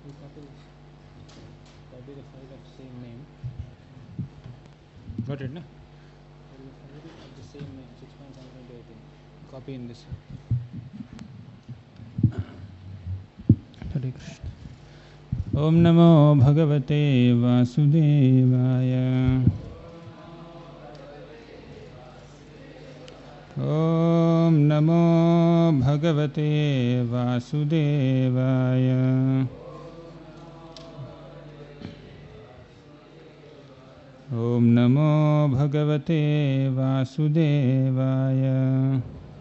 You copy the file of same name. Got it, no? There is a file of the same name, 6.7.18. Copy in this. Hare Krishna. Om Namo Bhagavate Vasudevaya. Om Namo Bhagavate Vasudevaya. Om Namo Bhagavate Vasudevaya.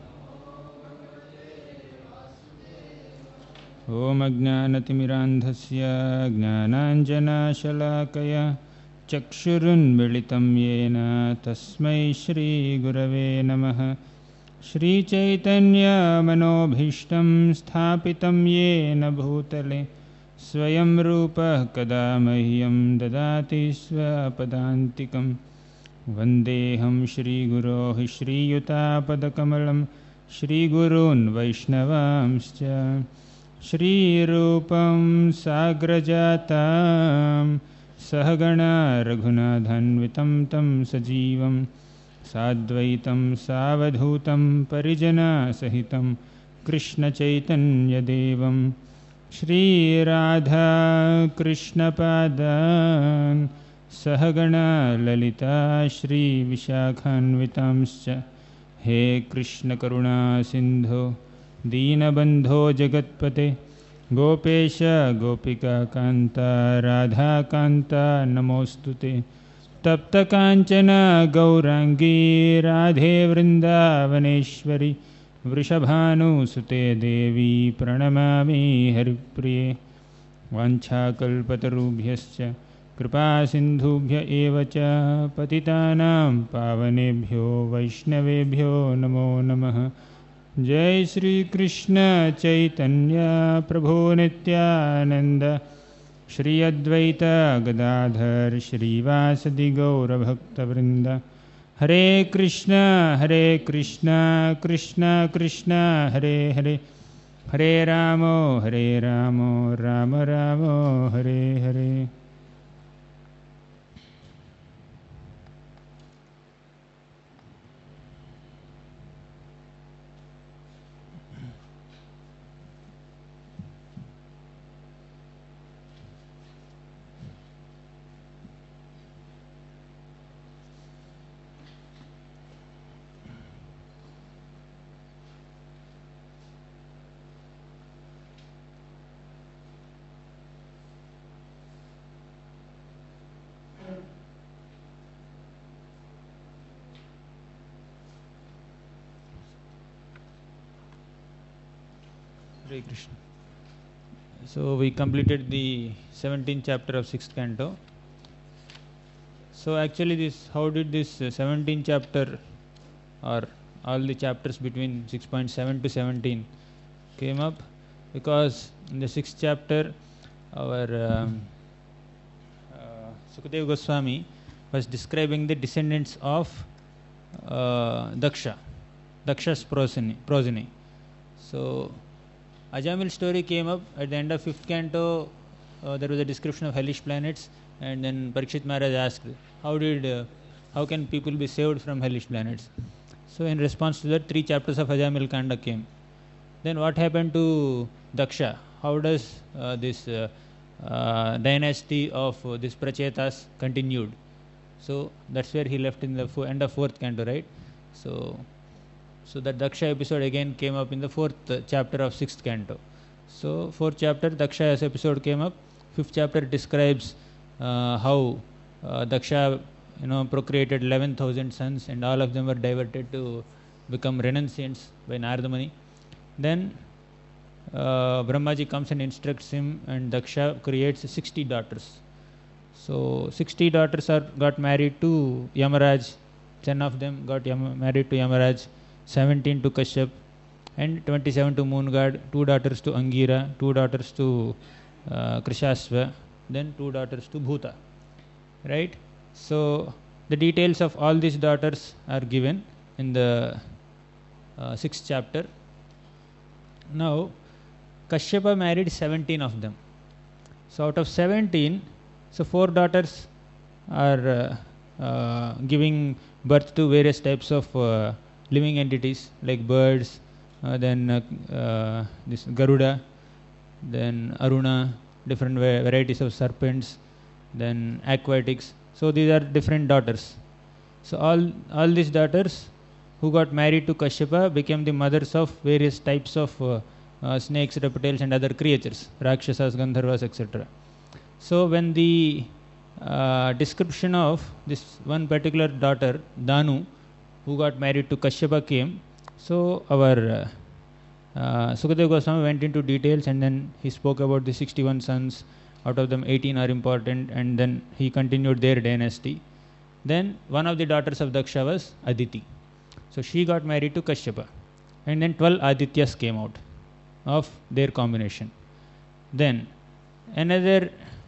Om Ajnanatimirandhasya Jnananjanashalakaya Chakshurunmilitam Yena Tasmai Shri Gurave Namaha. Shri Chaitanya Manobhishtam Sthapitam Yena Bhutale Swayam Rupa Kada Mahyam Dadati Swapadantikam. Vandeham Shri Gurohi Shri Yuta Padakamalam Shri Gurun Vaishnavamscha. Shri Rupam Sagrajatam Sahagana Raghunathanvitam Tam Sajivam Sadvaitam Savadhutam Parijana Sahitam Krishna Chaitanya Devam Shri Radha Krishna Padan Sahagana Lalita Shri Vishakhanvitamscha. He Krishna Karuna Sindho Deenabandho Jagatpate Gopesha Gopika Kanta Radha Kanta Namostute Tapta Kanchana Gaurangi Radhe Vrindavaneshwari Vrishabhanu Sute Devi Pranamami Haripriye Vancha Kalpatarubhyascha Kripa Sindhubhya Evacha Patitanam Pavanebhyo Vaishnavebhyo Namo Namaha. Jai Shri Krishna Chaitanya Prabhu Nityananda Shri Advaita Gadadhar Shri Vasadi Gaura Bhakta Vrinda. Hare Krishna Krishna Krishna Hare Hare Hare Ramo Rama Ramo Hare Hare. Hare Krishna. So we completed the 17th chapter of 6th canto. So actually how did this 17th chapter or all the chapters between 6.7 to 17 came up? Because in the 6th chapter our Sukadeva Goswami was describing the descendants of Daksha's progeny. So Ajamil story came up at the end of 5th canto. There was a description of hellish planets, and then Parikshit Maharaj asked, how can people be saved from hellish planets? So in response to that, 3 chapters of Ajamil Kanda came. Then what happened to Daksha? How does this dynasty of this Prachetas continued? So that's where he left in the end of 4th canto, right? So that Daksha episode again came up in the 4th chapter of 6th canto. So 4th chapter Daksha's episode came up. 5th chapter describes how Daksha procreated 11,000 sons, and all of them were diverted to become renunciants by Narada Muni. Then Brahmaji comes and instructs him, and Daksha creates 60 daughters. So 60 daughters got married to Yamaraj. 10 of them got married to Yamaraj, 17 to Kashyap, and 27 to Moon God, 2 daughters to Angira, 2 daughters to Krishasva, then 2 daughters to Bhuta. Right? So the details of all these daughters are given in the 6th chapter. Now Kashyapa married 17 of them. So out of 17, so 4 daughters are giving birth to various types of living entities like birds, then this Garuda, then Aruna, different varieties of serpents, then aquatics. So these are different daughters. So all these daughters who got married to Kashyapa became the mothers of various types of snakes, reptiles, and other creatures, Rakshasas, Gandharvas, etc. So when the description of this one particular daughter, Danu, who got married to Kashyapa came, so our Sukadeva Goswami went into details, and then he spoke about the 61 sons. Out of them 18 are important, and then he continued their dynasty. Then one of the daughters of Daksha was Aditi. So she got married to Kashyapa, and then 12 Adityas came out of their combination. Then another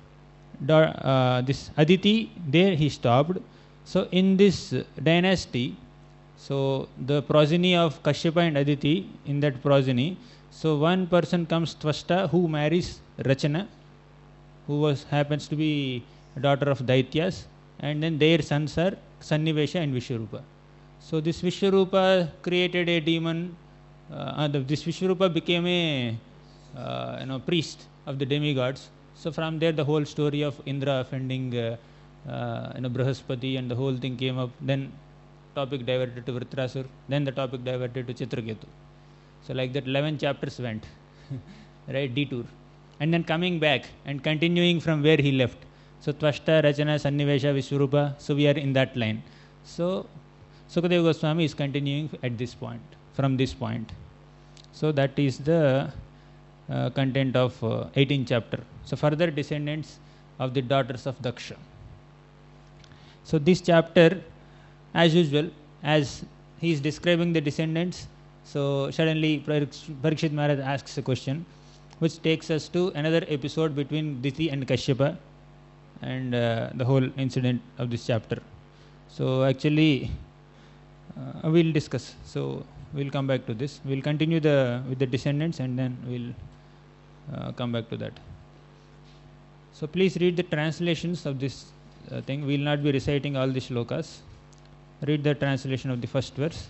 this Aditi, there he stopped. So in this dynasty, so the progeny of Kashyapa and Aditi, in that progeny, so one person comes Tvashta, who marries Rachana, who happens to be a daughter of Daityas, and then their sons are Sannivesha and Vishwarupa. So this Vishwarupa created a demon. This Vishwarupa became a priest of the demigods. So from there the whole story of Indra offending Brahaspati and the whole thing came up. Then topic diverted to Vritrasur. Then the topic diverted to Chitraketu. So like that 11 chapters went, right, detour. And then coming back and continuing from where he left. So Tvashta, Rachana, Sannivesha, Vishwarupa. So we are in that line. So Sukadeva Goswami is continuing at this point, from this point. So that is the content of 18th chapter. So further descendants of the daughters of Daksha. So this chapter, as usual, as he is describing the descendants, so suddenly Parikshit Maharaj asks a question, which takes us to another episode between Diti and Kashyapa, and the whole incident of this chapter. So actually, we'll discuss. So we'll come back to this. We'll continue with the descendants, and then we'll come back to that. So please read the translations of this thing. We'll not be reciting all the shlokas. Read the translation of the first verse.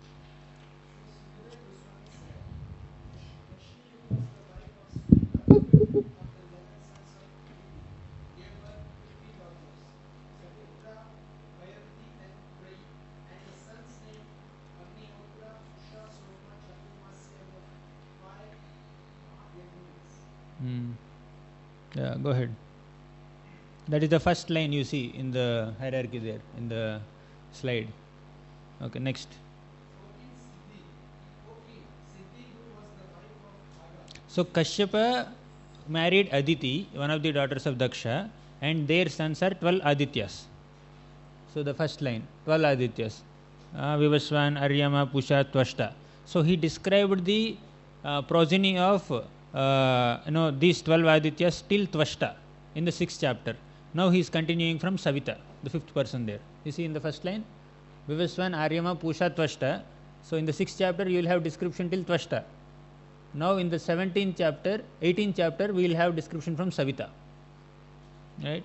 Yeah, go ahead. That is the first line you see in the hierarchy there, in the slide. Okay, next. So Kashyapa married Aditi, one of the daughters of Daksha, and their sons are 12 Adityas. So the first line, 12 Adityas. Vivaswan, Aryama, Pusha, Tvashta. So he described the progeny of these 12 Adityas till Tvashta in the 6th chapter. Now he is continuing from Savita, the 5th person there. You see in the first line, Vivaswan, Aryama, Pusha, Tvashta. So in the 6th chapter you will have description till Tvashta. Now in the 17th chapter, 18th chapter, we will have description from Savita. Right?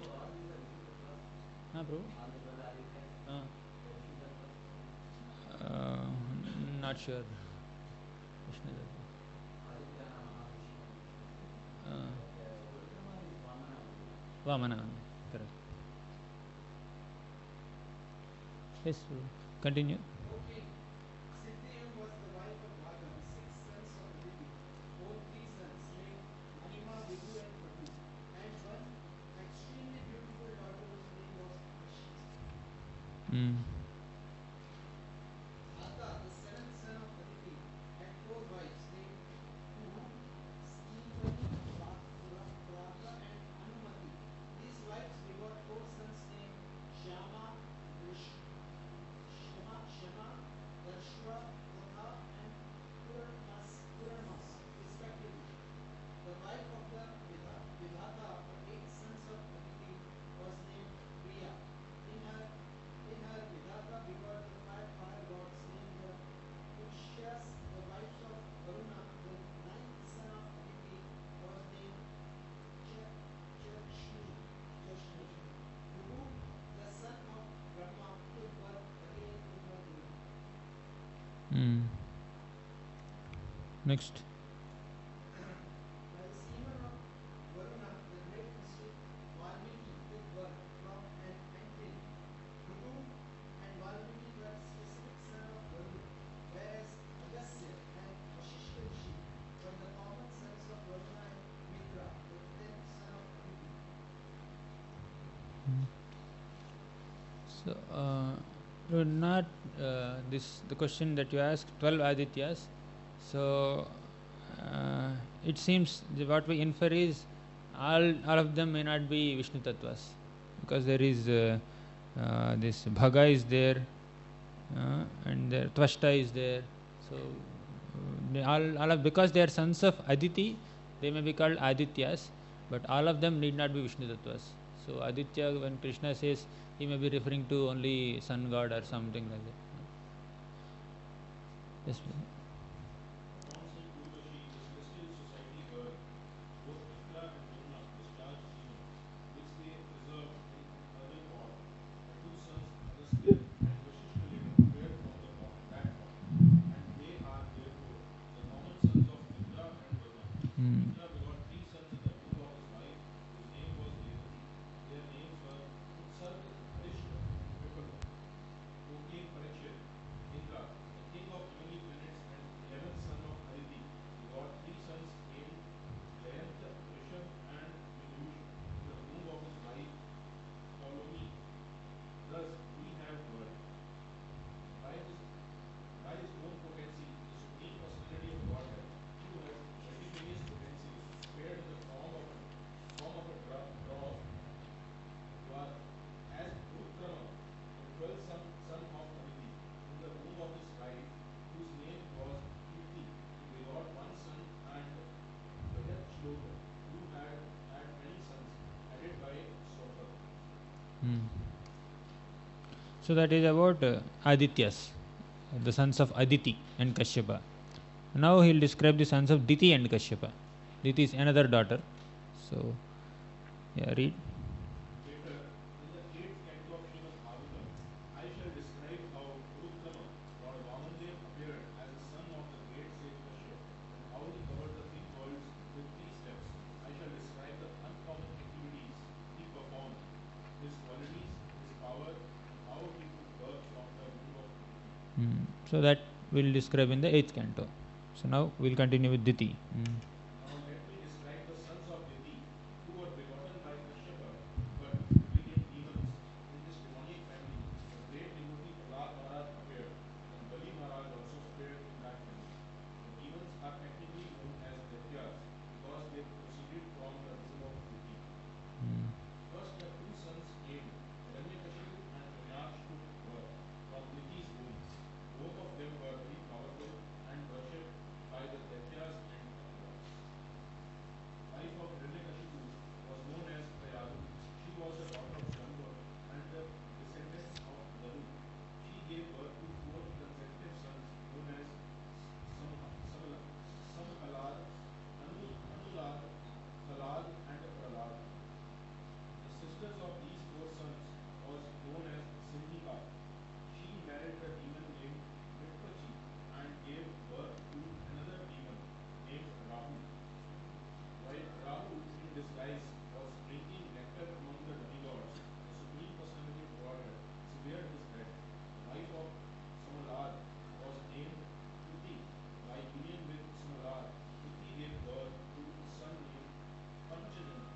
Not sure. Vamana. Correct. Yes, continue. Mm. Next. By the semen of Varuna, the great mystic, Valmiki took birth from an ant hill. Bhrigu and Valmiki were specific son of Varuna, whereas Agastya and Vashishta Rishi were the common sons of Varuna and Mitra, the 10th son of Aditi. So, not this the question that you asked, 12 Adityas. So, it seems what we infer is all of them may not be Vishnu Tattvas, because there is this Bhaga is there, and there Tvashta is there. So, all of, because they are sons of Aditi, they may be called Adityas, but all of them need not be Vishnu Tattvas. So, Aditya, when Krishna says, he may be referring to only sun god or something like that. Yes, please. Alongside Urvashi, the celestial society girl, both Mitra and Varuna discharged semen, which they preserved in earthen pot. The two sons, Agastya and Vashishta, later appeared from that pot, and they are therefore the common sons of Mitra and Varuna. Mm. Mitra begot three sons in the womb of his wife, whose name was Revati. Their names were Utsarg, Arishta, and Vipaka. O King Parikshit, Indra, the king of heavenly planets and 11th son of Aditi, begot three sons named Jayant, Rishabh, and Vidush in the womb of his wife Ptolemy. Thus we have heard. By his, by his own potency, the Supreme Personality of Godhead, who has multifarious potencies, appeared in the form of a dwarf was as Rudrama, the 12th son of Aditi, in the womb of his wife, whose name was Kirti. He begot one son and Vayat who had many sons, added by Swabhat. Mm. So, that is about Adityas, the sons of Aditi and Kashyapa. Now he will describe the sons of Diti and Kashyapa. Diti is another daughter. So, yeah, read. Later, in the 8th canto of Srimad Bhagavatam, I shall describe how Rudrama, Lord Vamandev, appeared as a son of the great sage Kashyap, and how he covered the three worlds with three steps. I shall describe the uncommon activities he performed, his qualities, his power, and how he took birth from the womb of Aditi. Mm. So, that we will describe in the 8th canto. So, now we will continue with Diti. Mm. Now let me describe the sons of Diti, who were begotten by Kashyapa, but who became demons. In this demonic family, the great devotee Prahlad Maharaj appeared, and Bali Maharaj also appeared in that family. The demons are technically known as Daityas because they proceeded from the womb of Diti. Mm. First, the two sons named Hiranyakashipu and Hiranyaksh took birth from Diti's womb. Both of them were very powerful and worshipped by the Daityas and Asuras. Wife of Hiranyakashipu was known as Prayadu. She was the daughter of Shambha and the descendants of Dalu. She gave birth to four consecutive sons known as Samhalad, Anulad, Halad, and Pralad. The sisters of these four sons was known as Sindhika. She married a demon named Mitpachi and gave birth to another demon named Rahu. While Rahu, in disguise, was drinking nectar among the demigods, the Supreme Personality of Godhead severed his head. The wife of Samalad was named Kruti. By union with Samalad, Kruti gave birth to a son named Panchajan.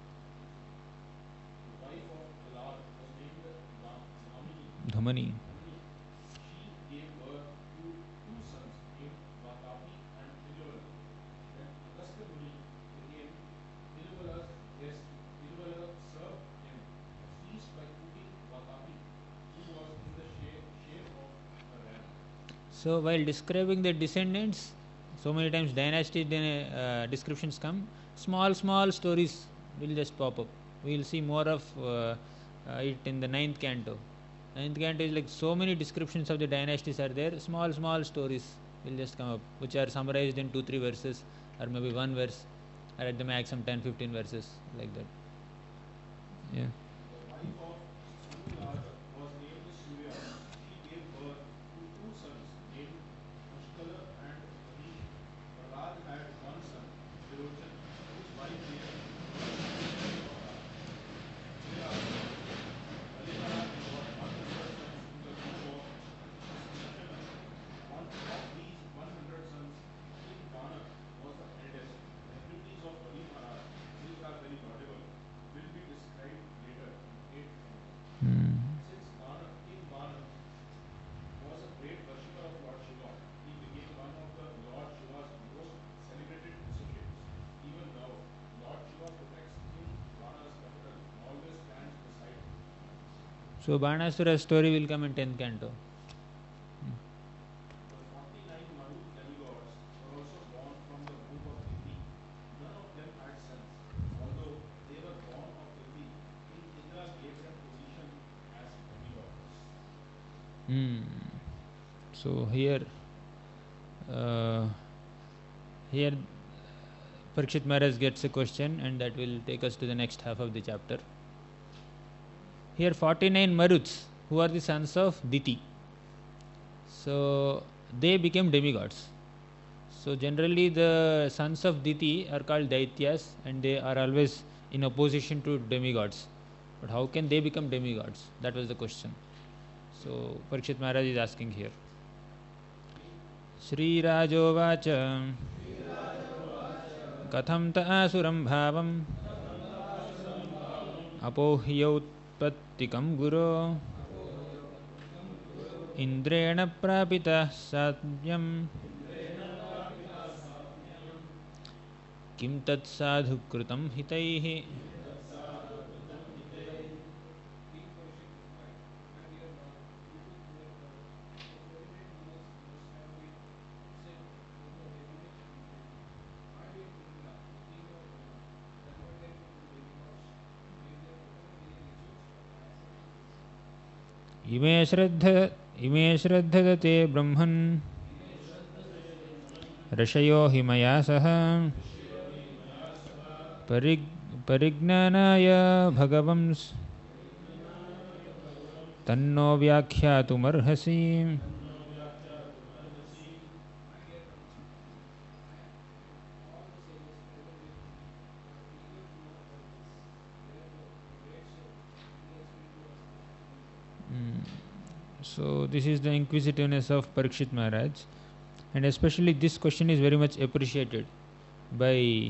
The wife of Halad was named Dhamini. Dhamani. Dhamini. She gave birth to two sons named Vatapi and Tilavala. When Agastya Muni became Tilvala's guest, Tilvala served him a feast by cooking Vatapi, who was in the shape of a ram. So, while describing the descendants, so many times dynasty descriptions come, small stories will just pop up. We will see more of it in the 9th canto. 9th canto is like so many descriptions of the dynasties are there, small stories will just come up, which are summarized in 2-3 verses, or maybe one verse, or at the maximum 10-15 verses, like that. Yeah. The wife of Samulad was named Surya. She gave birth to two sons named Ashkala and Manish. So Banasura's story will come in 10th canto. The 49 Manu demigods were also born from the womb of Diti. None of them had sons. Although they were born of Diti, King Indra gave them position as demigods. So here Parikshit Maharaj gets a question, and that will take us to the next half of the chapter. Here 49 Maruts, who are the sons of Diti. So they became demigods. So generally the sons of Diti are called Daityas, and they are always in opposition to demigods. But how can they become demigods? That was the question. So Parikshit Maharaj is asking here. Shri Rajovacha Katham ta asuram bhavam apohyautpattikam guru Indrena prapita satyam kim tat sadhu kritam hitaihi. इमे श्रद्धते ब्रह्मन् ऋषयो हि मया सह परिज्ञानाय भगवंस् तन्नो व्याख्यातुमर्हसि. So this is the inquisitiveness of Parikshit Maharaj, and especially this question is very much appreciated by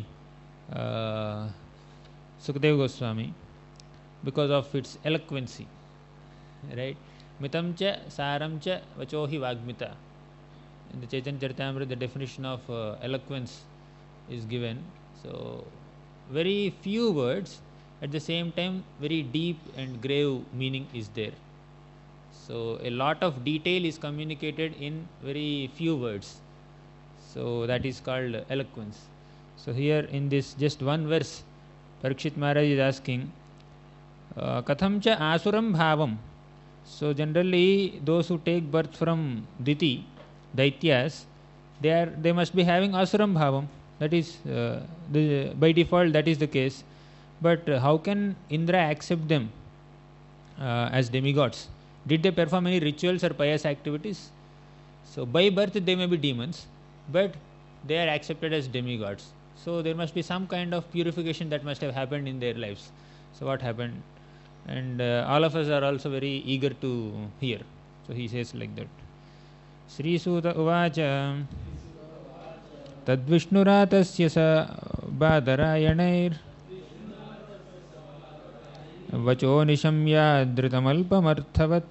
Sukadeva Goswami because of its eloquency, right? Mitam cha saram cha vachohi vagmita. In the Chaitanya Charitamrita, the definition of eloquence is given. So very few words, at the same time very deep and grave meaning is there. So a lot of detail is communicated in very few words. So that is called eloquence. So here in this just one verse, Parikshit Maharaj is asking, Katham cha asuram bhavam. So generally those who take birth from Diti, Daityas, they must be having asuram bhavam. That is by default that is the case. But how can Indra accept them as demigods? Did they perform any rituals or pious activities? So by birth they may be demons, but they are accepted as demigods. So there must be some kind of purification that must have happened in their lives. So what happened? And all of us are also very eager to hear. So he says like that. Sri Suta Uvacha Tadvishnuраtasya sa badarayaнаир Vacho nishamya dritamalpamarthavat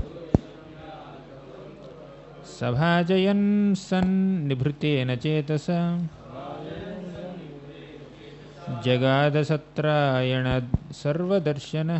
Sabhajayan san nibhrutena chetasa Jagadasatrayana sarvadarshana.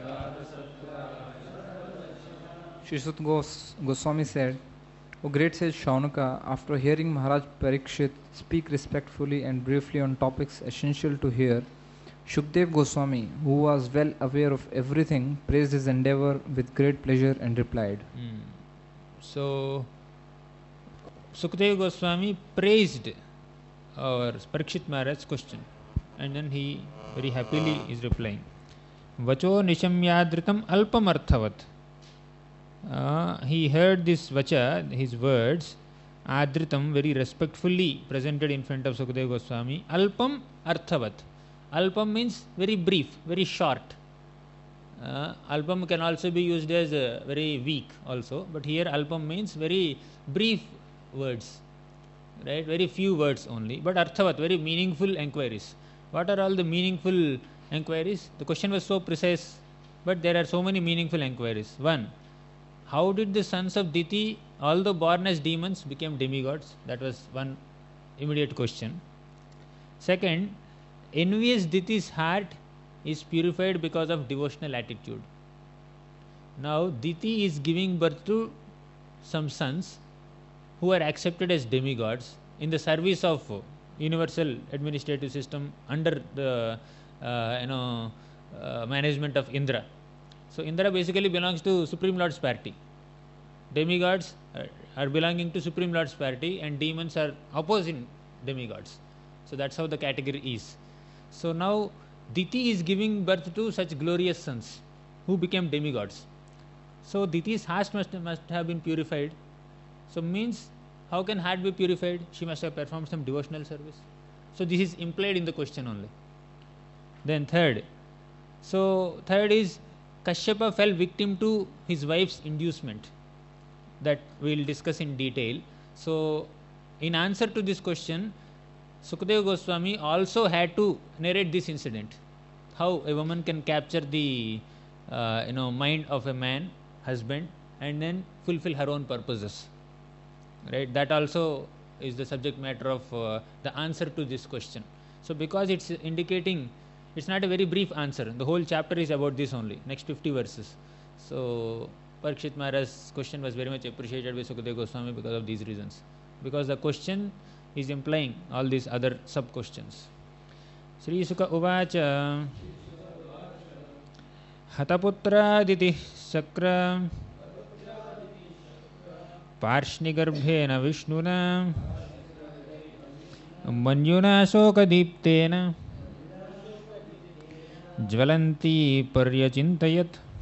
Sri Suta Goswami said, O great sage Shaunaka, after hearing Maharaj Parikshit speak respectfully and briefly on topics essential to hear, Shukdev Goswami, who was well aware of everything, praised his endeavor with great pleasure and replied. So, Sukadeva Goswami praised our Parikshit Maharaj's question, and then he very happily is replying. Vacho nishamyadritam alpamarthavat. He heard this vacha, his words, adritam, very respectfully presented in front of Sukadeva Goswami. Alpam arthavat. Alpam means very brief, very short. Alpam can also be used as very weak also, but here alpam means very brief words, right? Very few words only, but arthavat, very meaningful enquiries. What are all the meaningful enquiries? The question was so precise, but there are so many meaningful enquiries. One, how did the sons of Diti, although born as demons, became demigods? That was one immediate question. Second, envious Diti's heart is purified because of devotional attitude. Now Diti is giving birth to some sons who are accepted as demigods in the service of universal administrative system under the management of Indra. So Indra basically belongs to Supreme Lord's party. Demigods are belonging to Supreme Lord's party, and demons are opposing demigods. So that's how the category is. So now Diti is giving birth to such glorious sons who became demigods. So Diti's heart must have been purified. So means, how can heart be purified? She must have performed some devotional service. So this is implied in the question only. Then third. So third is Kashyapa fell victim to his wife's inducement. That we will discuss in detail. So in answer to this question, Sukadeva Goswami also had to narrate this incident. How a woman can capture the mind of a man, husband, and then fulfill her own purposes. Right? That also is the subject matter of the answer to this question. So because it's indicating, it's not a very brief answer. The whole chapter is about this only, next 50 verses. So Parikshit Maharaj's question was very much appreciated by Sukadeva Goswami because of these reasons. Because the question is implying all these other sub-questions. Sri Sukha Uvacha Hataputra Diti Sakra Parshnigarбhena Vishnuna Manyuna Shokadiptena Jvalanti Paryachintayat.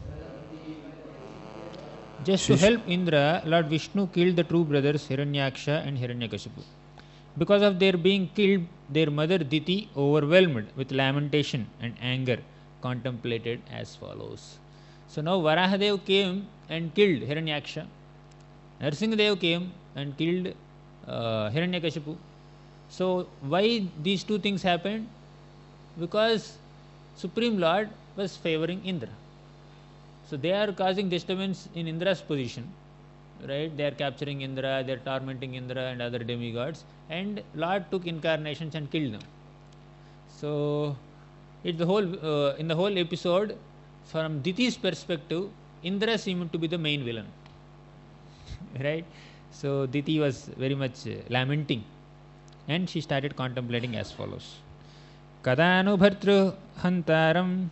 Just to help Indra, Lord Vishnu killed the two brothers Hiranyaksha and Hiranyakashipu. Because of their being killed, their mother Diti, overwhelmed with lamentation and anger, contemplated as follows. So now Varahadev came and killed Hiranyaksha. Narsingadev came and killed Hiranyakashipu. So why these two things happened? Because Supreme Lord was favoring Indra. So they are causing disturbance in Indra's position. Right? They are capturing Indra, they are tormenting Indra and other demigods, and Lord took incarnations and killed them. So it's the whole in the whole episode, from Diti's perspective, Indra seemed to be the main villain. Right? So Diti was very much lamenting, and she started contemplating as follows. Kadanu bhartru hantaram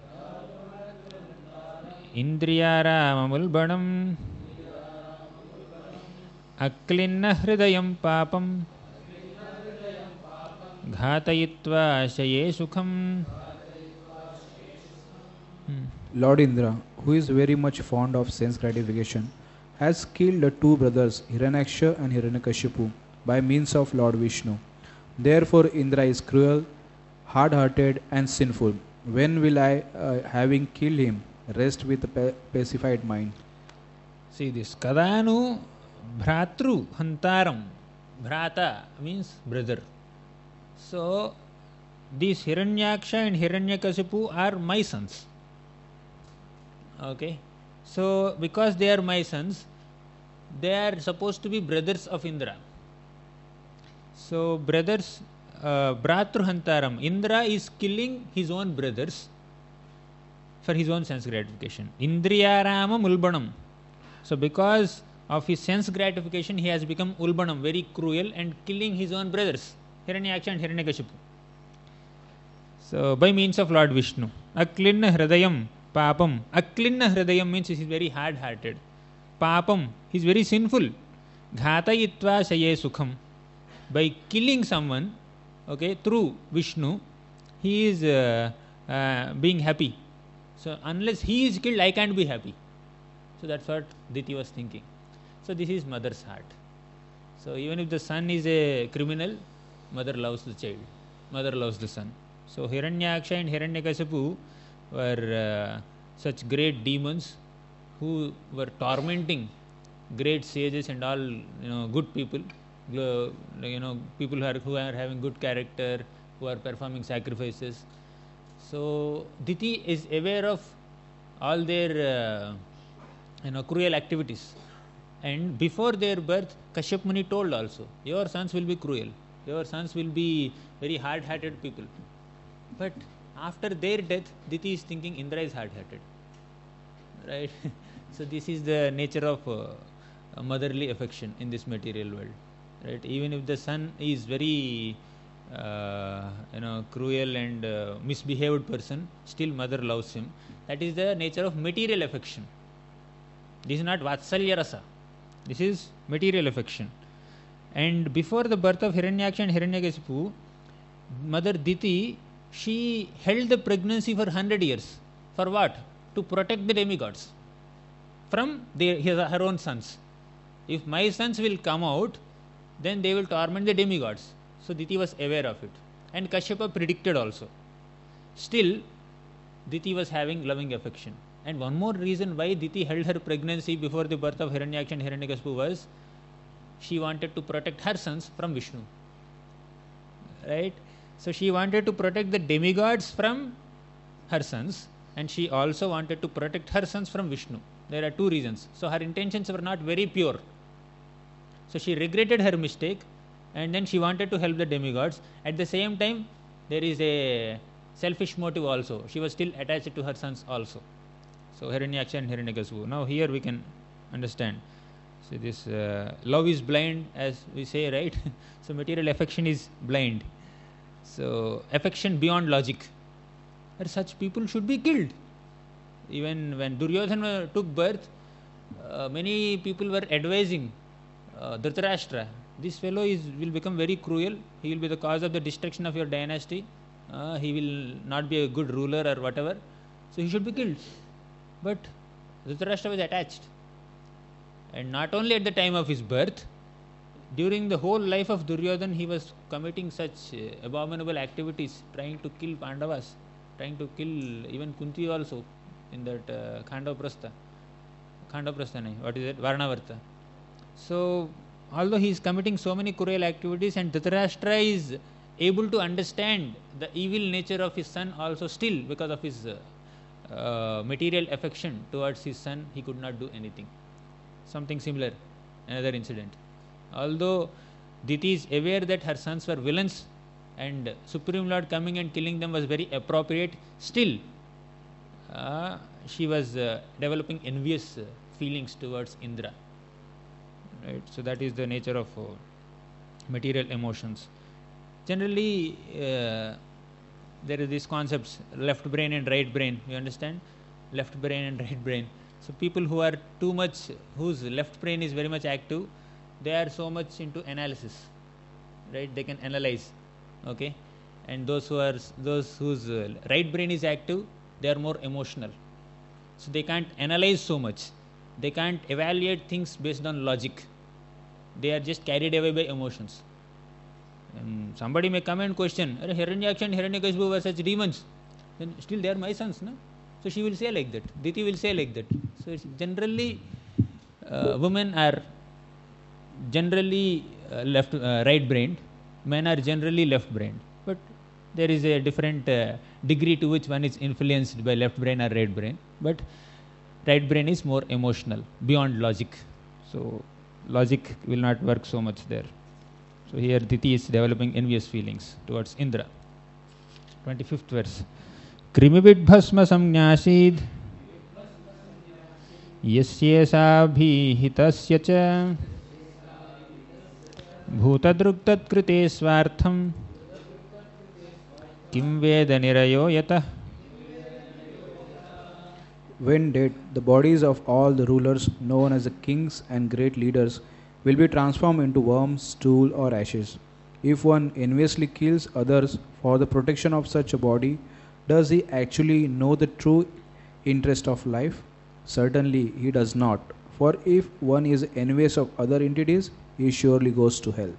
Indriyaramamulbanam Aklinna hridayam papam Ghatayitva shaye sukham. Lord Indra, who is very much fond of sense gratification, has killed the two brothers Hiranyaksha and Hiranyakashipu by means of Lord Vishnu. Therefore Indra is cruel, hard-hearted and sinful. When will I, having killed him, rest with a pacified mind? See this. Kadanu Bhratru Hantaram. Bhrata means brother. So these Hiranyaksha and Hiranyakasipu are my sons. Okay. So because they are my sons, they are supposed to be brothers of Indra. So brothers, Bhratru Hantaram. Indra is killing his own brothers for his own sense gratification. Indriyarama Ulbanam. So because of his sense gratification, he has become Ulbanam, very cruel, and killing his own brothers, Hiranyaksha and Hiranyakashipu. So by means of Lord Vishnu. Aklinna Hridayam Papam. Aklinna Hridayam means he is very hard-hearted. Papam, he is very sinful. Ghatayitva shaye sukham. By killing someone, okay, through Vishnu, he is being happy. So unless he is killed, I can't be happy. So that's what Diti was thinking. So this is mother's heart. So even if the son is a criminal, mother loves the child. Mother loves the son. So Hiranyaksha and Hiranyakasipu were such great demons who were tormenting great sages and all good people. People who are having good character, who are performing sacrifices. So Diti is aware of all their cruel activities, and before their birth, Kashyap Muni told also, your sons will be cruel, your sons will be very hard-hearted people. But after their death, Diti is thinking Indra is hard-hearted. right? So this is the nature of motherly affection in this material world, right? Even if the son is very cruel and misbehaved person, still mother loves him. That is the nature of material affection. This is not vatsalya rasa. This is material affection. And before the birth of Hiranyaksha and Hiranyakasipu, Mother Diti, she held the pregnancy for 100 years. For what? To protect the demigods from her own sons. If my sons will come out, then they will torment the demigods. So Diti was aware of it. And Kashyapa predicted also. Still, Diti was having loving affection. And one more reason why Diti held her pregnancy before the birth of Hiranyaksha and Hiranyakasipu was she wanted to protect her sons from Vishnu. Right? So she wanted to protect the demigods from her sons, and she also wanted to protect her sons from Vishnu. There are two reasons. So her intentions were not very pure. So she regretted her mistake, and then she wanted to help the demigods. At the same time, there is a selfish motive also. She was still attached to her sons also. So Hiranyaksha and Hiranyakasipu. Now here we can understand. So this love is blind, as we say, right? So material affection is blind. So affection beyond logic. And such people should be killed. Even when Duryodhana took birth, many people were advising Dhritarashtra, this fellow will become very cruel. He will be the cause of the destruction of your dynasty. He will not be a good ruler or whatever. So he should be killed. But Dhritarashtra was attached. And not only at the time of his birth, during the whole life of Duryodhana, he was committing such abominable activities, trying to kill Pandavas, trying to kill even Kunti also in that Khandaprastha. What is it? Varnavarta. So, although he is committing so many cruel activities, and Dhritarashtra is able to understand the evil nature of his son also, still because of his material affection towards his son, he could not do anything. Something similar, another incident. Although Diti is aware that her sons were villains and Supreme Lord coming and killing them was very appropriate, still she was developing envious feelings towards Indra. Right? So that is the nature of material emotions. Generally, there are these concepts, left brain and right brain. You understand? Left brain and right brain. So people who are whose left brain is very much active, they are so much into analysis, right? They can analyze, okay. And those whose right brain is active, they are more emotional. So they can't analyze so much. They can't evaluate things based on logic. They are just carried away by emotions. And somebody may come and question, Hiranyaksha and Hiranyakasipu were such demons. Then still they are my sons, no? So she will say like that. Diti will say like that. So it's generally, women are generally right-brained. Men are generally left-brained. But there is a different degree to which one is influenced by left brain or right brain. But right brain is more emotional, beyond logic. So logic will not work so much there. So here Diti is developing envious feelings towards Indra. 25th verse. Krimibid bhasma samnyashid yasyesa bhihitasya cha bhutadruktat krite swartham kim veda nirayo yata. When dead, the bodies of all the rulers known as the kings and great leaders will be transformed into worms, stool or ashes. If one enviously kills others for the protection of such a body, does he actually know the true interest of life? Certainly he does not. For if one is envious of other entities, he surely goes to hell.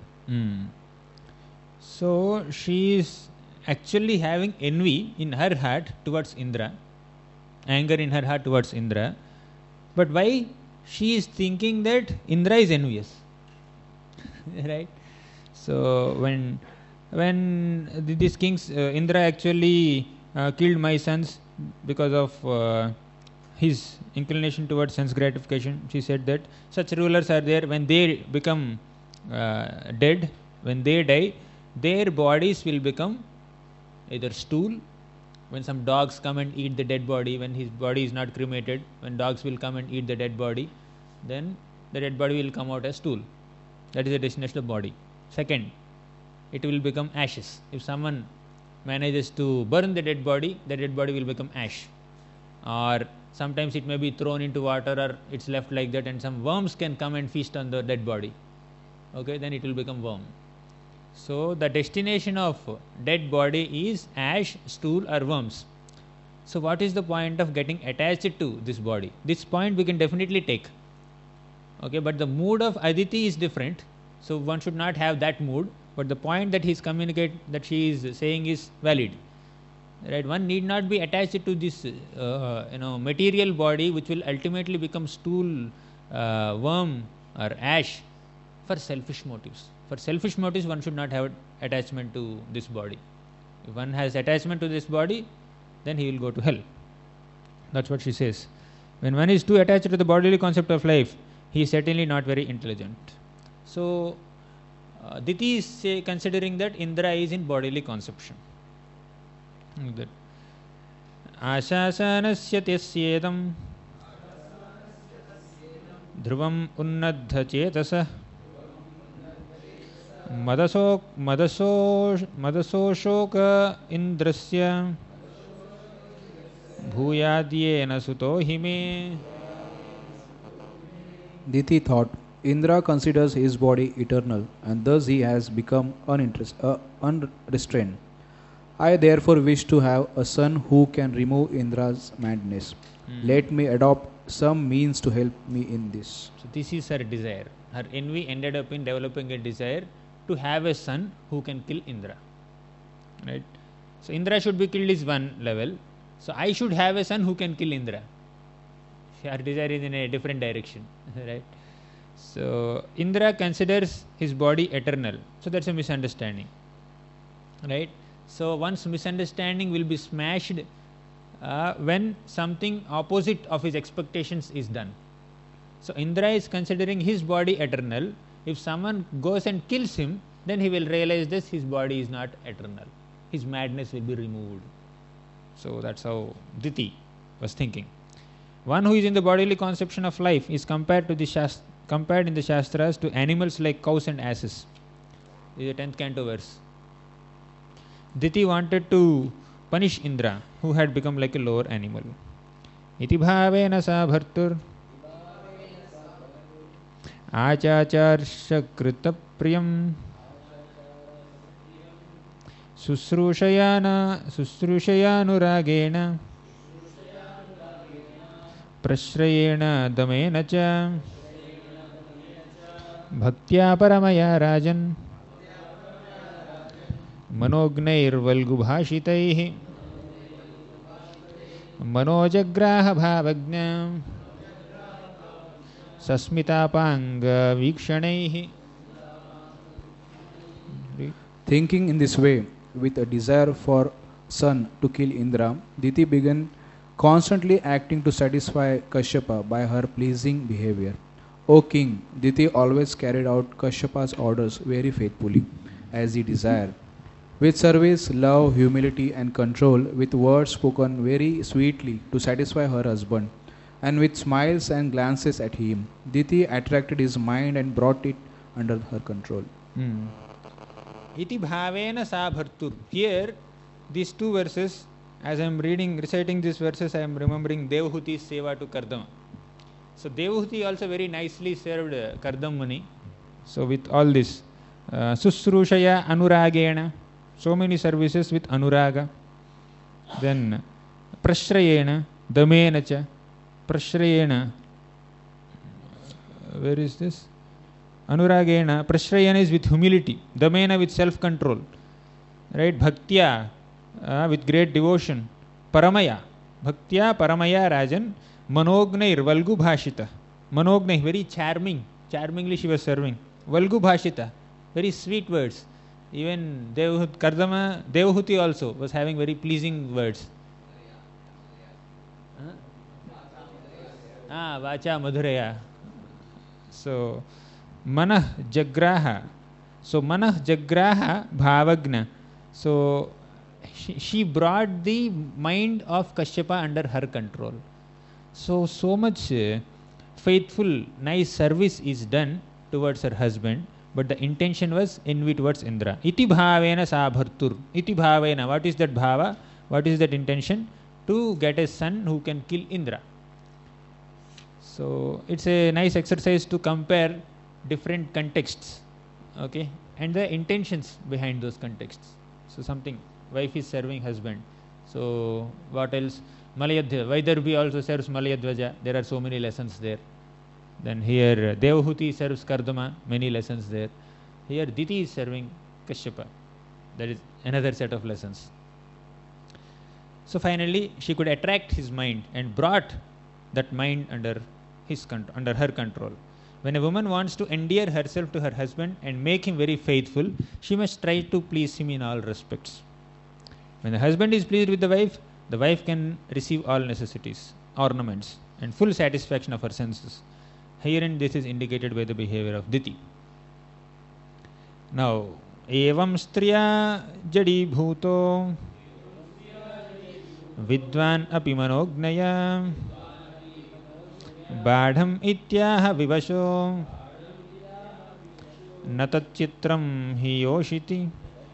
So she is actually having envy in her heart towards Indra, anger in her heart towards Indra. But why? She is thinking that Indra is envious. Right? So when these kings, Indra actually killed my sons because of his inclination towards sense gratification. She said that such rulers are there, when they become dead, when they die, their bodies will become either stool, when some dogs come and eat the dead body, when his body is not cremated, when dogs will come and eat the dead body, then the dead body will come out as stool. That is the destination of the body. Second, it will become ashes. If someone manages to burn the dead body will become ash. Or sometimes it may be thrown into water, or it's left like that, and some worms can come and feast on the dead body. Okay, then it will become worm. So the destination of dead body is ash, stool, or worms. So what is the point of getting attached to this body? This point we can definitely take. Okay, but the mood of Aditi is different, so one should not have that mood. But the point that she is saying is valid. Right? One need not be attached to this material body, which will ultimately become stool, worm, or ash, for selfish motives. For selfish motives, one should not have attachment to this body. If one has attachment to this body, then he will go to hell. That's what she says. When one is too attached to the bodily concept of life, he is certainly not very intelligent. So Diti is considering that Indra is in bodily conception. That Ashasanasya teshyedam dhruvam unnadha chetasa madasoshoka indrasya bhuyadyena suto hime. Diti thought, Indra considers his body eternal, and thus he has become unrestrained. I therefore wish to have a son who can remove Indra's madness. Let me adopt some means to help me in this. So this is her desire. Her envy ended up in developing a desire to have a son who can kill Indra. Right? So Indra should be killed is one level. So I should have a son who can kill Indra. Her desire is in a different direction. Right? So Indra considers his body eternal. So that's a misunderstanding. Right? So one's misunderstanding will be smashed when something opposite of his expectations is done. So Indra is considering his body eternal. If someone goes and kills him, then he will realize this, his body is not eternal. His madness will be removed. So that's how Diti was thinking. One who is in the bodily conception of life is compared in the Shastras to animals like cows and asses. This is the 10th canto verse. Diti wanted to punish Indra, who had become like a lower animal. Iti bhavena sa bhartur achacharsha krita priyam susrushayanu prashrayena damena cha bhaktya paramaya rajan मनोग्नैर्वल्गुभाषितैः मनोजग्राहभावज्ञां सस्मितापाङ्गवीक्षणैः. Thinking in this way, with a desire for son to kill Indra, Diti began constantly acting to satisfy Kashyapa by her pleasing behavior. O king, Diti always carried out Kashyapa's orders very faithfully, as he desired. With service, love, humility, and control, with words spoken very sweetly to satisfy her husband, and with smiles and glances at him, Diti attracted his mind and brought it under her control. Iti bhavena sa bhartur. Here, these two verses, as I am reciting these verses, I am remembering Devahuti's seva to Kardama. So Devahuti also very nicely served Kardam Muni. So with all this, Susrushaya Anuragena, so many services with Anuraga. Then Prashrayena, Damena cha. Prashrayena, where is this? Anuragena, Prashrayena is with humility, Damena with self-control, right? Bhaktya, with great devotion. Paramaya, Bhaktya Paramaya Rajan, Manognair Valgu Bhashita. Manognair, very charmingly she was serving. Valgu Bhashita, very sweet words. Even Devahuti also was having very pleasing words. Vacha Madhuraya. So Manah Jagraha. So Manah Jagraha Bhavagna. So she brought the mind of Kashyapa under her control. So much faithful, nice service is done towards her husband, but the intention was envy towards Indra. Iti bhavena sa bhartur. Iti bhavena. What is that bhava? What is that intention? To get a son who can kill Indra. So it's a nice exercise to compare different contexts, okay, and the intentions behind those contexts. So something, wife is serving husband. So what else? Malayadhya, Vaidarbhi also serves Malayadhvaja. There are so many lessons there. Then here Devahuti serves Kardama, many lessons there. Here Diti is serving Kashyapa. That is another set of lessons. So finally she could attract his mind and brought that mind under her control. When a woman wants to endear herself to her husband and make him very faithful, she must try to please him in all respects. When the husband is pleased with the wife can receive all necessities, ornaments, and full satisfaction of her senses. Herein this is indicated by the behavior of Diti. Now, evam striya jadi bhuto vidvan api manognaya बाढ़म इत्याह विवशो न तच्चित्रम हि योषिति.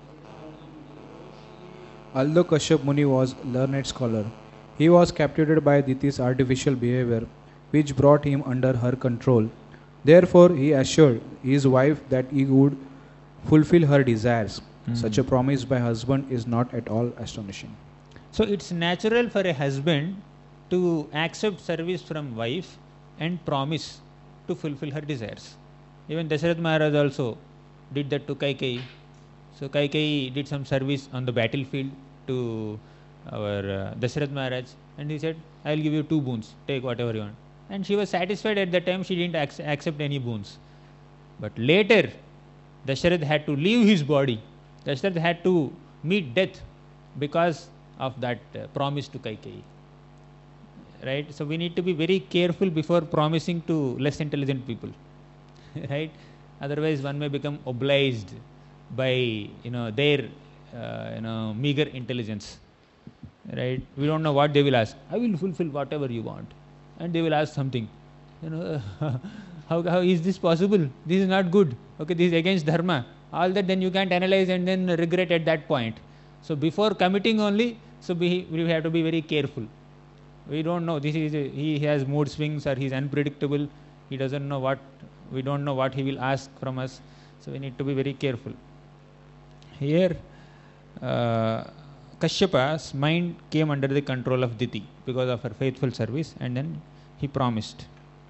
Although Kashyap Muni was a learned scholar, he was captivated by Diti's artificial behavior, which brought him under her control. Therefore, he assured his wife that he would fulfill her desires. Such a promise by husband is not at all astonishing. So it's natural for a husband to accept service from wife and promise to fulfill her desires. Even Dasharatha Maharaj also did that to Kaikeyi. So Kaikeyi did some service on the battlefield to our Dasharatha Maharaj, and he said, I will give you 2 boons, take whatever you want. And she was satisfied at that time, she didn't accept any boons. But later, Dasharatha had to leave his body. Dasharatha had to meet death because of that promise to Kaikeyi. Right? So we need to be very careful before promising to less intelligent people. Right? Otherwise one may become obliged by their meager intelligence. Right? We don't know what they will ask. I will fulfill whatever you want. And they will ask something. How is this possible? This is not good. Okay, this is against dharma. All that then you can't analyze and then regret at that point. So before committing only, so we have to be very careful. We don't know. He has mood swings or he's unpredictable. He doesn't know what. We don't know what he will ask from us. So we need to be very careful. Here, Kashyapa's mind came under the control of Diti because of her faithful service, and then he promised.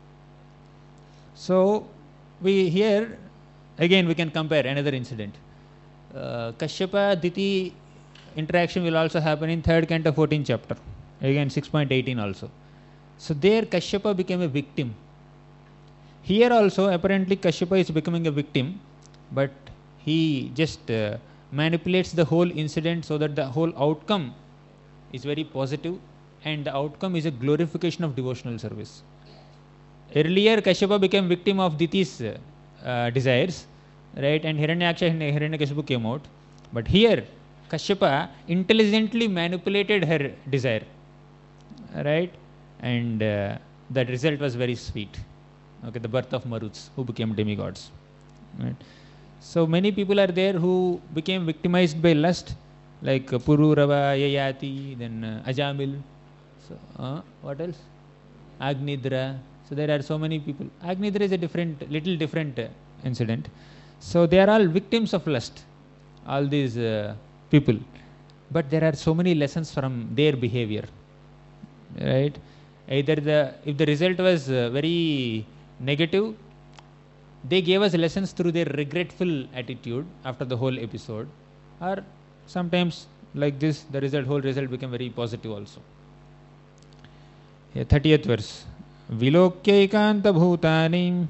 So we can compare another incident. Kashyapa Diti interaction will also happen in 3rd canto 14th chapter. Again 6.18 also. So there Kashyapa became a victim. Here also apparently Kashyapa is becoming a victim, but he just manipulates the whole incident so that the whole outcome is very positive, and the outcome is a glorification of devotional service. Earlier Kashyapa became victim of Diti's desires, right, and Hiranyaksha and Hiranyakashipu came out. But here Kashyapa intelligently manipulated her desire, right, and the result was very sweet. Okay, the birth of Maruts who became demigods. Right. So many people are there who became victimized by lust, like Pururava, Yayati, then Ajamil. So what else? Agnidra. So there are so many people. Agnidra is a little different incident. So they are all victims of lust, all these people. But there are so many lessons from their behavior. Right? Either if the result was very negative, they gave us lessons through their regretful attitude after the whole episode, or sometimes like this, the whole result became very positive also. Here, 30th verse. Vilokyekanta bhutani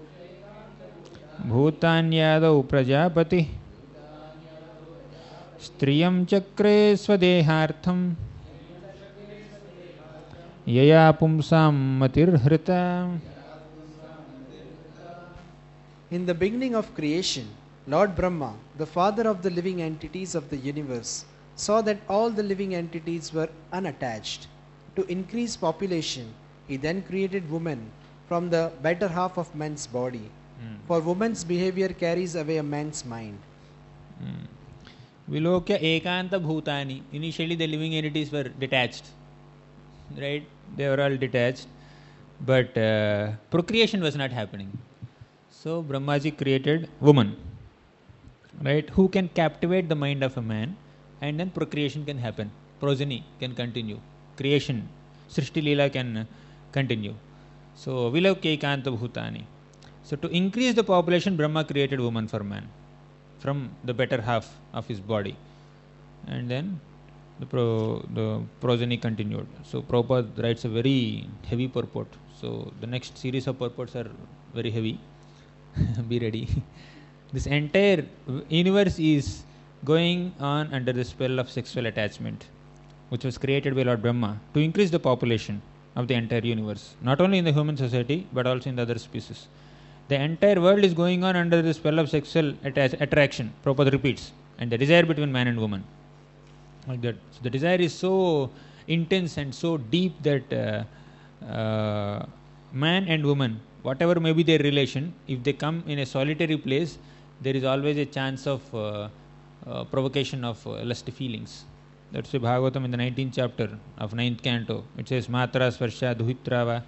bhutanyadau prajapati striyam chakre swadehartham yaya pumsam matirhrita. In the beginning of creation, Lord Brahma, the father of the living entities of the universe, saw that all the living entities were unattached. To increase population, he then created woman from the better half of man's body. For woman's behavior carries away a man's mind. Vilokya ekanta bhutani. Initially the living entities were detached. Right? They were all detached. But procreation was not happening. So Brahmaji created woman. Right? Who can captivate the mind of a man, and then procreation can happen. Progeny can continue. Creation, Srishti Leela can continue. So Vilokya ekanta bhutani. So to increase the population, Brahma created woman for man from the better half of his body, and then the progeny continued. So Prabhupada writes a very heavy purport. So the next series of purports are very heavy. Be ready. This entire universe is going on under the spell of sexual attachment, which was created by Lord Brahma to increase the population of the entire universe, not only in the human society but also in the other species. The entire world is going on under the spell of sexual attraction, Prabhupada repeats, and the desire between man and woman. Like that. So the desire is so intense and so deep that man and woman, whatever may be their relation, if they come in a solitary place, there is always a chance of provocation of lusty feelings. That's why Bhagavatam in the 19th chapter of 9th canto, it says, Matra Svarsha Duhitrava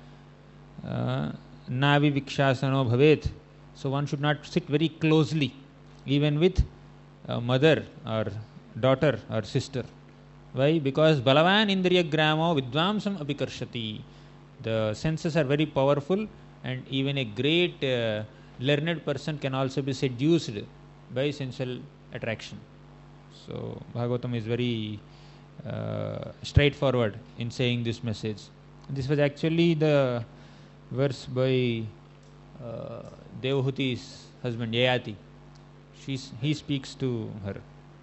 Navi Vikshasano Bhavet. So one should not sit very closely, even with mother or daughter or sister. Why? Because Balavan Indriya Gramo Vidvamsam Apikarshati. The senses are very powerful, and even a great learned person can also be seduced by sensual attraction. So Bhagavatam is very straightforward in saying this message. This was actually the verse by Devahuti's husband Yayati. He speaks to her.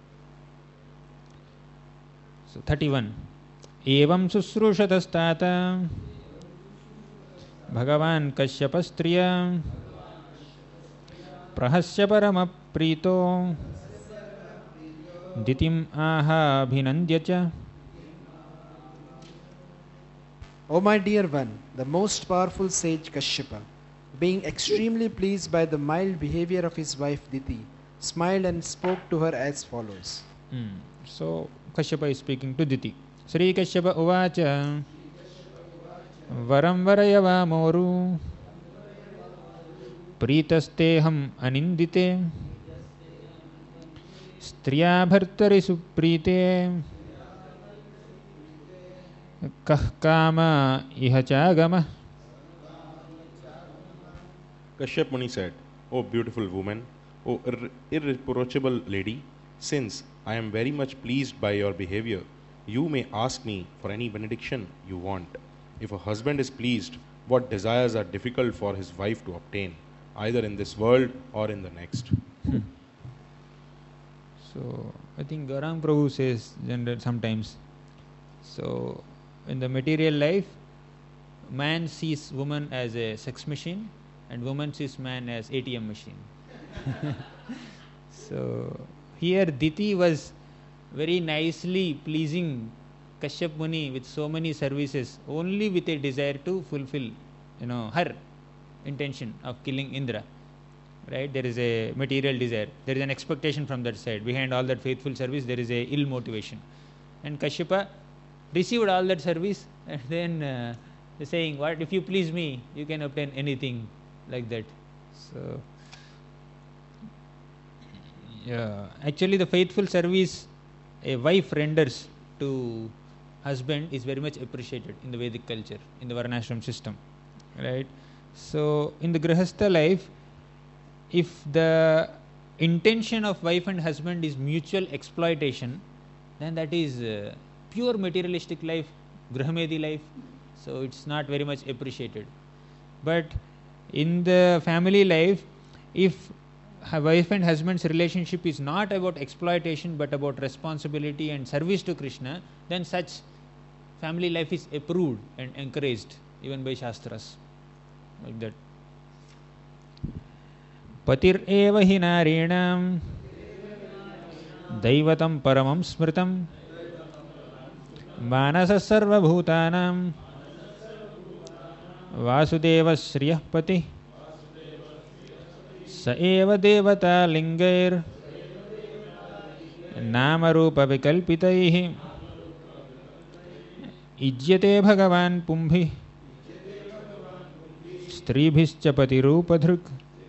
So 31. Evam susrushatastata Bhagavan Kashyapastriya Prahasya Paramaprito Ditim Aha Abhinandyacha. O my dear one, the most powerful sage Kashyapa, being extremely pleased by the mild behavior of his wife Diti, smiled and spoke to her as follows. So Kashyapa is speaking to Diti. Sri Kashyapa Uvacha Varam Varayava Moru Pritasteham Anindite Striya Bhartari Suprite Kahkama Ihachagama. Kashyap Muni said, O beautiful woman, O irreproachable lady, since I am very much pleased by your behavior, you may ask me for any benediction you want. If a husband is pleased, what desires are difficult for his wife to obtain, either in this world or in the next? So I think Gaurang Prabhu says sometimes. So in the material life, man sees woman as a sex machine, and woman sees man as ATM machine. So here Diti was very nicely pleasing Kashyap Muni with so many services, only with a desire to fulfill, her intention of killing Indra. Right? There is a material desire. There is an expectation from that side. Behind all that faithful service, there is a ill motivation. And Kashyapa received all that service, and then saying, "What if you please me, you can obtain anything," like that. So, yeah, actually, the faithful service a wife renders to husband is very much appreciated in the Vedic culture, in the Varnashram system, right? So, in the Grihastha life, if the intention of wife and husband is mutual exploitation, then that is pure materialistic life, Grahamedi life. So it's not very much appreciated. But in the family life, if wife and husband's relationship is not about exploitation but about responsibility and service to Krishna, then such family life is approved and encouraged even by Shastras, like that. Patir eva hi narinam Daivatam paramam smritam मानसः सर्वभूतानां वासुदेवः श्रियः पतिः स एव देवता लिङ्गैर् नामरूपविकल्पितैः इज्यते भगवान् पुंभिः स्त्रीभिश्च पतिरूपधृक्.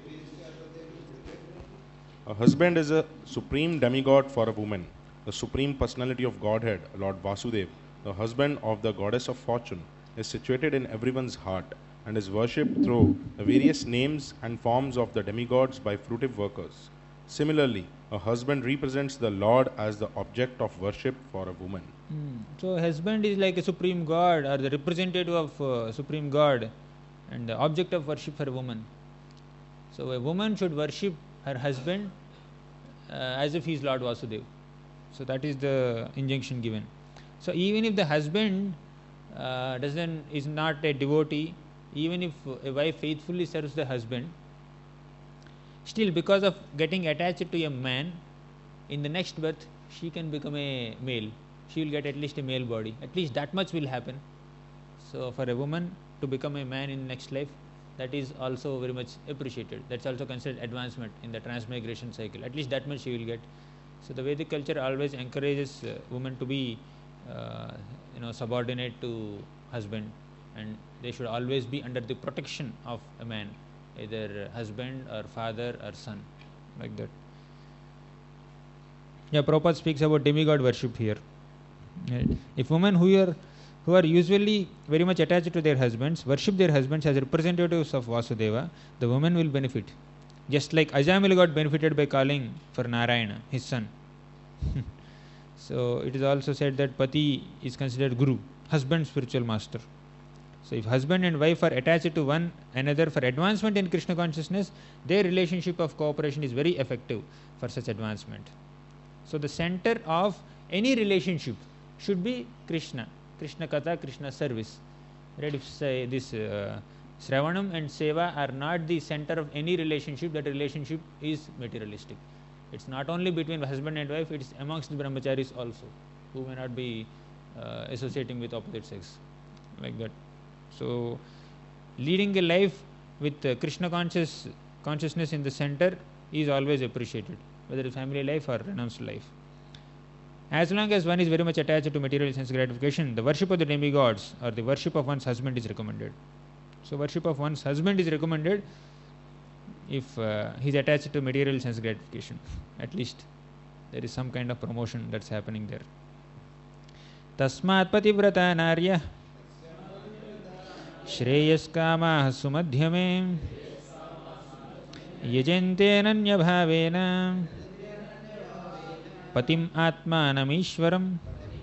A husband is a supreme demigod for a woman. The supreme personality of Godhead, Lord Vasudev, the husband of the goddess of fortune, is situated in everyone's heart and is worshipped through the various names and forms of the demigods by fruitive workers. Similarly, a husband represents the Lord as the object of worship for a woman. So husband is like a supreme god or the representative of supreme god and the object of worship for a woman. So a woman should worship her husband as if he is Lord Vasudev. So that is the injunction given. So even if the husband is not a devotee, even if a wife faithfully serves the husband, still because of getting attached to a man, in the next birth she can become a male. She will get at least a male body. At least that much will happen. So for a woman to become a man in next life, that is also very much appreciated. That's also considered advancement in the transmigration cycle. At least that much she will get. So the Vedic culture always encourages women to be subordinate to husband, and they should always be under the protection of a man, either husband or father or son, like that. Yeah, Prabhupada speaks about demigod worship here. If women who are usually very much attached to their husbands worship their husbands as representatives of Vasudeva, the woman will benefit. Just like Ajamila got benefited by calling for Narayana, his son. So it is also said that Pati is considered Guru, husband spiritual master. So if husband and wife are attached to one another for advancement in Krishna consciousness, their relationship of cooperation is very effective for such advancement. So the center of any relationship should be Krishna, Krishna Katha, Krishna service. Right? If say this Shravanam and Seva are not the center of any relationship, that relationship is materialistic. It's not only between husband and wife, it's amongst the brahmacharis also, who may not be associating with opposite sex, like that. So leading a life with Krishna consciousness in the center is always appreciated, whether it's family life or renounced life. As long as one is very much attached to material sense gratification, the worship of the demigods or the worship of one's husband is recommended. So worship of one's husband is recommended if he is attached to material sense gratification. At least there is some kind of promotion that's happening there. Tasmat pativrata narya श्रेयस्कामाः सुमध्यमे यजन्तेनन्य Bhaven पतिम् आत्मानमीश्वरम्.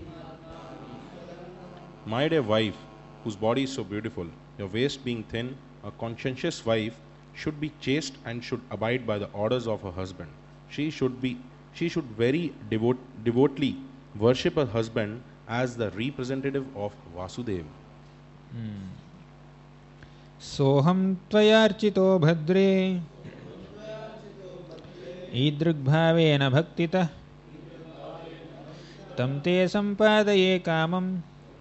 My dear wife, whose body is so beautiful, your waist being thin, a conscientious wife should be chaste and should abide by the orders of her husband. She should very devotedly worship her husband as the representative of Vasudeva. सोहम त्वयार्चितो भद्रे ईदृग्भावेन भक्तितः तं ते सम्पादये कामम्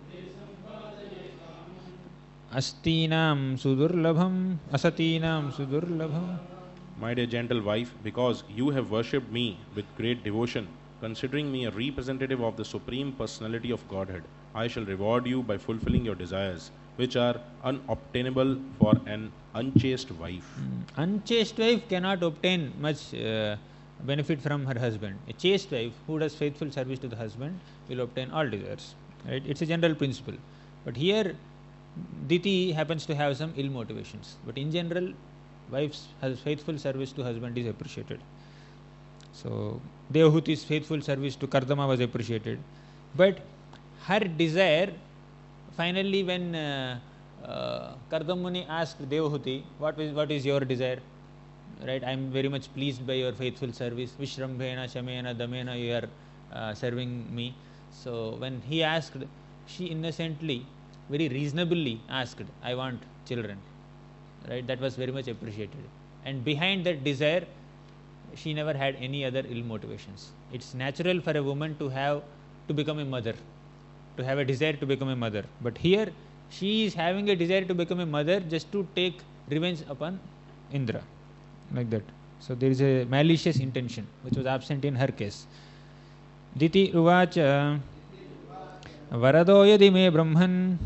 अस्तीनां सुदुर्लभम्. My dear gentle wife, because you have worshipped me with great devotion, considering me a representative of the Supreme Personality of Godhead, I shall reward you by fulfilling your desires, which are unobtainable for an unchaste wife. Unchaste wife cannot obtain much benefit from her husband. A chaste wife who does faithful service to the husband will obtain all desires. Right? It's a general principle. But here, Diti happens to have some ill motivations. But in general, wife's faithful service to husband is appreciated. So Devahuti's faithful service to Kardama was appreciated. But her desire, finally when Kardamuni asked Devahuti, what is your desire? Right, I am very much pleased by your faithful service. Vishrambhena, Shamena, Damena, you are serving me. So when he asked, she innocently, very reasonably asked, I want children. Right, that was very much appreciated. And behind that desire, she never had any other ill motivations. It's natural for a woman to become a mother. to have a desire to become a mother. But here she is having a desire to become a mother just to take revenge upon Indra, like that. So there is a malicious intention which was absent in her case. Diti uvacha varado yadi me brahman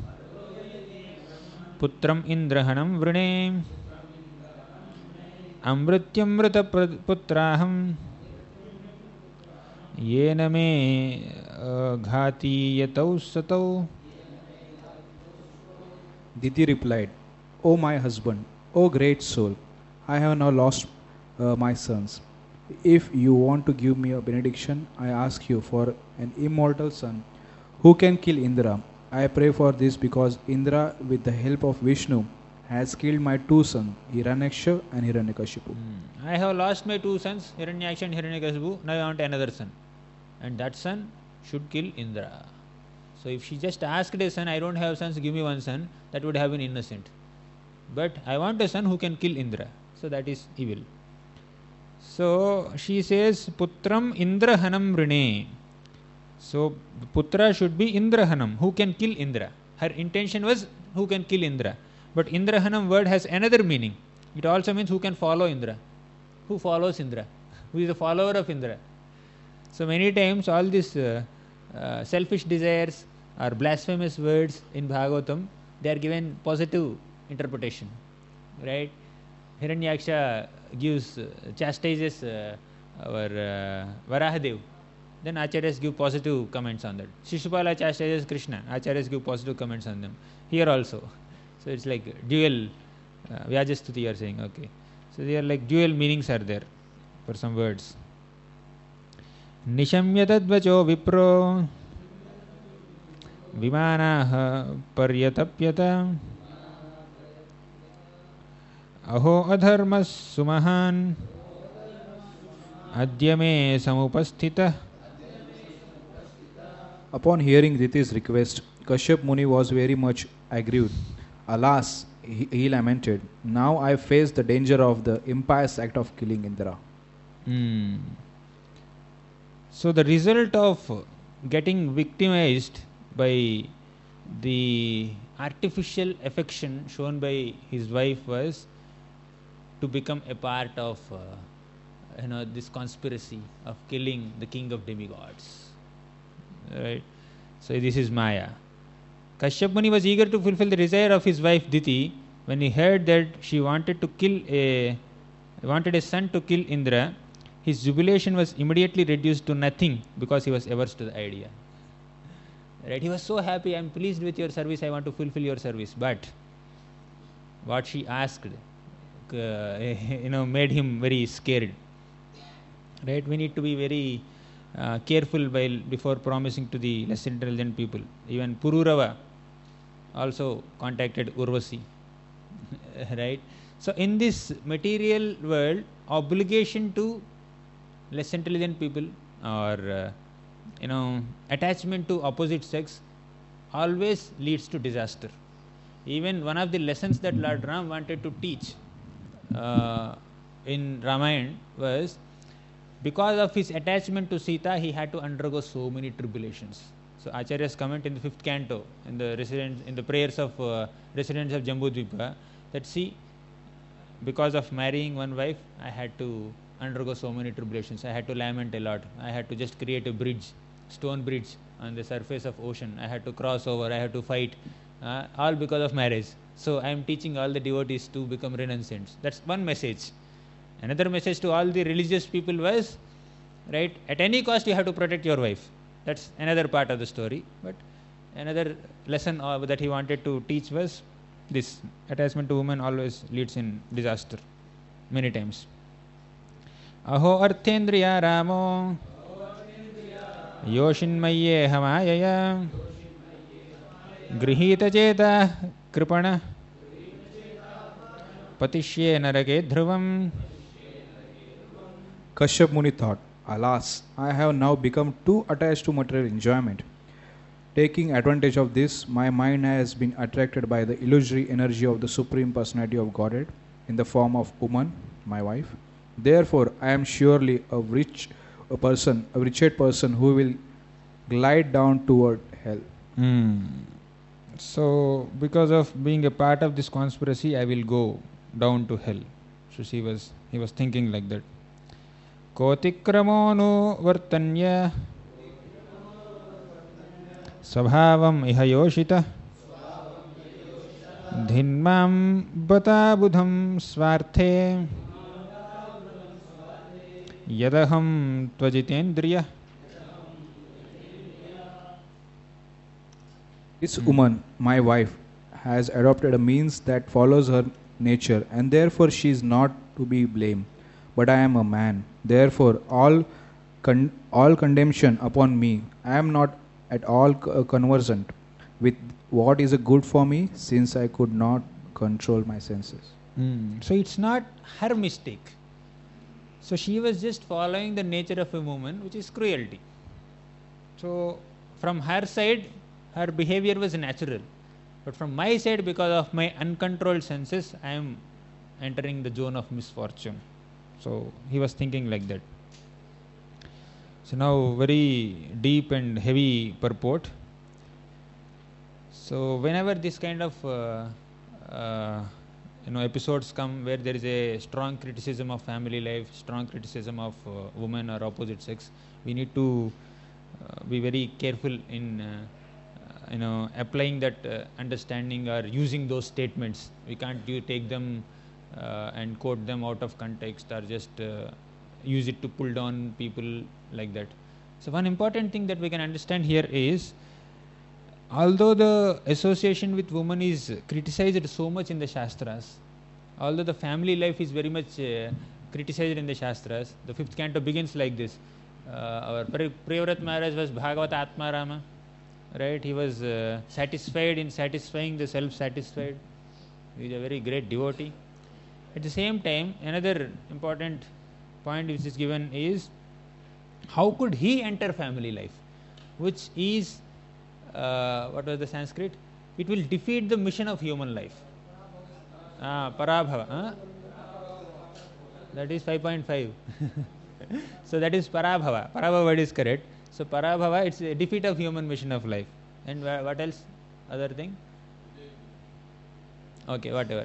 putram indrahanam vrine amrityamrita putraham yena me ghati yatau satau. Diti replied, O my husband, O great soul, I have now lost my sons. If you want to give me a benediction, I ask you for an immortal son who can kill Indra. I pray for this because Indra, with the help of Vishnu, has killed my two sons, Hiranyaksha and Hiranyakashipu. I have lost my two sons, Hiranyaksha and Hiranyakashipu. Now I want another son, and that son should kill Indra. So if she just asked a son, I don't have sons, give me one son, that would have been innocent. But I want a son who can kill Indra. So that is evil. So she says, Putram Indrahanam Rine. So Putra should be Indrahanam, who can kill Indra. Her intention was who can kill Indra. But Indrahanam word has another meaning. It also means who can follow Indra. Who follows Indra? Who is a follower of Indra? So many times all these selfish desires or blasphemous words in Bhagavatam, they are given positive interpretation. Right? Hiranyaksha gives, chastises our Varahadev. Then Acharyas give positive comments on that. Shishupala chastises Krishna. Acharyas give positive comments on them. Here also. So it's like dual, Vyajastuti you are saying, okay. So they are like dual meanings are there for some words. Nishamya tadvacho vipro vimanaha paryatapyata aho adharmas sumahan adyame samupasthita. Upon hearing Diti's request, Kashyap Muni was very much aggrieved. Alas, he lamented, now I face the danger of the impious act of killing Indra. So the result of getting victimized by the artificial affection shown by his wife was to become a part of this conspiracy of killing the king of demigods. Right? So this is Maya. Kashyap Muni was eager to fulfill the desire of his wife Diti when he heard that she wanted a son to kill Indra. His jubilation was immediately reduced to nothing because he was averse to the idea. Right? He was so happy, I am pleased with your service, I want to fulfill your service. But what she asked made him very scared. Right? We need to be very careful before promising to the less intelligent people. Even Pururava also contacted Urvasi. Right? So in this material world, obligation to less intelligent people or attachment to opposite sex always leads to disaster. Even one of the lessons that Lord Ram wanted to teach in Ramayana was, because of his attachment to Sita, he had to undergo so many tribulations. So Acharya's comment in the 5th canto, in the prayers of residents of Jambudvipa, that see, because of marrying one wife, I had to undergo so many tribulations. I had to lament a lot. I had to just create a bridge, stone bridge on the surface of ocean. I had to cross over. I had to fight, all because of marriage. So I am teaching all the devotees to become renunciants. That's one message. Another message to all the religious people was, right, at any cost you have to protect your wife. That's another part of the story. But another lesson that he wanted to teach was this: attachment to women always leads in disaster, many times. Aho arthendriya ramo yoshinmaye hamayaya grihita cheta kripana patishye narake dhruvam. Kashyap Muni thought, alas, I have now become too attached to material enjoyment. Taking advantage of this, my mind has been attracted by the illusory energy of the Supreme Personality of Godhead in the form of woman, my wife. Therefore, I am surely a wretched person who will glide down toward hell. So because of being a part of this conspiracy, I will go down to hell. So he was thinking like that. Kotikramo no vartanya svabhavam iha yoshita dhinmam bata budham swarte yadaham tvajitendriya. This woman, my wife, has adopted a means that follows her nature, and therefore she is not to be blamed. But I am a man, therefore all condemnation upon me. I am not at all conversant with what is good for me, since I could not control my senses. So it's not her mistake. So she was just following the nature of a woman, which is cruelty. So from her side, her behavior was natural. But from my side, because of my uncontrolled senses, I am entering the zone of misfortune. So he was thinking like that. So now very deep and heavy purport. So whenever this kind of episodes come where there is a strong criticism of family life, strong criticism of women or opposite sex, we need to be very careful in applying that understanding or using those statements. We can't take them and quote them out of context or just use it to pull down people like that. So one important thing that we can understand here is, although the association with woman is criticized so much in the Shastras, although the family life is very much criticized in the Shastras, the 5th canto begins like this. Our Priyavrat Maharaj was Bhagavata Atmarama. Right, he was satisfied in satisfying the self-satisfied. He is a very great devotee. At the same time, another important point which is given is, how could he enter family life, which is what was the Sanskrit? It will defeat the mission of human life. Parabhava. That is 5.5. So that is Parabhava. Parabhava word is correct. So Parabhava, it's a defeat of human mission of life. And what else? Other thing? Okay, whatever.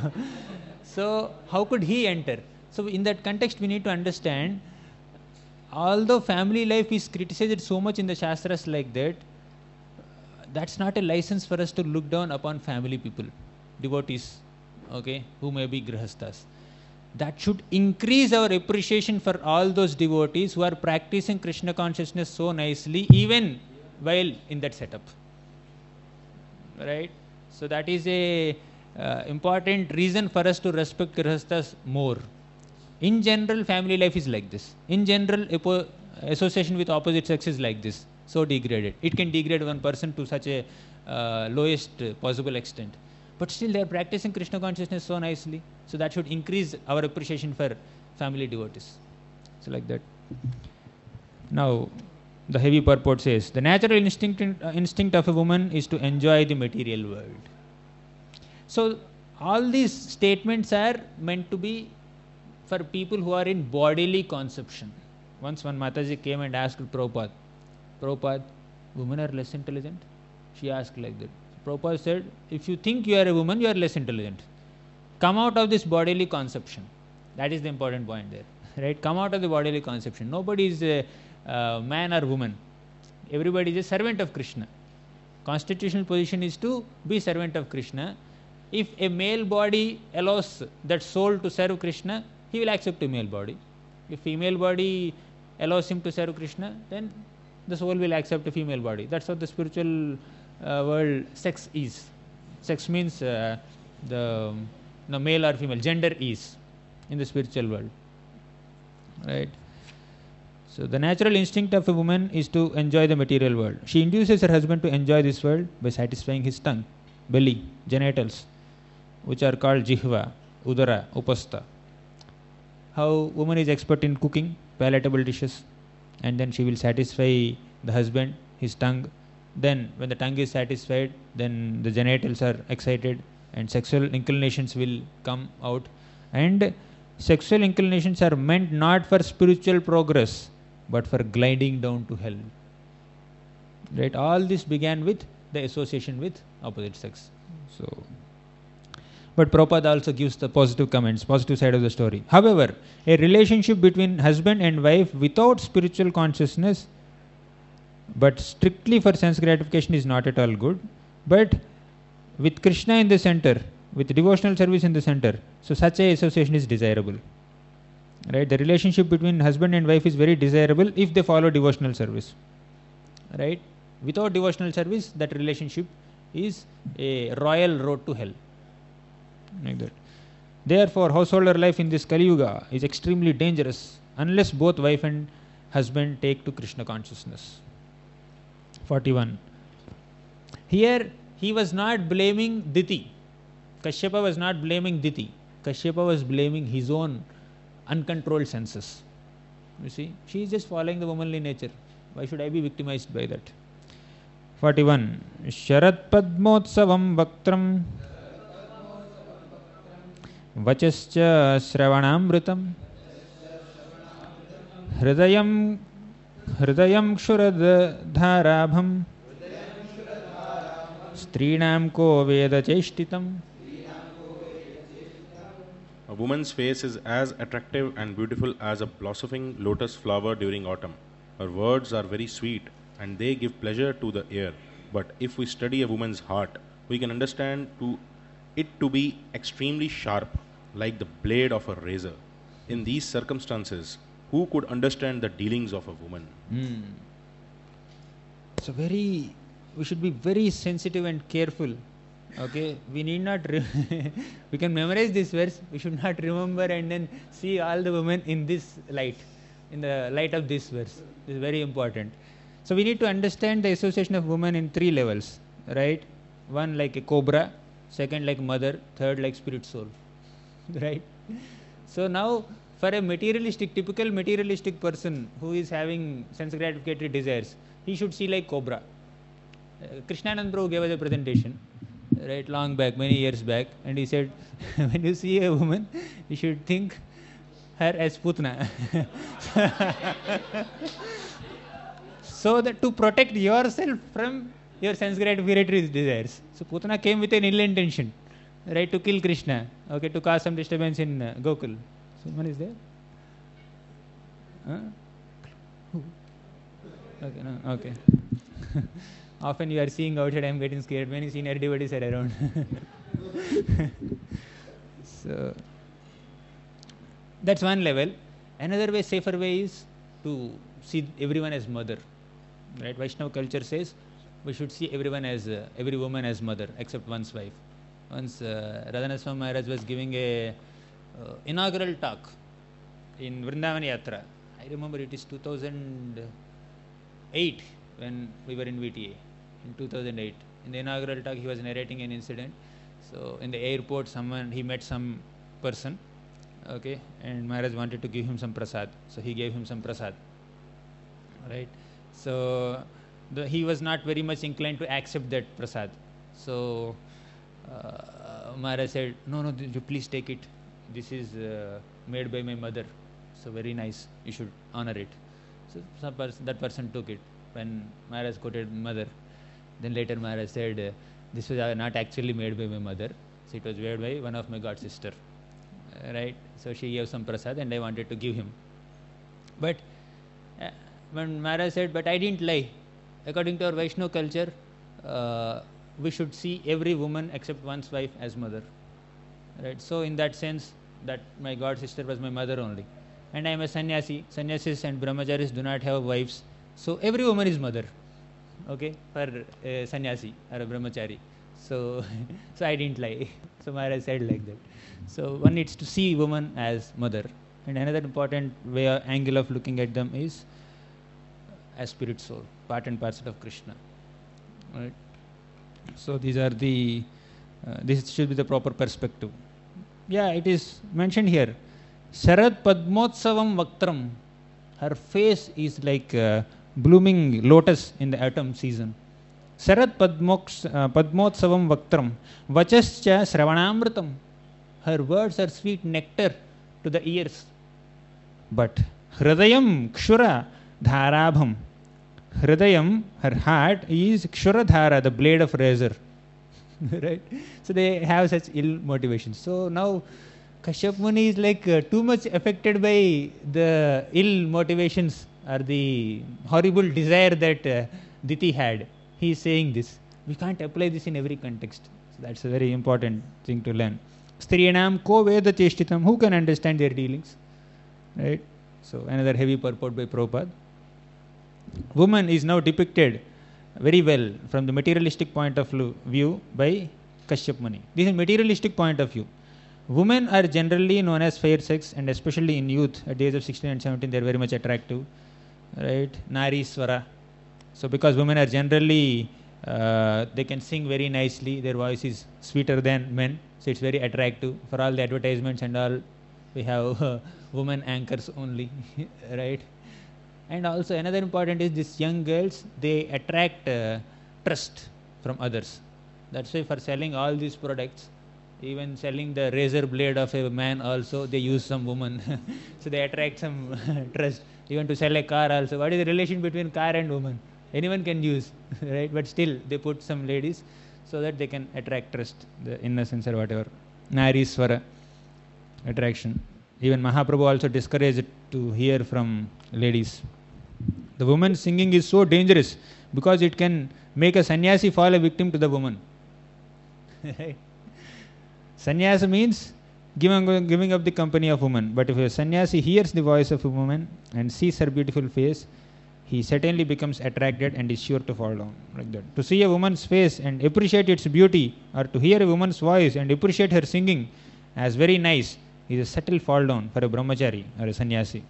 So how could he enter? So in that context, we need to understand, although family life is criticized so much in the Shastras like that, that's not a license for us to look down upon family people, devotees, okay, who may be grihasthas. That should increase our appreciation for all those devotees who are practicing Krishna consciousness so nicely, even while in that setup. Right? So that is a important reason for us to respect grihasthas more. In general, family life is like this. In general, association with opposite sex is like this, so degraded. It can degrade one person to such a lowest possible extent. But still they are practicing Krishna consciousness so nicely. So that should increase our appreciation for family devotees. So like that. Now, the heavy purport says, the natural instinct of a woman is to enjoy the material world. So all these statements are meant to be for people who are in bodily conception. Once one Mataji came and asked Prabhupada, women are less intelligent? She asked like that. Prabhupada said, if you think you are a woman, you are less intelligent. Come out of this bodily conception. That is the important point there. Right? Come out of the bodily conception. Nobody is a man or woman. Everybody is a servant of Krishna. Constitutional position is to be servant of Krishna. If a male body allows that soul to serve Krishna, he will accept a male body. If female body allows him to serve Krishna, then the soul will accept a female body. That's what the spiritual world sex is. Sex means the male or female. Gender is in the spiritual world. Right? So the natural instinct of a woman is to enjoy the material world. She induces her husband to enjoy this world by satisfying his tongue, belly, genitals, which are called jihva, udara, upastha. How woman is expert in cooking palatable dishes, and then she will satisfy the husband, his tongue. Then when the tongue is satisfied, then the genitals are excited and sexual inclinations will come out. And sexual inclinations are meant not for spiritual progress, but for gliding down to hell. Right? All this began with the association with opposite sex. So, but Prabhupada also gives the positive comments, positive side of the story. However, a relationship between husband and wife without spiritual consciousness, but strictly for sense gratification, is not at all good. But with Krishna in the center, with devotional service in the center, so such a association is desirable. Right? The relationship between husband and wife is very desirable if they follow devotional service. Right? Without devotional service, that relationship is a royal road to hell. Like that. Therefore, householder life in this Kali Yuga is extremely dangerous unless both wife and husband take to Krishna consciousness. 41. Here, he was not blaming Diti. Kashyapa was not blaming Diti. Kashyapa was blaming his own uncontrolled senses. You see, she is just following the womanly nature. Why should I be victimized by that? 41. Sharat Padmotsavam Vaktram Vachascha Shravanamritam Hridayam Kshurad Dharabham Strinam Ko Veda Cheshtitam. A woman's face is as attractive and beautiful as a blossoming lotus flower during autumn. Her words are very sweet and they give pleasure to the ear. But if we study a woman's heart, we can understand it to be extremely sharp, like the blade of a razor. In these circumstances, who could understand the dealings of a woman? So we should be very sensitive and careful. Okay, we need not, we can memorize this verse, we should not remember and then see all the women in this light, in the light of this verse. This is very important. So we need to understand the association of woman in 3 levels, right? One like a cobra, second like mother, third like spirit soul, right? So now for a typical materialistic person who is having sense gratificatory desires, he should see like cobra. Krishnanand Prabhu gave us a presentation, right, long back, many years back, and he said, when you see a woman, you should think her as Putna. So that to protect yourself from your sense gratificatory desires. So Putna came with an ill intention, right, to kill Krishna, okay, to cause some disturbance in Gokul. Someone is there? Huh? Who? Okay, no, okay. Often you are seeing outside, I am getting scared. Many senior devotees are around. So that's one level. Another way, safer way is to see everyone as mother. Right? Vaishnava culture says we should see every woman as mother except one's wife. Once Radhana Swami Maharaj was giving a inaugural talk in Vrindavan Yatra. I remember it is 2008 when we were in VTA. In 2008, in the inaugural talk, he was narrating an incident. So in the airport, he met some person, okay, and Maharaj wanted to give him some prasad. So he gave him some prasad, right? So he was not very much inclined to accept that prasad. So Maharaj said, no, please take it. This is made by my mother. So very nice. You should honor it. So that person took it. When Maharaj quoted mother, then later Maharaj said, this was not actually made by my mother. So it was made by one of my god sister. Right? So she gave some prasad and I wanted to give him. But when Maharaj said, but I didn't lie. According to our Vaishnava culture, we should see every woman except one's wife as mother. Right? So in that sense, that my god sister was my mother only. And I am a sannyasi. Sannyasis and brahmacharis do not have wives. So every woman is mother, okay, for a sannyasi or a brahmachari. So I didn't lie. So Maharaj said like that. So one needs to see woman as mother. And another important angle of looking at them is as spirit soul, part and parcel of Krishna. Right? So these are this should be the proper perspective. Yeah, it is mentioned here. Sharad Padmotsavam Vaktram. Her face is like blooming lotus in the autumn season. Sharad Padmotsavam Vaktram. Vachascha Shravanamritam. Her words are sweet nectar to the ears. But Hridayam Kshura Dharabham. Hridayam, her heart, is Kshuradhara, the blade of razor. Right? So they have such ill motivations. So now Kashyap Muni is like too much affected by the ill motivations or the horrible desire that Diti had. He is saying this. We can't apply this in every context. So that's a very important thing to learn. Striyanam ko veda cheshtitam. Who can understand their dealings? Right? So another heavy purport by Prabhupada. Woman is now depicted very well from the materialistic point of view by Kashyap Muni. This is materialistic point of view. Women are generally known as fair sex, and especially in youth at the age of 16 and 17 they are very much attractive. Right? Nari Swara. So because women are generally they can sing very nicely, their voice is sweeter than men, so it's very attractive. For all the advertisements and all, we have women anchors only. Right? And also another important is these young girls, they attract trust from others. That's why for selling all these products, even selling the razor blade of a man also, they use some woman. So they attract some trust. Even to sell a car also, what is the relation between car and woman? Anyone can use, right? But still they put some ladies so that they can attract trust, the innocence or whatever. Nari Swara, attraction. Even Mahaprabhu also discouraged to hear from ladies. The woman singing is so dangerous because it can make a sannyasi fall a victim to the woman. Sannyasa means giving up the company of woman. But if a sannyasi hears the voice of a woman and sees her beautiful face, he certainly becomes attracted and is sure to fall down. Like that. To see a woman's face and appreciate its beauty, or to hear a woman's voice and appreciate her singing as very nice, is a subtle fall down for a brahmachari or a sannyasi.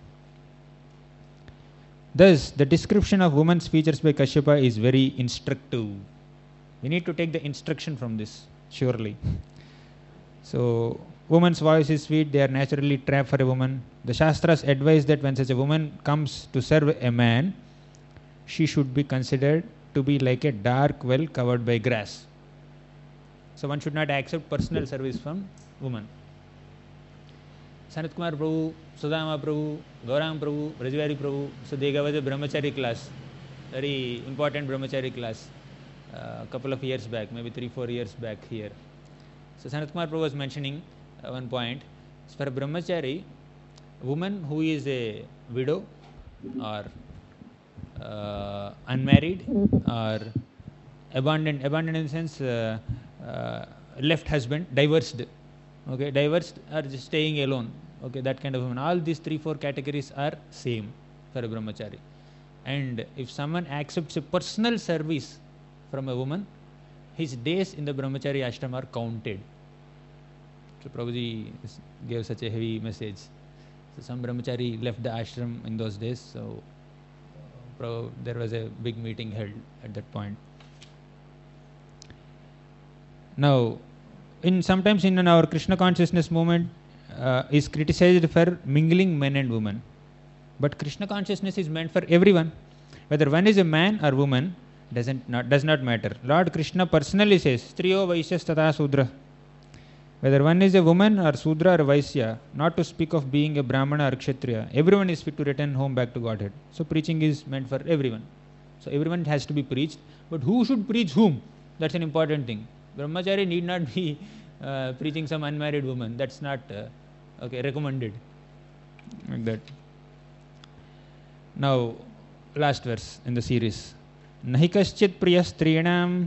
Thus, the description of woman's features by Kashyapa is very instructive. We need to take the instruction from this, surely. So, woman's voice is sweet, they are naturally trapped for a woman. The Shastras advise that when such a woman comes to serve a man, she should be considered to be like a dark well covered by grass. So, one should not accept personal service from woman. Sanat Kumar Prabhu, Sudama Prabhu, Gaurang Prabhu, Rajvari Prabhu, so they gave us a brahmachari class, very important brahmachari class, a couple of years back, maybe 3-4 years back here. So Sanat Kumar Prabhu was mentioning one point, for a brahmachari, a woman who is a widow or unmarried or abandoned in the sense left husband, divorced, okay, divorced or just staying alone, okay, that kind of woman. All these 3-4 categories are same for a brahmachari. And if someone accepts a personal service from a woman, his days in the brahmachari ashram are counted. So Prabhuji gave such a heavy message. So some brahmachari left the ashram in those days, so there was a big meeting held at that point. Now, sometimes in our Krishna consciousness movement is criticized for mingling men and women. But Krishna consciousness is meant for everyone. Whether one is a man or woman does not matter. Lord Krishna personally says, Striyo Vaishyas Tata Sudra. Whether one is a woman or Sudra or Vaisya, not to speak of being a Brahmana or Kshatriya, everyone is fit to return home back to Godhead. So preaching is meant for everyone. So everyone has to be preached. But who should preach whom? That's an important thing. Brahmachari need not be preaching some unmarried woman. That's not recommended. Like that. Now, last verse in the series. Nahi kaschit priya strinam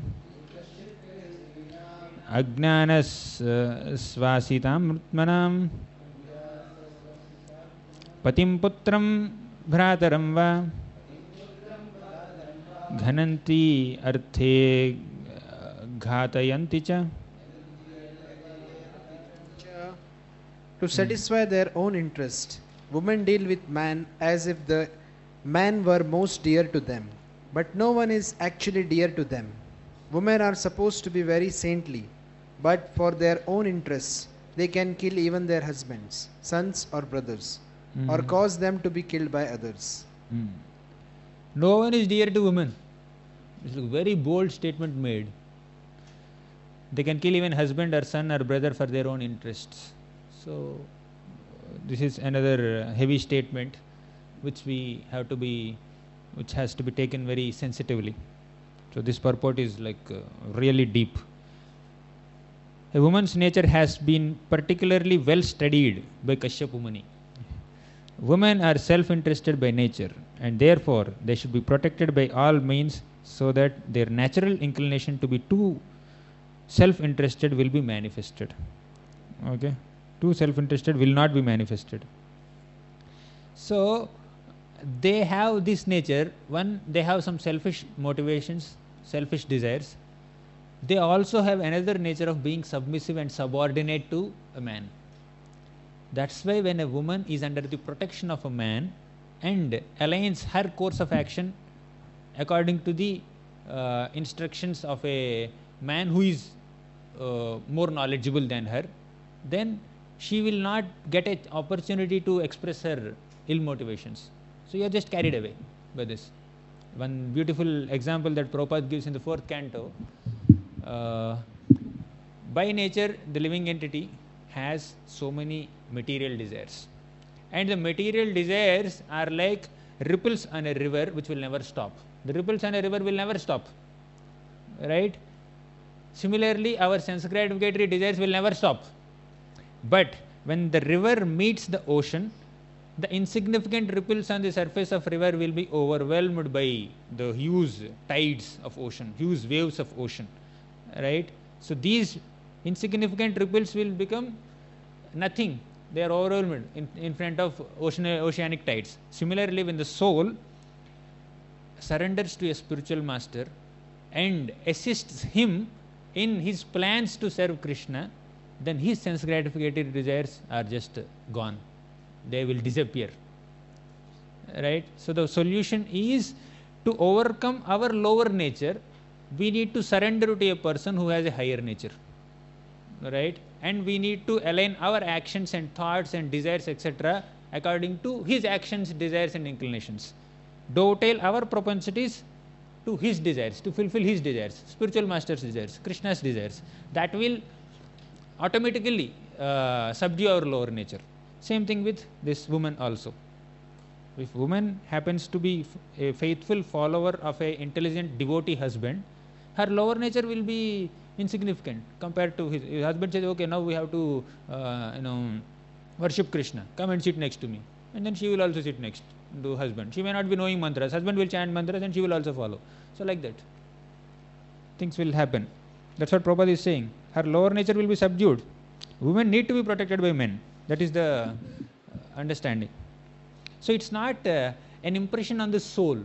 ajnanas svasitam mritmanam patim putram bhrataram va ghananti arthe ghatayanti cha. To satisfy their own interest, women deal with man as if the man were most dear to them, but no one is actually dear to them. Women are supposed to be very saintly, but for their own interests, they can kill even their husbands, sons or brothers, or cause them to be killed by others. No one is dear to women. It's a very bold statement made. They can kill even husband or son or brother for their own interests. So, this is another heavy statement which we have to be which has to be taken very sensitively. So this purport is really deep. A woman's nature has been particularly well studied by Kashyapa Muni. Women are self-interested by nature, and therefore they should be protected by all means so that their natural inclination to be too self-interested will be manifested. Okay? Too self-interested will not be manifested. So they have this nature. One, they have some selfish motivations, selfish desires. They also have another nature of being submissive and subordinate to a man. That's why when a woman is under the protection of a man and aligns her course of action according to the instructions of a man who is more knowledgeable than her, then she will not get an opportunity to express her ill motivations. So you are just carried away by this. One beautiful example that Prabhupada gives in the 4th canto, by nature the living entity has so many material desires, and the material desires are like ripples on a river which will never stop. The ripples on a river will never stop, right? Similarly, our sense gratificatory desires will never stop. But when the river meets the ocean, the insignificant ripples on the surface of river will be overwhelmed by the huge tides of ocean, huge waves of ocean, right? So these insignificant ripples will become nothing. They are overwhelmed in front of oceanic tides. Similarly, when the soul surrenders to a spiritual master and assists him in his plans to serve Krishna, then his sense gratificatory desires are just gone. They will disappear, right? So the solution is to overcome our lower nature. We need to surrender to a person who has a higher nature, right? And we need to align our actions and thoughts and desires, etc., according to his actions, desires, and inclinations. Dovetail our propensities to his desires, to fulfill his desires, spiritual master's desires, Krishna's desires. That will automatically subdue our lower nature. Same thing with this woman also. If woman happens to be a faithful follower of an intelligent devotee husband, her lower nature will be insignificant compared to his husband says, okay, now we have to worship Krishna, come and sit next to me, and then she will also sit next to husband. She may not be knowing mantras, husband will chant mantras and she will also follow. So like that things will happen. That's what Prabhupada is saying. Her lower nature will be subdued. Women need to be protected by men. That is the understanding. So it's not an impression on the soul,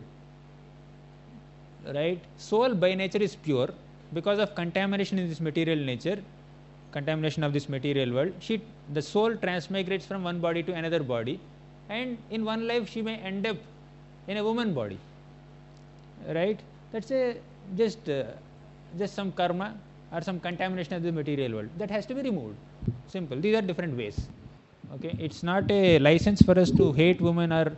right? Soul by nature is pure. Because of contamination in this material nature, contamination of this material world, the soul transmigrates from one body to another body, and in one life she may end up in a woman body, right? That's just some karma or some contamination of the material world that has to be removed. Simple. These are different ways. Okay, it's not a license for us to hate women or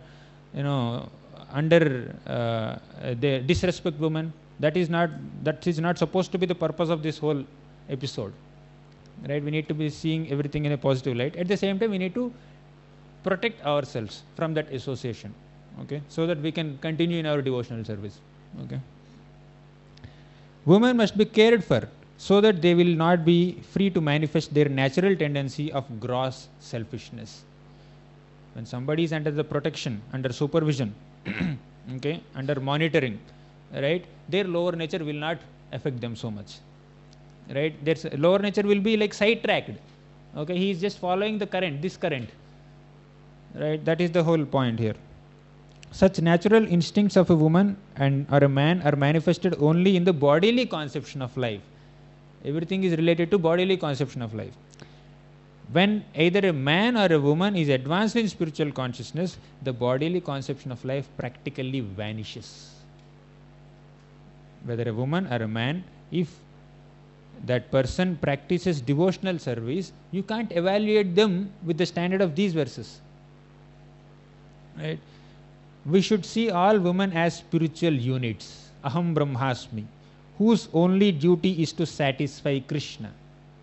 they disrespect women. That is not supposed to be the purpose of this whole episode, right? We need to be seeing everything in a positive light. At the same time, we need to protect ourselves from that association, okay, so that we can continue in our devotional service. Okay, women must be cared for so that they will not be free to manifest their natural tendency of gross selfishness. When somebody is under the protection, under supervision, okay, under monitoring, right, their lower nature will not affect them so much, right? Their lower nature will be like sidetracked. Okay, he is just following the current, this current, right? That is the whole point here. Such natural instincts of a woman or a man are manifested only in the bodily conception of life. Everything is related to bodily conception of life. When either a man or a woman is advanced in spiritual consciousness, the bodily conception of life practically vanishes. Whether a woman or a man, if that person practices devotional service, you can't evaluate them with the standard of these verses, right? We should see all women as spiritual units, aham brahmasmi, whose only duty is to satisfy Krishna.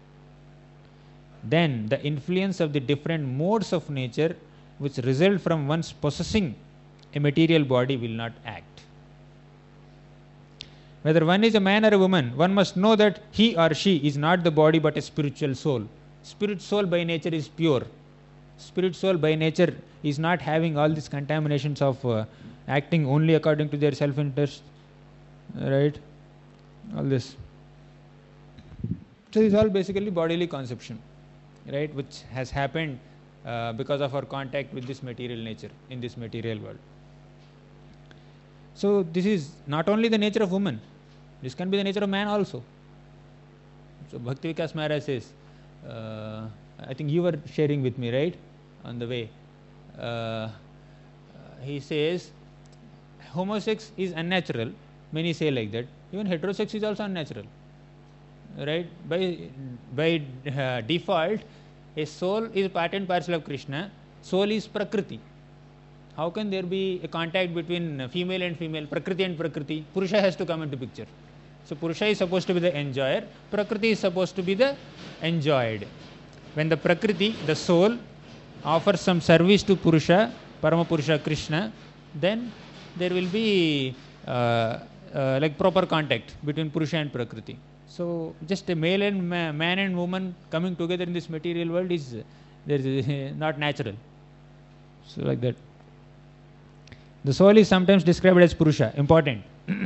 Then the influence of the different modes of nature which result from one's possessing a material body will not act. Whether one is a man or a woman, one must know that he or she is not the body but a spiritual soul. Spirit soul by nature is pure. Spirit soul by nature is not having all these contaminations of acting only according to their self-interest, right? All this. So this is all basically bodily conception, right, which has happened because of our contact with this material nature in this material world. So this is not only the nature of woman, this can be the nature of man also. So Bhakti Vikas Maharaj says, I think you were sharing with me, right, on the way. He says, homosex is unnatural. Many say like that. Even heterosex is also unnatural, right? By default, a soul is part and parcel of Krishna. Soul is Prakriti. How can there be a contact between female and female, Prakriti and Prakriti? Purusha has to come into picture. So Purusha is supposed to be the enjoyer, Prakriti is supposed to be the enjoyed. When the Prakriti, the soul, offers some service to Purusha, Paramapurusha Krishna, then there will be like proper contact between Purusha and Prakriti. So just a male and man and woman coming together in this material world is not natural. So like that. The soul is sometimes described as Purusha. Important.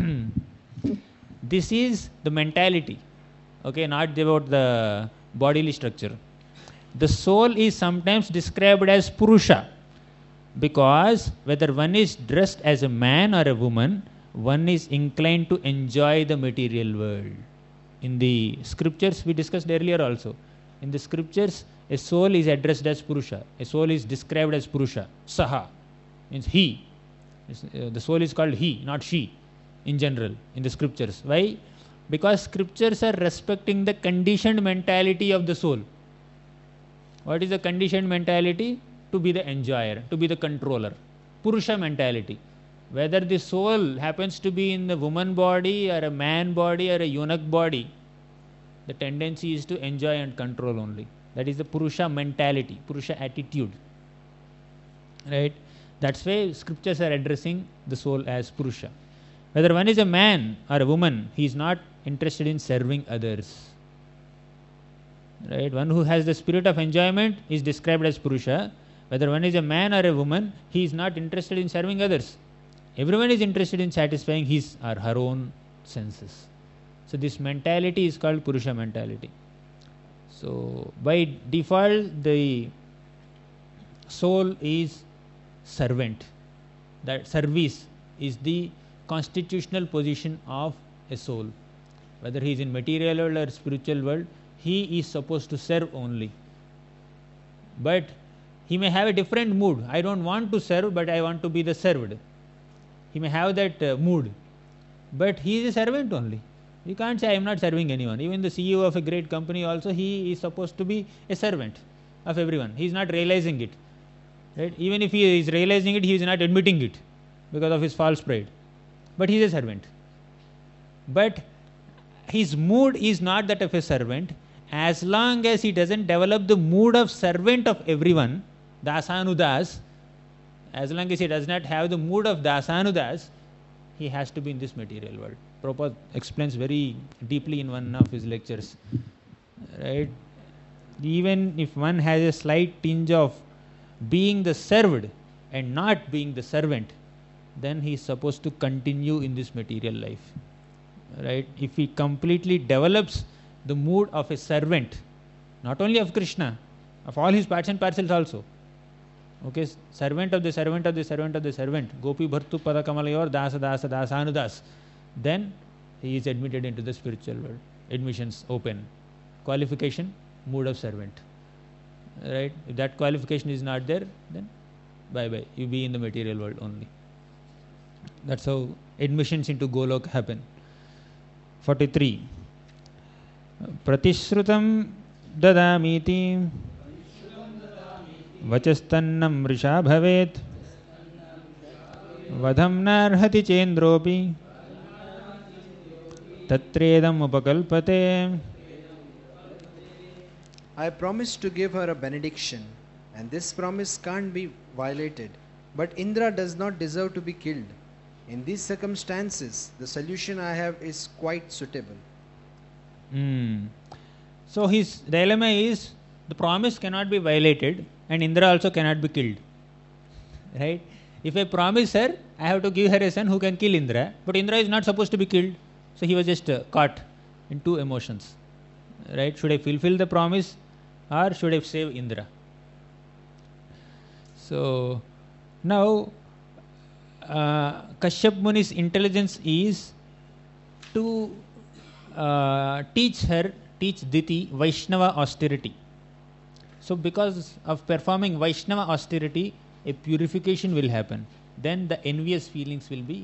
This is the mentality, okay, not about the bodily structure. The soul is sometimes described as Purusha because whether one is dressed as a man or a woman, one is inclined to enjoy the material world. In the scriptures, we discussed earlier also. In the scriptures, a soul is addressed as Purusha. A soul is described as Purusha. Saha means he. The soul is called he, not she, in general, in the scriptures. Why? Because scriptures are respecting the conditioned mentality of the soul. What is the conditioned mentality? To be the enjoyer, to be the controller. Purusha mentality. Whether the soul happens to be in the woman body or a man body or a eunuch body, the tendency is to enjoy and control only. That is the Purusha mentality, Purusha attitude. Right? That's why scriptures are addressing the soul as Purusha. Whether one is a man or a woman, he is not interested in serving others. Right? One who has the spirit of enjoyment is described as Purusha. Whether one is a man or a woman, he is not interested in serving others. Everyone is interested in satisfying his or her own senses. So this mentality is called Purusha mentality. So by default, the soul is servant. That service is the constitutional position of a soul. Whether he is in material world or spiritual world, he is supposed to serve only. But he may have a different mood. I don't want to serve, but I want to be the served. He may have that mood. But he is a servant only. You can't say I am not serving anyone. Even the CEO of a great company also, he is supposed to be a servant of everyone. He is not realizing it. Right? Even if he is realizing it, he is not admitting it because of his false pride. But he is a servant. But his mood is not that of a servant. As long as he doesn't develop the mood of servant of everyone, Dasanudas, as long as he does not have the mood of Dasanudas, he has to be in this material world. Prabhupada explains very deeply in one of his lectures. Right? Even if one has a slight tinge of being the served and not being the servant, then he is supposed to continue in this material life. Right? If he completely develops the mood of a servant, not only of Krishna, of all his parts and parcels also. Okay, servant of the servant of the servant of the servant, Gopi Bhartu Padakamalayur Dasa Dasa Dasanudas, then he is admitted into the spiritual world. Admissions open. Qualification, mood of servant. Right? If that qualification is not there, then bye bye. You be in the material world only. That's how admissions into Golok happen. 43. Pratishrutam dadamiti vachastannam risha bhavet vadham narhati chendropi tatredam upakalpate. I promised to give her a benediction, and this promise can't be violated. But Indra does not deserve to be killed. In these circumstances, the solution I have is quite suitable. So his dilemma is the promise cannot be violated and Indra also cannot be killed. Right? If I promise her, I have to give her a son who can kill Indra, but Indra is not supposed to be killed. So he was just caught in two emotions. Right? Should I fulfill the promise or should I save Indra? So now Kashyap Muni's intelligence is to teach Diti Vaishnava austerity. So because of performing Vaishnava austerity, a purification will happen. Then the envious feelings will be,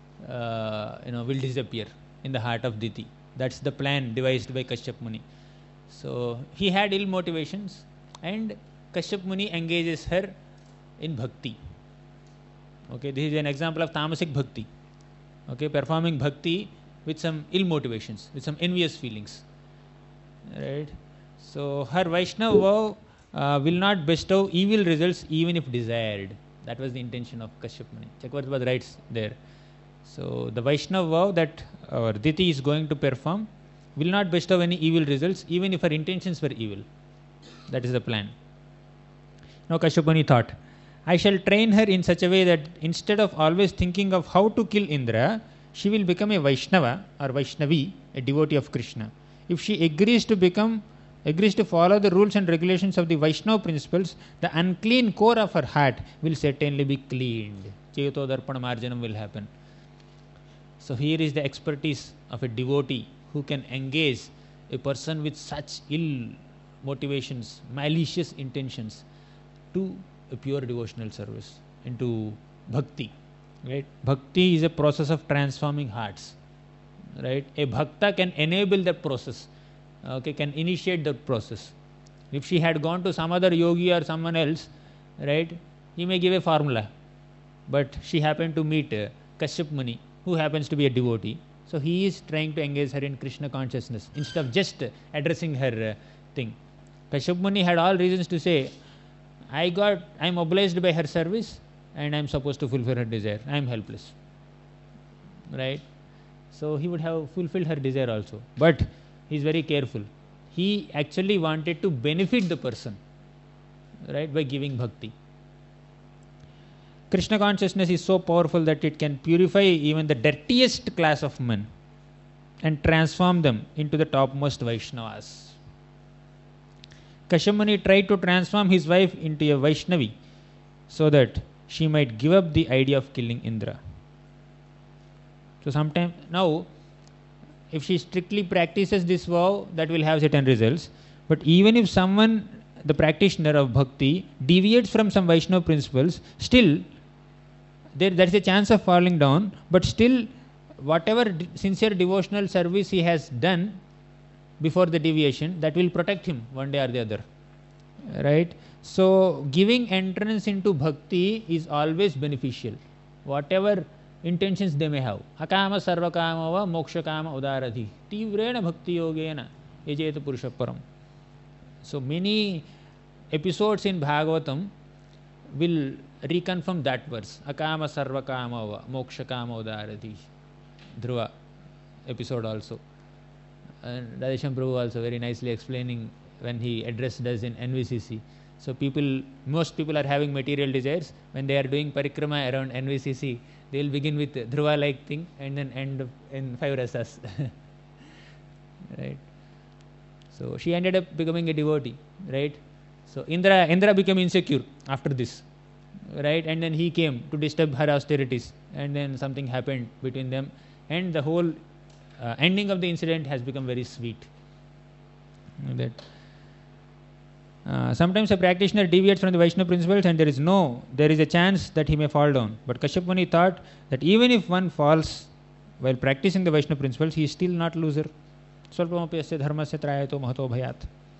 will disappear in the heart of Diti. That's the plan devised by Kashyap Muni. So he had ill motivations, and Kashyap Muni engages her in bhakti. Okay, this is an example of tamasic bhakti. Okay, performing bhakti with some ill motivations, with some envious feelings. Right? So her Vaishnava vow will not bestow evil results even if desired. That was the intention of Kashyap Muni. Chakravarti writes there. So the Vaishnava vow that our Diti is going to perform will not bestow any evil results even if her intentions were evil. That is the plan. Now Kashyap Muni thought, I shall train her in such a way that instead of always thinking of how to kill Indra, she will become a Vaishnava or Vaishnavi, a devotee of Krishna. If she agrees to follow the rules and regulations of the Vaishnava principles, the unclean core of her heart will certainly be cleaned. Cheto Darpana Marjanam will happen. So here is the expertise of a devotee who can engage a person with such ill motivations, malicious intentions, to a pure devotional service, into bhakti. Right? Bhakti is a process of transforming hearts. Right? A bhakta can enable that process. Okay, can initiate that process. If she had gone to some other yogi or someone else, right, he may give a formula. But she happened to meet Kashyap Muni, who happens to be a devotee. So he is trying to engage her in Krishna consciousness instead of just addressing her thing. Kashyap Muni had all reasons to say, I am obliged by her service and I am supposed to fulfill her desire. I am helpless. Right? So he would have fulfilled her desire also. But he is very careful. He actually wanted to benefit the person, right, by giving bhakti. Krishna consciousness is so powerful that it can purify even the dirtiest class of men and transform them into the topmost Vaishnavas. Kashyap Muni tried to transform his wife into a Vaishnavi so that she might give up the idea of killing Indra. So sometime now, if she strictly practices this vow, that will have certain results. But even if someone, the practitioner of bhakti, deviates from some Vaishnava principles, still there is a chance of falling down. But still, whatever sincere devotional service he has done before the deviation, that will protect him one day or the other. Right? So giving entrance into bhakti is always beneficial. Whatever intentions they may have. Akama sarvakama va mokshakama udaradhi. Tivrena bhakti yogena yajeta purusha param. So many episodes in Bhagavatam will reconfirm that verse. Akama sarvakama va mokshakama udaradhi. Dhruva episode also. And Radhesham Prabhu also very nicely explaining when he addressed us in NVCC. So most people are having material desires. When they are doing parikrama around NVCC, they will begin with Dhruva-like thing and then end up in 5 rasas. Right? So she ended up becoming a devotee. Right? So Indra became insecure after this. Right? And then he came to disturb her austerities. And then something happened between them. And the whole ending of the incident has become very sweet. That sometimes a practitioner deviates from the Vaishnava principles and there is a chance that he may fall down. But Kashyap Muni thought that even if one falls while practicing the Vaishnava principles, he is still not loser. Swalpamapi asya dharmasya trayato mahato bhayat.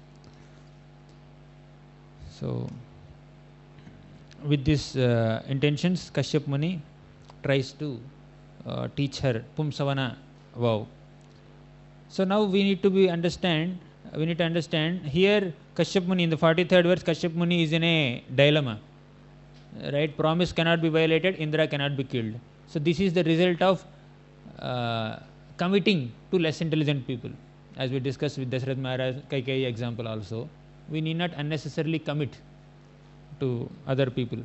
So, with these intentions, Kashyap Muni tries to teach her Pumsavana vow. So now we need to understand here Kashyap Muni, in the 43rd verse, Kashyap Muni is in a dilemma. right? Promise cannot be violated, Indra cannot be killed. So this is the result of committing to less intelligent people. As we discussed with Dasarath Maharaj, Kaikeyi example also, we need not unnecessarily commit to other people.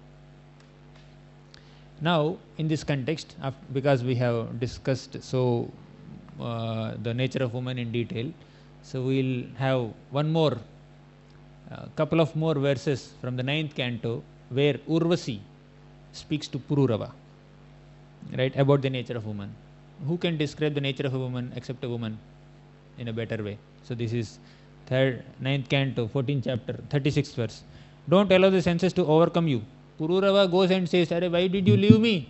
Now, in this context, because we have discussed the nature of woman in detail, so we'll have one more, couple of more verses from the 9th canto, where Urvasi speaks to Pururava, right, about the nature of woman. Who can describe the nature of a woman except a woman in a better way? So this is 9th canto, 14th chapter, 36th verse. Don't allow the senses to overcome you. Pururava goes and says, "Arey, why did you leave me?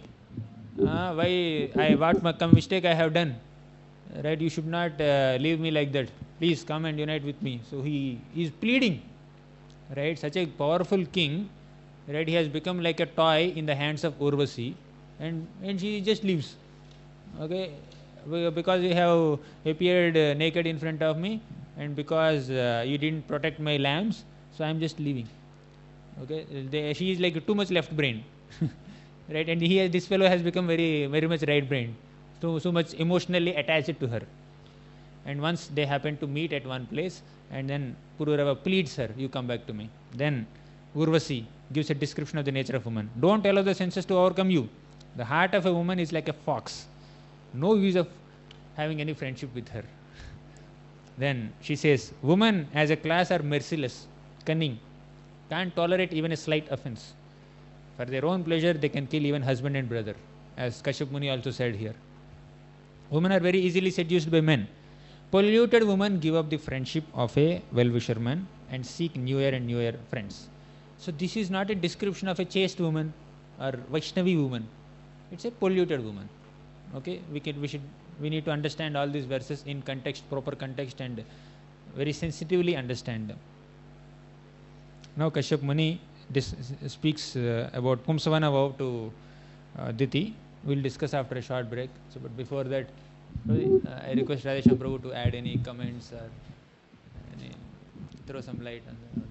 What mistake I have done? Right? You should not leave me like that. Please come and unite with me." So he is pleading. Right? Such a powerful king, right? He has become like a toy in the hands of Urvasi, and she just leaves. Okay, because you have appeared naked in front of me, and because you didn't protect my lambs, so I am just leaving. Okay, she is like too much left brain, right? And this fellow has become very much right brain, so much emotionally attached to her. And once they happen to meet at one place, and then Pururava pleads her, "You come back to me." Then Urvasi gives a description of the nature of woman. Don't allow the senses to overcome you. The heart of a woman is like a fox. No use of having any friendship with her. Then she says, women as a class are merciless, cunning, can't tolerate even a slight offense. For their own pleasure, they can kill even husband and brother, as Kashyap Muni also said here. Women are very easily seduced by men. Polluted women give up the friendship of a well-wisher man and seek newer and newer friends. So this is not a description of a chaste woman or Vaishnavi woman. It's a polluted woman. Okay, we need to understand all these verses in context, proper context, and very sensitively understand them. Now Kashyap Muni speaks about Pumsavana vow to Diti. We'll discuss after a short break. So, but before that, I request Radhesham Prabhu to add any comments or throw some light on that.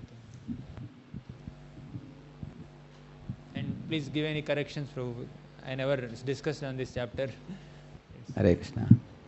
And please give any corrections, Prabhu. I never discussed on this chapter. Hare Krishna.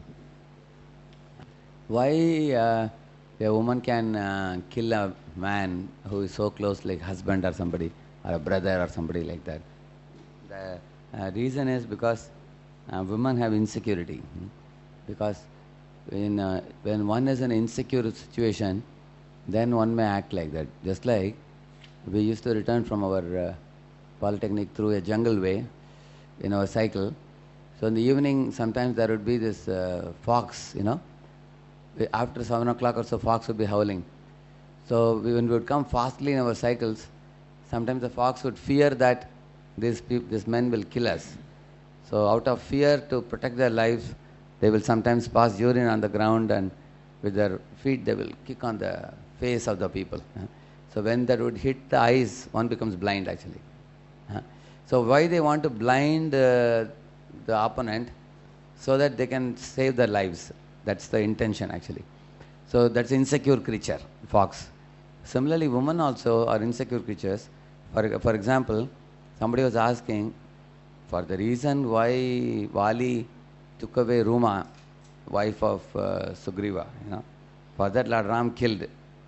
Why a woman can kill a man who is so close, like husband or somebody, or a brother or somebody like that? The reason is because women have insecurity. Because when one is in an insecure situation, then one may act like that. Just like we used to return from our polytechnic through a jungle way in our cycle. So in the evening, sometimes there would be this fox, After 7 o'clock or so, fox would be howling. So when we would come fastly in our cycles, sometimes the fox would fear that these men will kill us. So out of fear to protect their lives, they will sometimes pass urine on the ground, and with their feet they will kick on the face of the people. So when that would hit the eyes, one becomes blind actually. So why they want to blind the opponent? So that they can save their lives. That's the intention actually. So that's insecure creature, fox. Similarly, women also are insecure creatures. For example, somebody was asking for the reason why Vali took away Ruma, wife of Sugriva. For that Lord Ram killed,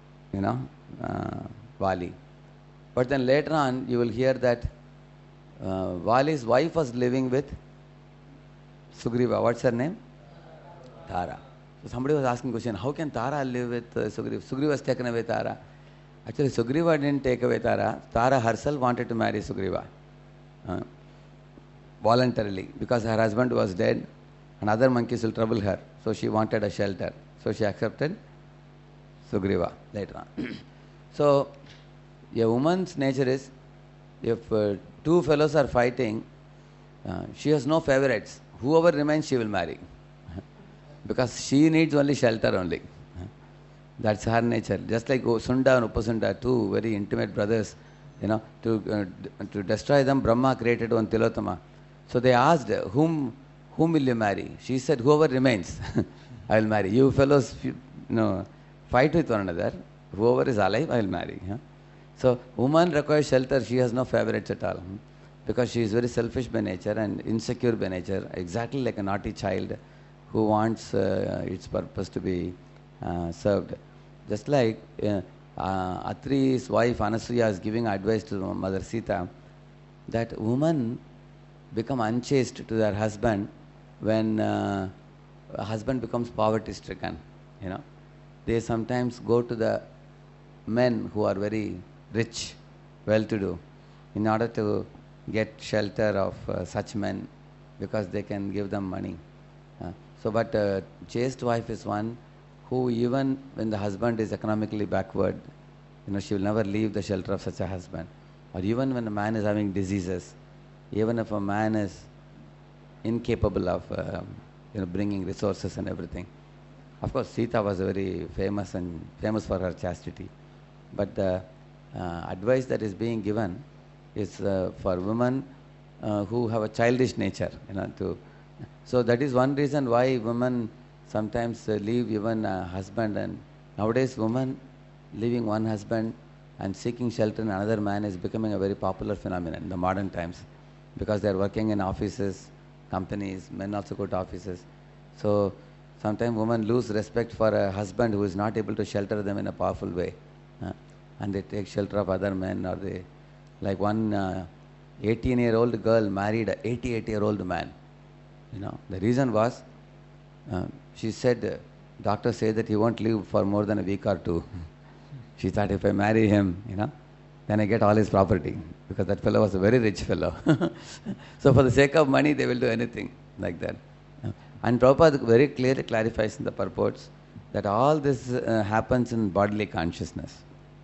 Vali. But then later on, you will hear that Vali's wife was living with Sugriva. What's her name? Tara. So somebody was asking question, how can Tara live with Sugriva? Sugriva has taken away Tara. Actually, Sugriva didn't take away Tara. Tara herself wanted to marry Sugriva voluntarily, because her husband was dead and other monkeys will trouble her. So she wanted a shelter. So she accepted Sugriva later on. So a woman's nature is, if two fellows are fighting, she has no favorites. Whoever remains, she will marry. Because she needs only shelter only. That's her nature. Just like Sunda and Upasunda, two very intimate brothers, to destroy them, Brahma created one Tilotama. So they asked, whom will you marry? She said, whoever remains, I will marry. You fellows, fight with one another. Whoever is alive, I will marry. So woman requires shelter, she has no favorites at all. Because she is very selfish by nature and insecure by nature, exactly like a naughty child who wants its purpose to be served. Just like Atri's wife Anasuya is giving advice to Mother Sita, that woman become unchaste to their husband when a husband becomes poverty stricken. You know, they sometimes go to the men who are very rich, well-to-do, in order to get shelter of such men, because they can give them money. But chaste wife is one who, even when the husband is economically backward, she will never leave the shelter of such a husband. Or even when a man is having diseases, even if a man is incapable of bringing resources and everything. Of course, Sita was very famous for her chastity. But the advice that is being given is for women who have a childish nature. So that is one reason why women sometimes leave even a husband. And nowadays, women leaving one husband and seeking shelter in another man is becoming a very popular phenomenon in the modern times, because they are working in offices, companies, men also go to offices. So sometimes women lose respect for a husband who is not able to shelter them in a powerful way. And they take shelter of other men, or they, like one 18-year-old girl married an 88-year-old man. The reason was, she said, doctors say that he won't live for more than a week or two. She thought, if I marry him, then I get all his property, because that fellow was a very rich fellow. So for the sake of money, they will do anything like that. And Prabhupada very clearly clarifies in the purports that all this happens in bodily consciousness.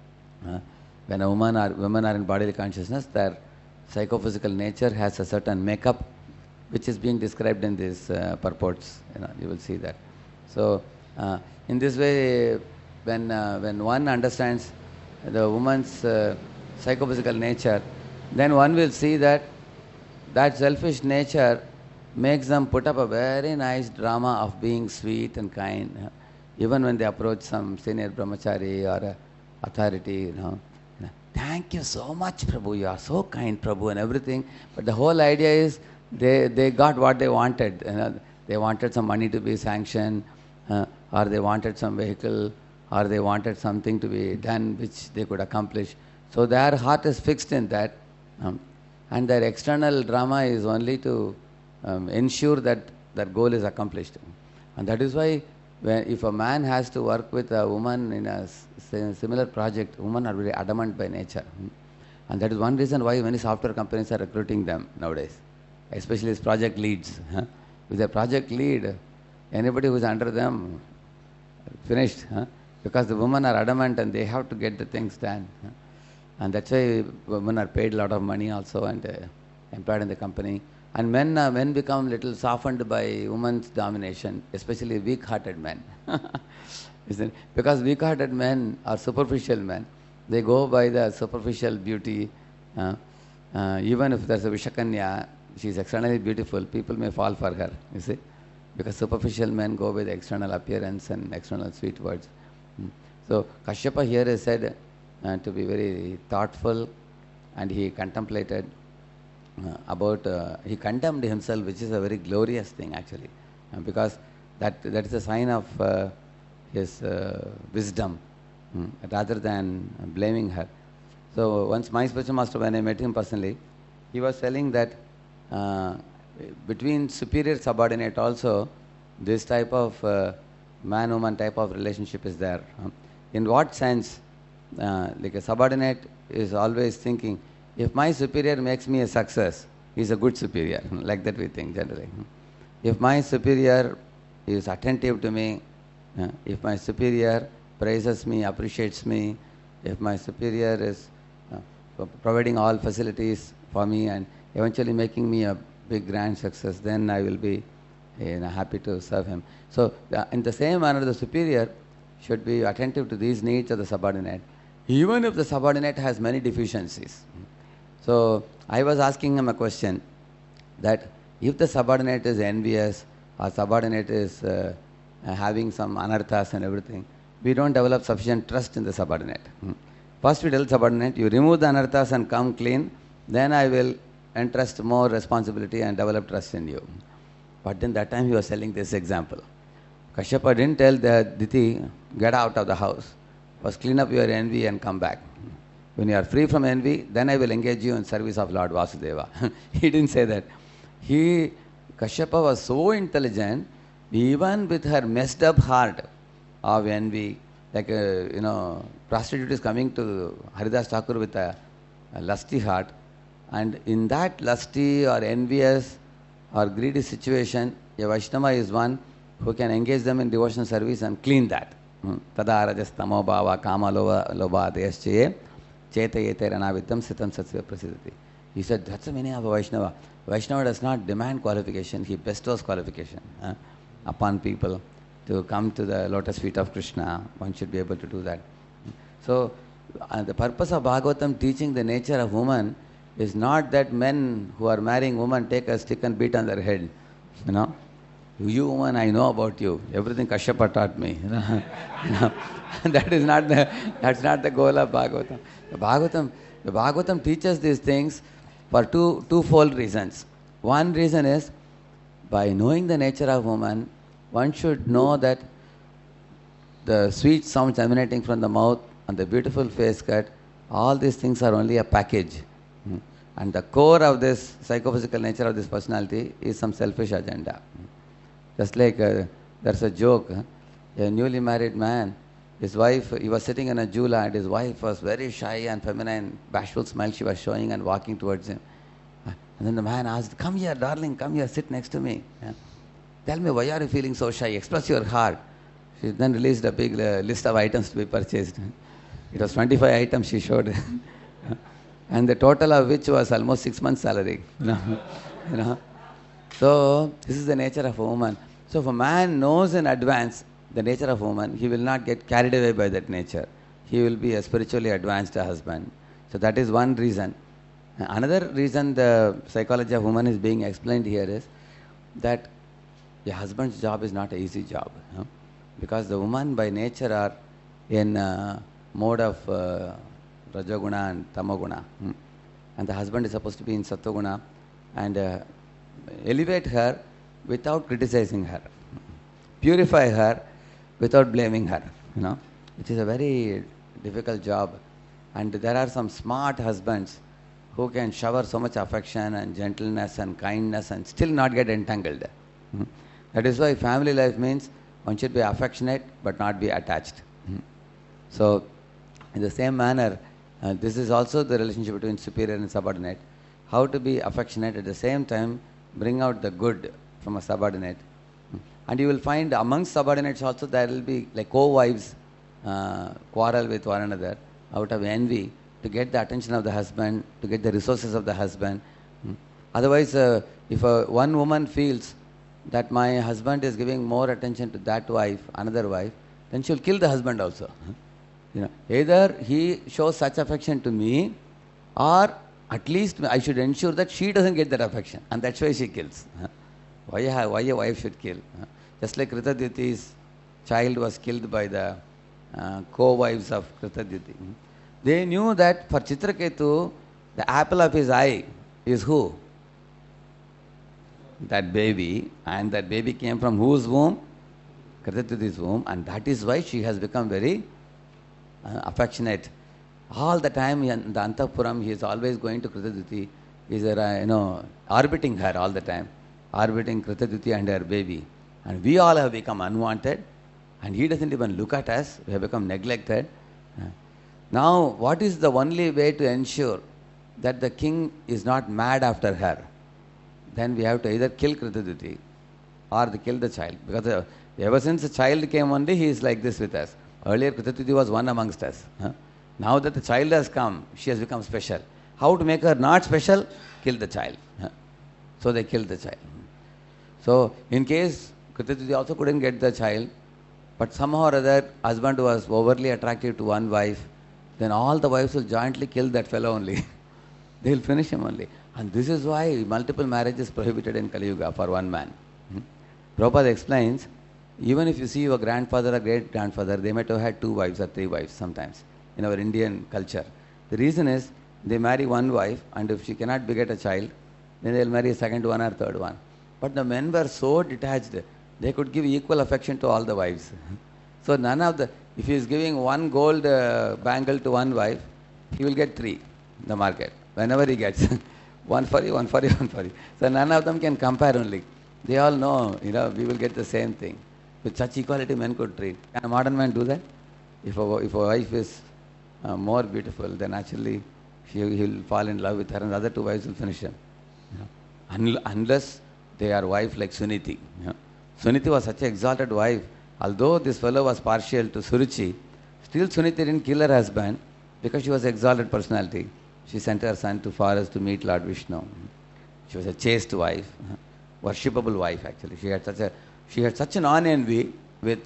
When a women are in bodily consciousness, their psychophysical nature has a certain makeup, which is being described in these purports. You will see that. So in this way, when one understands the woman's psychophysical nature, then one will see that selfish nature makes them put up a very nice drama of being sweet and kind. Even when they approach some senior brahmachari or a authority, thank you so much, Prabhu, you are so kind, Prabhu, and everything. But the whole idea is they got what they wanted. They wanted some money to be sanctioned, or they wanted some vehicle, or they wanted something to be done which they could accomplish. So their heart is fixed in that, and their external drama is only to ensure that that goal is accomplished. And that is why if a man has to work with a woman in a similar project, women are very adamant by nature. And that is one reason why many software companies are recruiting them nowadays, especially as project leads. With a project lead, anybody who is under them, finished. Because the women are adamant and they have to get the things done. And that's why women are paid a lot of money also and employed in the company. And men become little softened by women's domination, especially weak-hearted men. Because weak-hearted men are superficial men. They go by the superficial beauty. Even if there's a Vishakanya, she is externally beautiful, people may fall for her, you see. Because superficial men go with external appearance and external sweet words. So Kashyapa here is said to be very thoughtful, and he contemplated he condemned himself, which is a very glorious thing actually, because that is a sign of his wisdom, rather than blaming her. So once my spiritual master, when I met him personally, he was telling that between superior subordinate also, this type of man-woman type of relationship is there. In what sense? Like a subordinate is always thinking, if my superior makes me a success, he is a good superior. Like that we think generally. If my superior is attentive to me, if my superior praises me, appreciates me, if my superior is providing all facilities for me and eventually making me a big grand success, then I will be happy to serve him. So in the same manner, the superior should be attentive to these needs of the subordinate, even if the subordinate has many deficiencies. So I was asking him a question, that if the subordinate is envious or subordinate is having some anarthas and everything, we don't develop sufficient trust in the subordinate. First we tell subordinate, you remove the anarthas and come clean, then I will entrust more responsibility and develop trust in you. But then that time he was telling this example. Kashyapa didn't tell the Diti, get out of the house. First clean up your envy and come back. When you are free from envy, then I will engage you in service of Lord Vasudeva. He didn't say that. Kashyapa was so intelligent, even with her messed up heart of envy, like prostitute is coming to Haridas Thakur with a lusty heart, and in that lusty or envious or greedy situation, a Vaishnava is one who can engage them in devotional service and clean that. Tada rajas tamo bhava kama loba adeschaye chetayete ranavitam sitam satsya prasidhati. He said, that's the meaning of a Vaishnava. Vaishnava does not demand qualification, he bestows qualification upon people to come to the lotus feet of Krishna. One should be able to do that. So, the purpose of Bhagavatam teaching the nature of woman is not that men who are marrying women take a stick and beat on their head. You woman, I know about you. Everything Kashyapa taught me. That's not the goal of Bhagavatam. The Bhagavatam teaches these things for twofold reasons. One reason is, by knowing the nature of woman, one should know that the sweet sounds emanating from the mouth and the beautiful face cut, all these things are only a package. And the core of this psychophysical nature of this personality is some selfish agenda. Just like there's a joke, a newly married man, his wife, he was sitting in a jula and his wife was very shy and feminine, bashful smile she was showing and walking towards him. And then the man asked, come here darling, come here, sit next to me. Tell me, why are you feeling so shy? Express your heart. She then released a big list of items to be purchased. It was 25 items she showed. And the total of which was almost 6 months' salary. So, this is the nature of a woman. So, if a man knows in advance the nature of a woman, he will not get carried away by that nature. He will be a spiritually advanced husband. So, that is one reason. Another reason the psychology of woman is being explained here is that a husband's job is not an easy job. Because the woman by nature are in mode of Rajoguna and Tamoguna. And the husband is supposed to be in Sattoguna and elevate her without criticizing her. Purify her without blaming her. Which is a very difficult job. And there are some smart husbands who can shower so much affection and gentleness and kindness and still not get entangled. That is why family life means one should be affectionate but not be attached. So, in the same manner, this is also the relationship between superior and subordinate. How to be affectionate at the same time bring out the good from a subordinate. And you will find amongst subordinates also there will be like co-wives quarrel with one another out of envy to get the attention of the husband, to get the resources of the husband. Otherwise, if one woman feels that my husband is giving more attention to that wife, another wife, then she will kill the husband also. Either he shows such affection to me, or at least I should ensure that she doesn't get that affection, and that's why she kills. Why a wife should kill? Just like Kritadyuti's child was killed by the co-wives of Kritadyuti. They knew that for Chitraketu, the apple of his eye is who? That baby. And that baby came from whose womb? Kritadyuti's womb. And that is why she has become very affectionate. All the time in the Antapuram, he is always going to Kritadyuti. He is orbiting her all the time. Orbiting Kritadyuti and her baby. And we all have become unwanted. And he doesn't even look at us. We have become neglected. Now, what is the only way to ensure that the king is not mad after her? Then we have to either kill Kritadyuti or kill the child. Because ever since the child came only, he is like this with us. Earlier, Kritadyuti was one amongst us. Now that the child has come, she has become special. How to make her not special? Kill the child. So they killed the child. So, in case Kritadyuti also couldn't get the child, but somehow or other, husband was overly attractive to one wife, then all the wives will jointly kill that fellow only. They will finish him only. And this is why multiple marriage is prohibited in Kali Yuga for one man. Prabhupada explains, even if you see your grandfather or great-grandfather, they might have had 2 wives or 3 wives sometimes. in our Indian culture. The reason is they marry one wife, and if she cannot beget a child, then they'll marry a second one or third one. But the men were so detached, they could give equal affection to all the wives. So none of the, if he is giving one gold bangle to one wife, he will get three in the market, whenever he gets. One for you, one for you, one for you. So none of them can compare only. They all know, we will get the same thing. With such equality, men could treat. Can a modern man do that? If a wife is more beautiful, then naturally he'll fall in love with her, and the other two wives will finish him. Unless they are wife like Suniti. Suniti was such an exalted wife. Although this fellow was partial to Suruchi, still Suniti didn't kill her husband because she was an exalted personality. She sent her son to forest to meet Lord Vishnu. She was a chaste wife, worshipable wife actually. She had such an envy with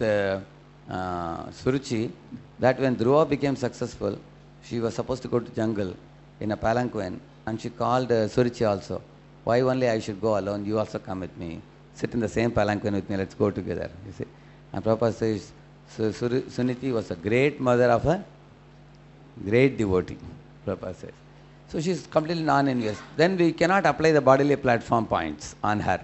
Suruchi that when Dhruva became successful, she was supposed to go to jungle in a palanquin, and she called Suruchi also. Why only I should go alone? You also come with me. Sit in the same palanquin with me. Let's go together. You see. And Prabhupada says, Suniti was a great mother of a great devotee. Prabhupada says. So she is completely non-envious. Then we cannot apply the bodily platform points on her.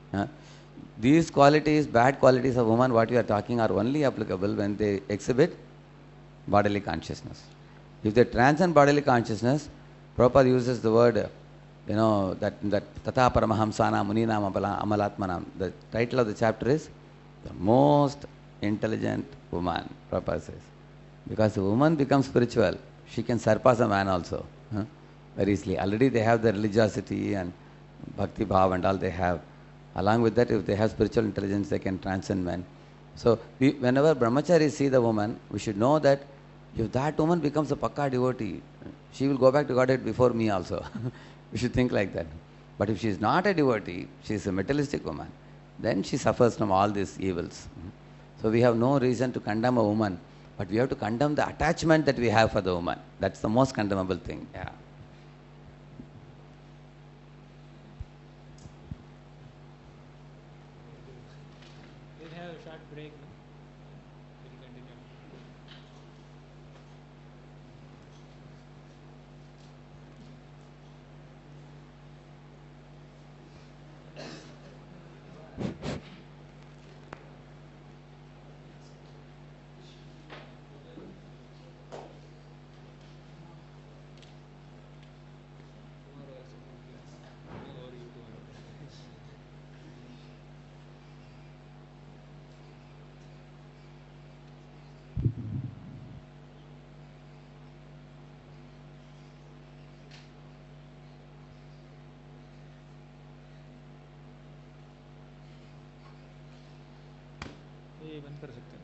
These qualities, bad qualities of woman, what we are talking, are only applicable when they exhibit bodily consciousness. If they transcend bodily consciousness, Prabhupada uses the word, that Tata Paramahamsana Muninam Amalatmanam. The title of the chapter is The Most Intelligent Woman, Prabhupada says. Because the woman becomes spiritual, she can surpass a man also. Very easily. Already they have the religiosity and bhakti bhav and all they have. Along with that, if they have spiritual intelligence, they can transcend men. So whenever brahmacharis see the woman, we should know that if that woman becomes a pakka devotee, she will go back to Godhead before me also. We should think like that. But if she is not a devotee, she is a materialistic woman, then she suffers from all these evils. So we have no reason to condemn a woman, but we have to condemn the attachment that we have for the woman. That's the most condemnable thing. Yeah. We'll have a short break. We'll continue. ये बंद कर सकते हैं.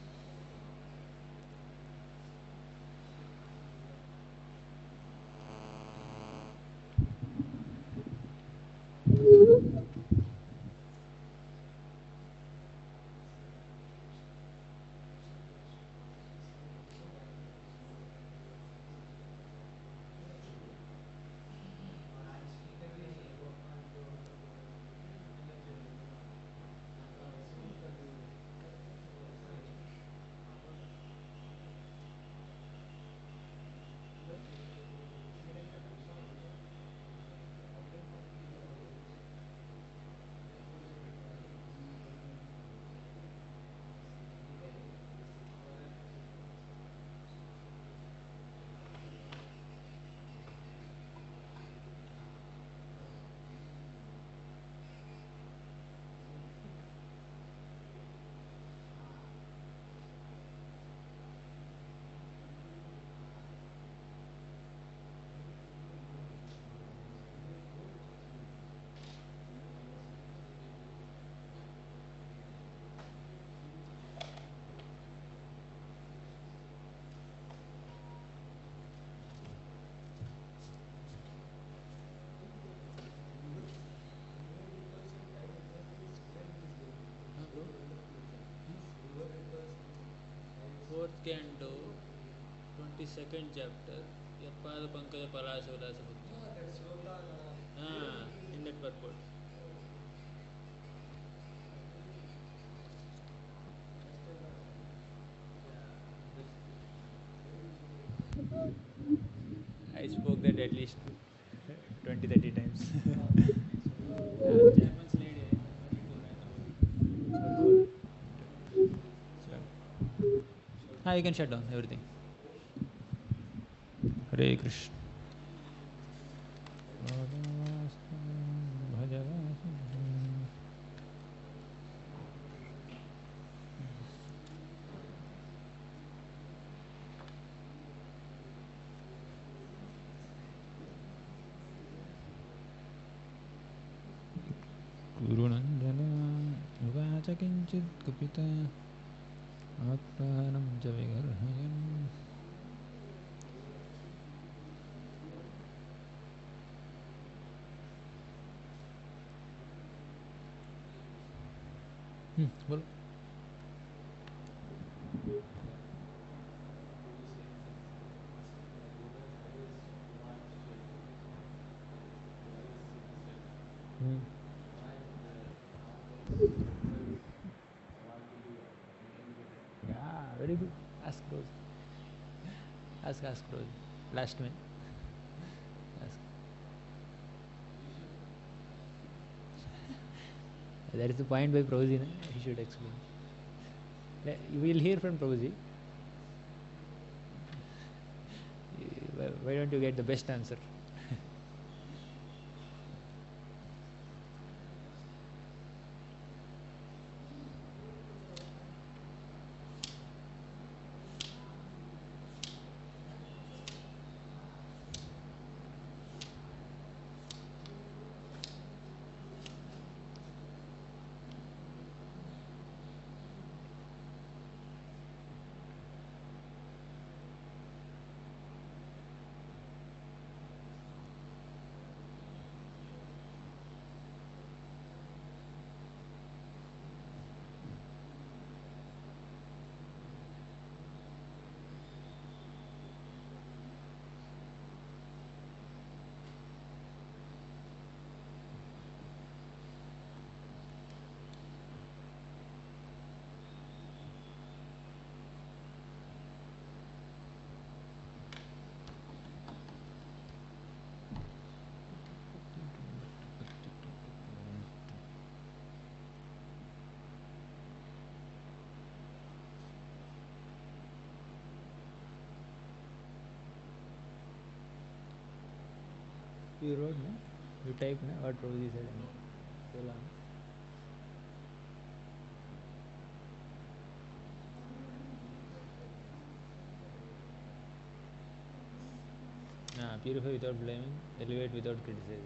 Fourth canto, 22nd chapter, Yappada Pankaj Palasa Vilasa Bhakti. In that purport. least 20-30 times. Germans laid only two, right? So, you can shut down everything. Hare Krishna. Gurunandana uvacha kinchit kupita atmanam cha vigarhayan. बोलो. Yeah, very good. Ask Rose. Ask Rose. Last one. Ask. That is the point by Prabhuji. He should explain. You will hear from Prabhuji. Why don't you get the best answer? You wrote, no? You typed, no? What Prabhuji said. So long. Purify without blaming, elevate without criticizing.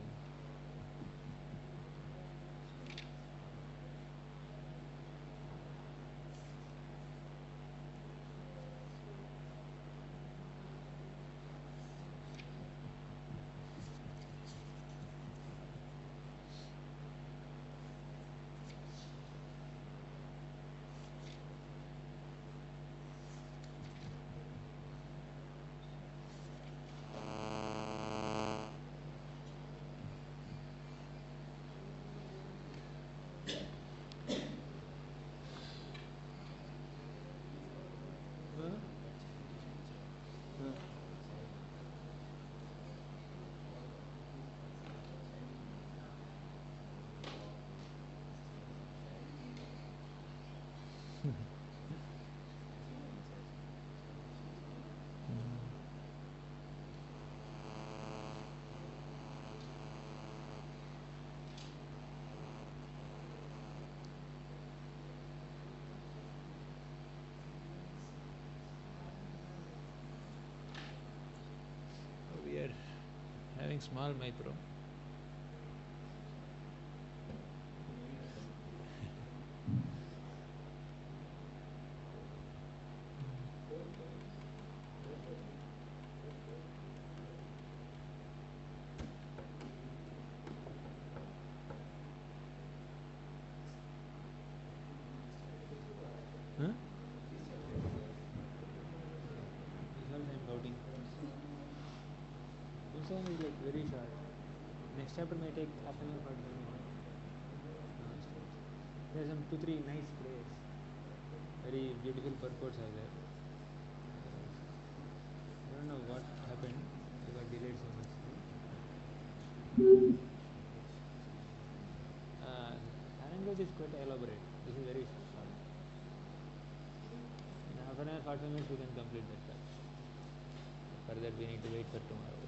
We are having small Maipro. Huh? Sometime doubting. This one is like very short. Next chapter may take half an hour, 45 minutes. There are some 2-3 nice prayers. Very beautiful purports are there. I don't know what happened. They got delayed so much. Language is quite elaborate. This is very short. In half an hour, 45 minutes, we can complete that task. For that, we need to wait for tomorrow.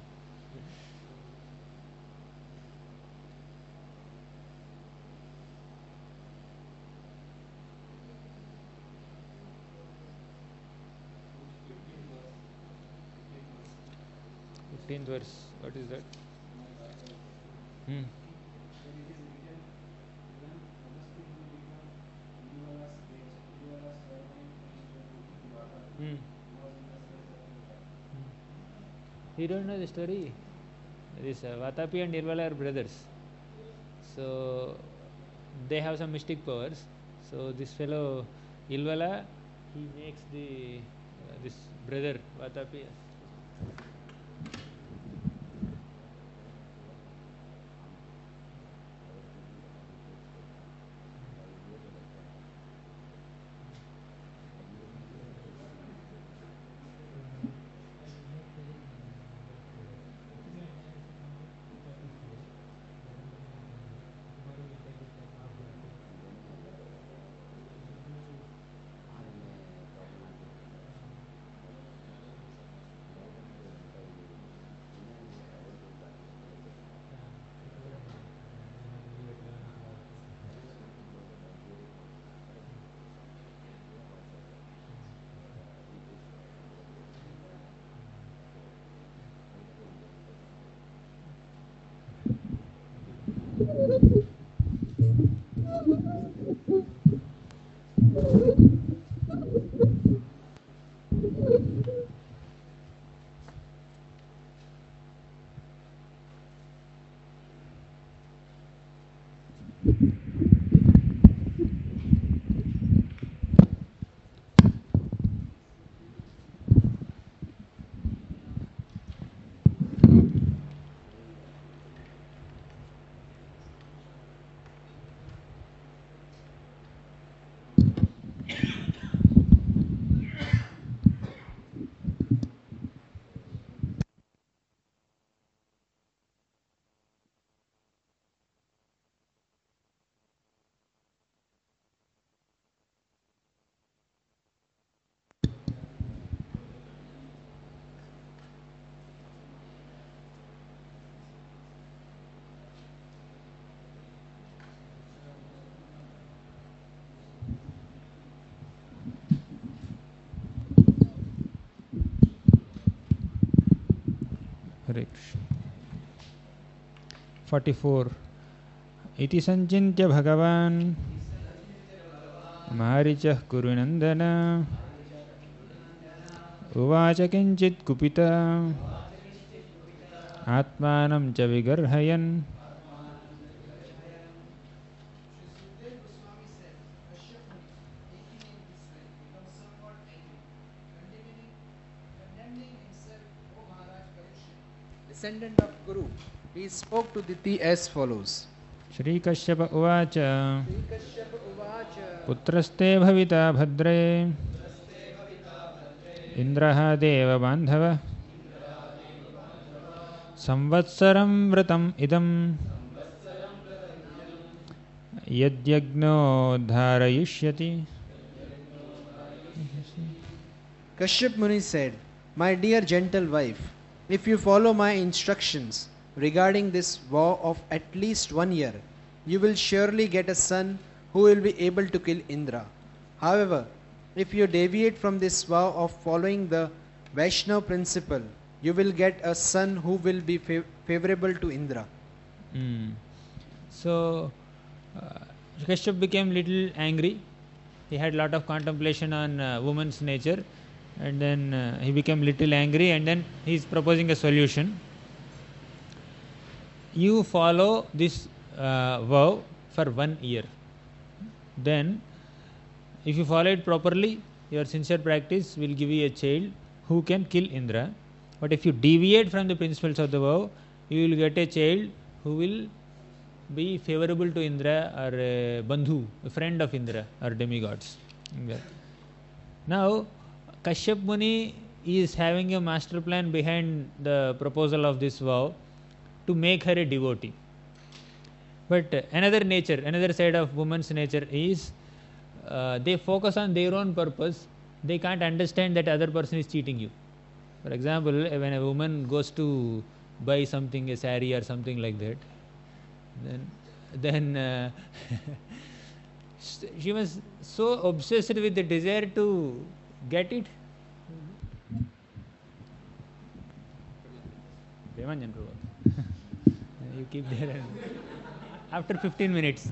15th verse. What is that? You don't know the story? This Vatapi and Nirvala are brothers. So they have some mystic powers. So this fellow Ilvala, he makes the this brother Vatapi. Hare Krishna. 44. Iti sanchintya bhagavan Marichah kurunandana Uvacha kinchit kupita Atmanam cha vigarhayan. Sukdev Goswami said, Kashyap Muni, taking in this way, becomes somewhat angry, condemning himself, O Maharaj Parikshit, descendant of Guru. He spoke to Diti as follows. Shri Kashyapa uvacha Sri Kashyapa Uvacha, Putraste bhavita bhadre Indraha deva bandhava Samvatsaram vratam idam Yadyagno dharayishyati. Kashyap Muni said, My dear gentle wife, if you follow my instructions regarding this vow of at least 1 year, you will surely get a son who will be able to kill Indra. However, if you deviate from this vow of following the Vaishnav principle, you will get a son who will be favorable to Indra. So Kashyap became little angry. He had lot of contemplation on woman's nature, and then he became little angry, and then he is proposing a solution. You follow this vow for 1 year. Then if you follow it properly, your sincere practice will give you a child who can kill Indra. But if you deviate from the principles of the vow, you will get a child who will be favorable to Indra, or a bandhu, a friend of Indra, or demigods. Now Kashyap Muni is having a master plan behind the proposal of this vow. to make her a devotee. But another side of woman's nature is they focus on their own purpose. They can't understand that other person is cheating you. For example, when a woman goes to buy something, a saree or something like that, then she was so obsessed with the desire to get it. You keep there and after 15 minutes.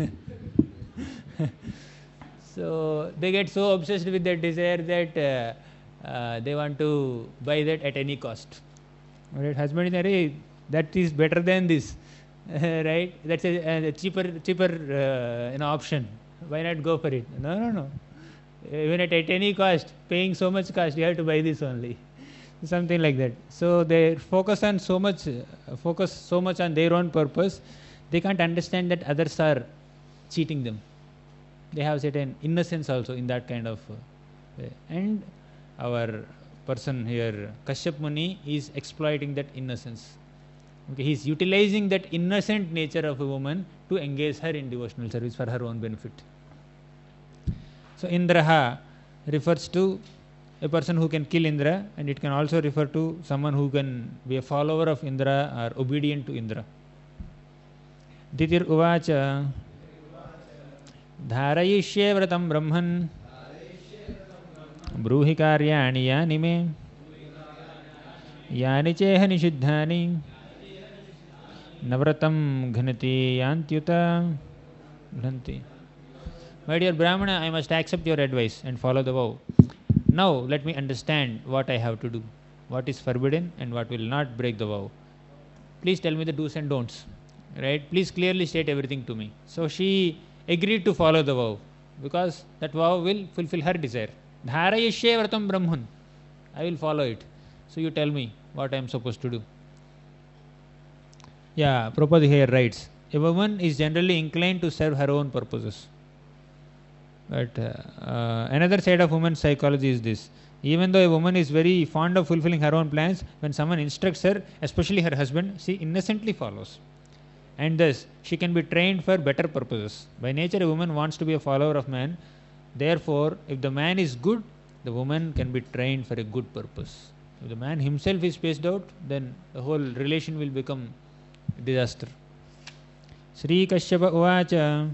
So they get so obsessed with their desire that they want to buy that at any cost. Right? Husband is, "Arey, that is better than this." Right? That's a cheaper option. Why not go for it? No. Even at any cost, paying so much cost, you have to buy this only. Something like that. So they focus so much on their own purpose. They can't understand that others are cheating them. They have certain innocence also in that kind of way. And our person here, Kashyap Muni, is exploiting that innocence. Okay, he is utilizing that innocent nature of a woman to engage her in devotional service for her own benefit. So Indraha refers to a person who can kill Indra, and it can also refer to someone who can be a follower of Indra or obedient to Indra. Ditir uvacha dharayishye vratam brahman ब्रूहि कार्याणि यानि मे यानि चेह निषिद्धानि नव्रतं घनति यान्त्युत घ्नन्ति. My dear Brahmana, I must accept your advice and follow the vow. Now let me understand what I have to do, what is forbidden and what will not break the vow. Please tell me the do's and don'ts. Right? Please clearly state everything to me. So she agreed to follow the vow because that vow will fulfill her desire. Dharayishye vratam brahman. I will follow it. So you tell me what I am supposed to do. Yeah, Prabhupada here writes, a woman is generally inclined to serve her own purposes. But another side of woman's psychology is this. Even though a woman is very fond of fulfilling her own plans, when someone instructs her, especially her husband, she innocently follows. And thus, she can be trained for better purposes. By nature, a woman wants to be a follower of man. Therefore, if the man is good, the woman can be trained for a good purpose. If the man himself is spaced out, then the whole relation will become a disaster. Sri Kashyapa Uvacha.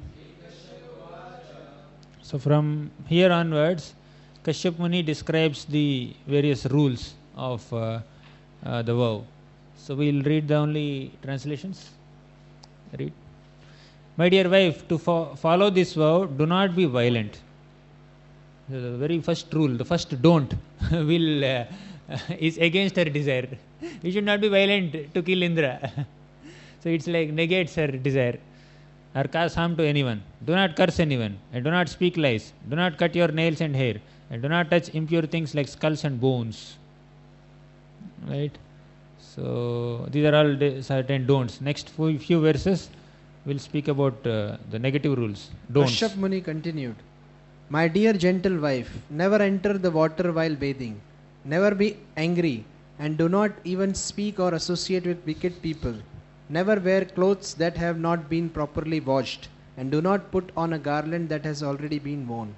So from here onwards, Kashyap Muni describes the various rules of the vow. So we will read the only translations. Read. My dear wife, to follow this vow, do not be violent. The very first rule, the first don't, will is against her desire. You should not be violent to kill Indra. So it's like negates her desire. Or cause harm to anyone. Do not curse anyone, and do not speak lies. Do not cut your nails and hair, and do not touch impure things like skulls and bones. Right? So these are all certain don'ts. Next few verses will speak about the negative rules. Don'ts. Kashyap Muni continued, my dear gentle wife, never enter the water while bathing. Never be angry, and do not even speak or associate with wicked people. Never wear clothes that have not been properly washed, and do not put on a garland that has already been worn.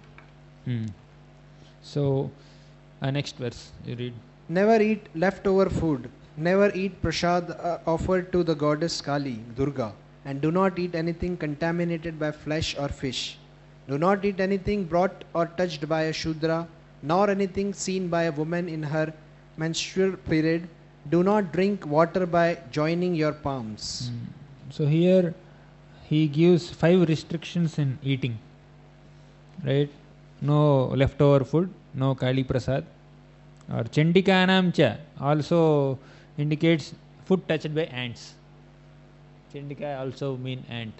So, next verse, you read. Never eat leftover food. Never eat prasad offered to the goddess Kali, Durga, and do not eat anything contaminated by flesh or fish. Do not eat anything brought or touched by a Shudra, nor anything seen by a woman in her menstrual period. Do not drink water by joining your palms. So here he gives 5 restrictions in eating. Right? No leftover food, no Kali Prasad. Or Chandikanam cha also indicates food touched by ants. Chandika also mean ant.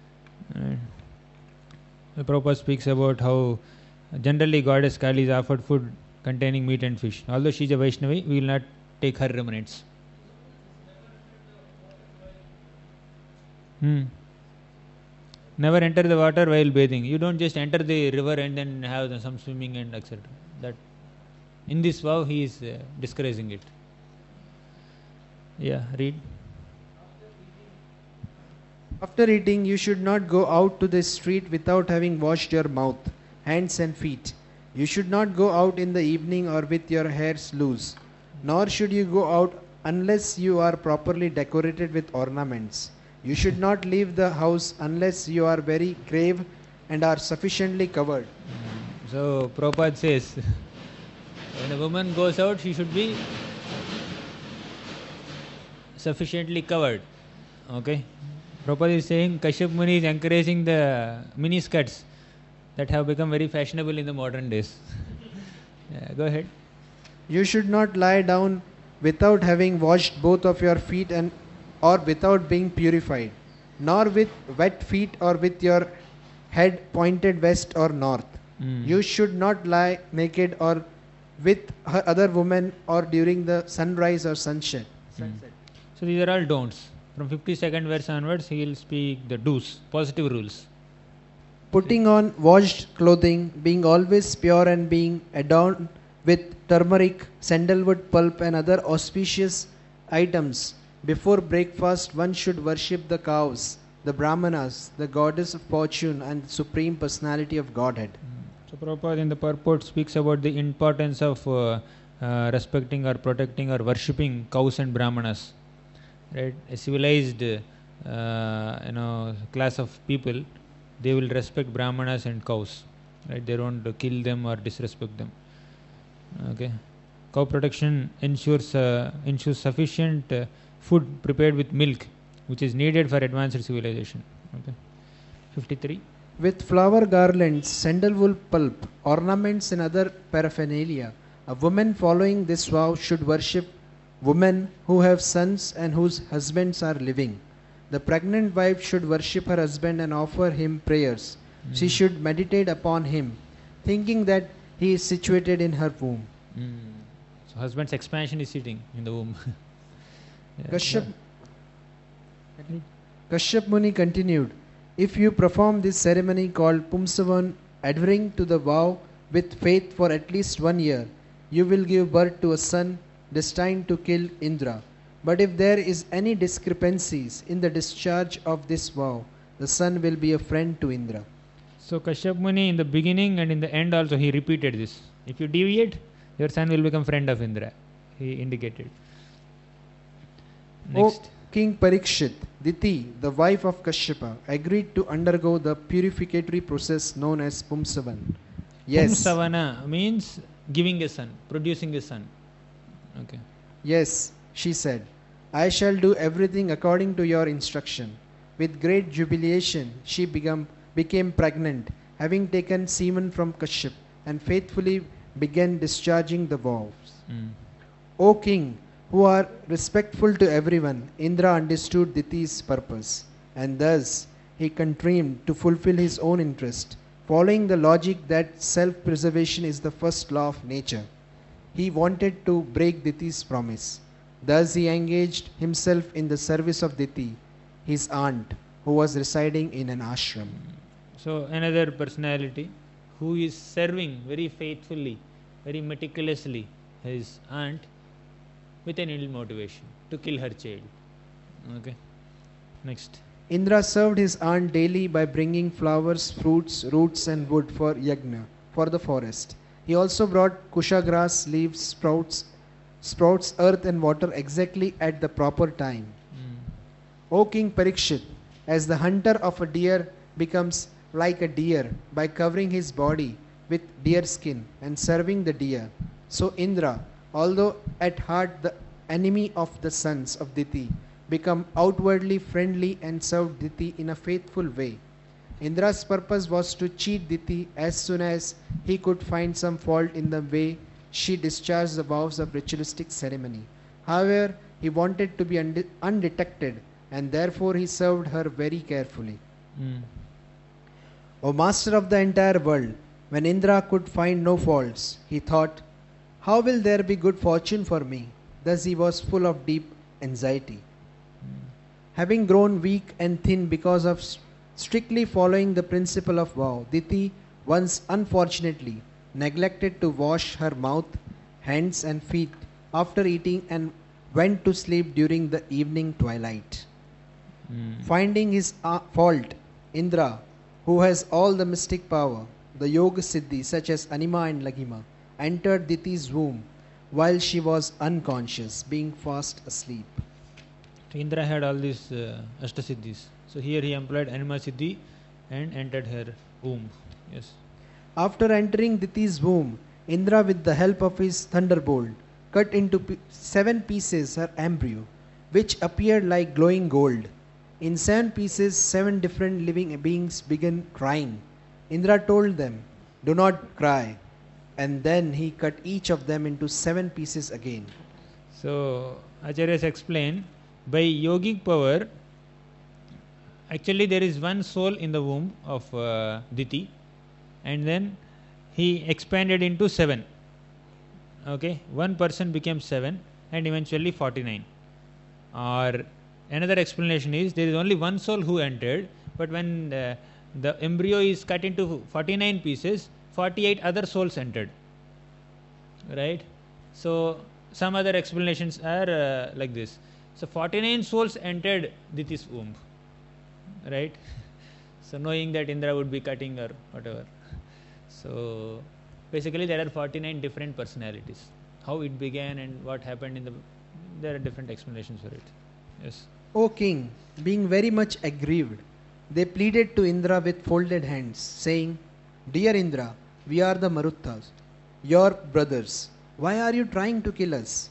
The Prabhupada speaks about how generally goddess Kali is offered food containing meat and fish. Although she is a Vaishnavi, we will not take her remnants. Never enter the water while bathing. You don't just enter the river and then have some swimming and etc. That in this vow he is discouraging it. Yeah, read. After eating, you should not go out to the street without having washed your mouth, hands, and feet. You should not go out in the evening or with your hairs loose, nor should you go out unless you are properly decorated with ornaments. You should not leave the house unless you are very grave and are sufficiently covered. So Prabhupada says, when a woman goes out, she should be sufficiently covered. Okay. Prabhupada is saying Kashyap Muni is encouraging the mini skirts that have become very fashionable in the modern days. Yeah, go ahead. You should not lie down without having washed both of your feet and or without being purified, nor with wet feet or with your head pointed west or north. You should not lie naked or with her other women or during the sunrise or sunset. So these are all don'ts. From 52nd verse onwards, he will speak the do's, positive rules. Putting on washed clothing, being always pure and being adorned with turmeric, sandalwood pulp and other auspicious items. Before breakfast, one should worship the cows, the brahmanas, the goddess of fortune and the supreme personality of Godhead. So Prabhupada in the purport speaks about the importance of respecting or protecting or worshipping cows and brahmanas. Right? A civilized class of people, they will respect brahmanas and cows. Right? They don't kill them or disrespect them. Okay. Cow protection ensures sufficient food prepared with milk, which is needed for advanced civilization. Okay. 53. With flower garlands, sandalwood pulp, ornaments and other paraphernalia, a woman following this vow should worship women who have sons and whose husbands are living. The pregnant wife should worship her husband and offer him prayers. She should meditate upon him, thinking that he is situated in her womb. So husband's expansion is sitting in the womb. Kashyap Muni continued, if you perform this ceremony called Pumsavan, adhering to the vow with faith for at least 1 year, you will give birth to a son destined to kill Indra. But if there is any discrepancies in the discharge of this vow, the son will be a friend to Indra. So Kashyap Muni in the beginning and in the end also he repeated this. If you deviate, your son will become friend of Indra. He indicated. Next. O King Parikshit, Diti, the wife of Kashyapa, agreed to undergo the purificatory process known as Pumsavan. Yes. Pumsavana means giving a son, producing a son. Okay. Yes, she said, I shall do everything according to your instruction. With great jubilation, she became pregnant, having taken semen from Kashyap, and faithfully began discharging the vows. O king, who are respectful to everyone, Indra understood Diti's purpose, and thus he contrived to fulfill his own interest, following the logic that self-preservation is the first law of nature. He wanted to break Diti's promise. Thus he engaged himself in the service of Diti, his aunt, who was residing in an ashram. So another personality who is serving very faithfully, very meticulously his aunt with an ill motivation to kill her child. Okay. Next. Indra served his aunt daily by bringing flowers, fruits, roots and wood for yajna, for the forest. He also brought kusha grass, leaves, sprouts, earth and water exactly at the proper time. O King Parikshit, as the hunter of a deer becomes like a deer by covering his body with deer skin and serving the deer, so Indra, although at heart the enemy of the sons of Diti, become outwardly friendly and served Diti in a faithful way. Indra's purpose was to cheat Diti as soon as he could find some fault in the way she discharged the vows of ritualistic ceremony. However, he wanted to be undetected, and therefore he served her very carefully. O master of the entire world, when Indra could find no faults, he thought, how will there be good fortune for me? Thus he was full of deep anxiety. Having grown weak and thin because of strictly following the principle of vow, Diti once unfortunately neglected to wash her mouth, hands and feet after eating and went to sleep during the evening twilight. Finding his fault, Indra, who has all the mystic power, the Yoga Siddhi such as Anima and Laghima, entered Diti's womb while she was unconscious, being fast asleep. So Indra had all these Ashtasiddhis. So here he employed Anima Siddhi and entered her womb. Yes. After entering Diti's womb, Indra, with the help of his thunderbolt, cut into 7 pieces her embryo, which appeared like glowing gold. In 7 pieces, 7 different living beings began crying. Indra told them, "Do not cry." And then he cut each of them into 7 pieces again. So Acharyas explain, by yogic power, actually there is one soul in the womb of Diti, and then he expanded into 7. Okay, one person became 7 and eventually 49. Or another explanation is there is only one soul who entered, but when the embryo is cut into 49 pieces, 48 other souls entered. Right? So some other explanations are like this. So 49 souls entered Diti's womb. Right? So knowing that Indra would be cutting or whatever. So basically there are 49 different personalities. How it began and what happened there are different explanations for it. Yes. O king, being very much aggrieved, they pleaded to Indra with folded hands, saying, "Dear Indra, we are the Maruthas, your brothers. Why are you trying to kill us?"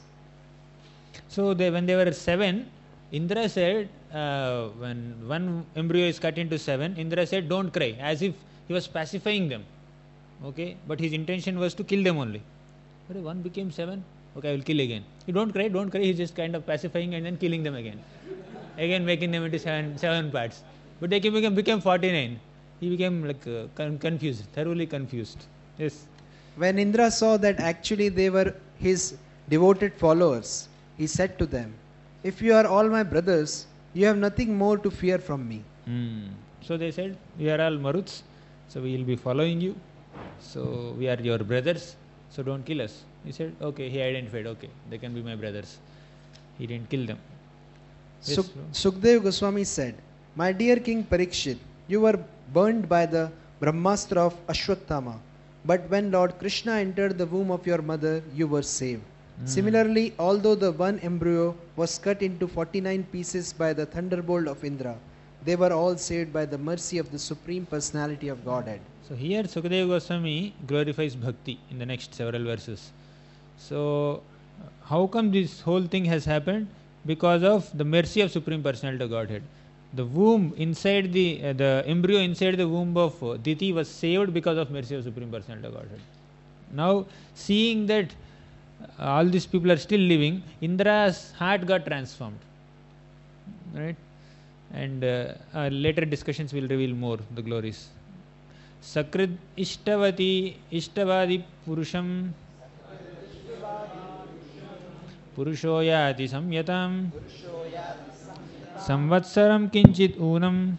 So when they were 7, Indra said, when one embryo is cut into 7, Indra said, "Don't cry," as if he was pacifying them. Okay, but his intention was to kill them only. But one became 7, okay, I will kill again. You don't cry, don't cry. He's just kind of pacifying and then killing them again. Again making them into 7 parts. But they became 49. He became like confused, thoroughly confused. Yes. When Indra saw that actually they were his devoted followers, he said to them, "If you are all my brothers, you have nothing more to fear from me." So they said, "We are all Maruts, so we will be following you. So we are your brothers, so don't kill us." He said, okay, he identified, okay, they can be my brothers. He didn't kill them. Yes, Sukdev Goswami said, "My dear King Parikshit, you were burned by the Brahmastra of Ashwatthama, but when Lord Krishna entered the womb of your mother, you were saved. Similarly, although the one embryo was cut into 49 pieces by the thunderbolt of Indra, they were all saved by the mercy of the Supreme Personality of Godhead." So here Sukadeva Goswami glorifies bhakti in the next several verses. So how come this whole thing has happened? Because of the mercy of Supreme Personality of Godhead. The womb inside the embryo inside the womb of Diti was saved because of mercy of Supreme Personality of Godhead. Now seeing that all these people are still living, Indra's heart got transformed. Right? And later discussions will reveal more the glories. Sakrid Ishtavati Ishtavadi Purusham Purushoyati Samyatam Samvatsaram Kinchit Unam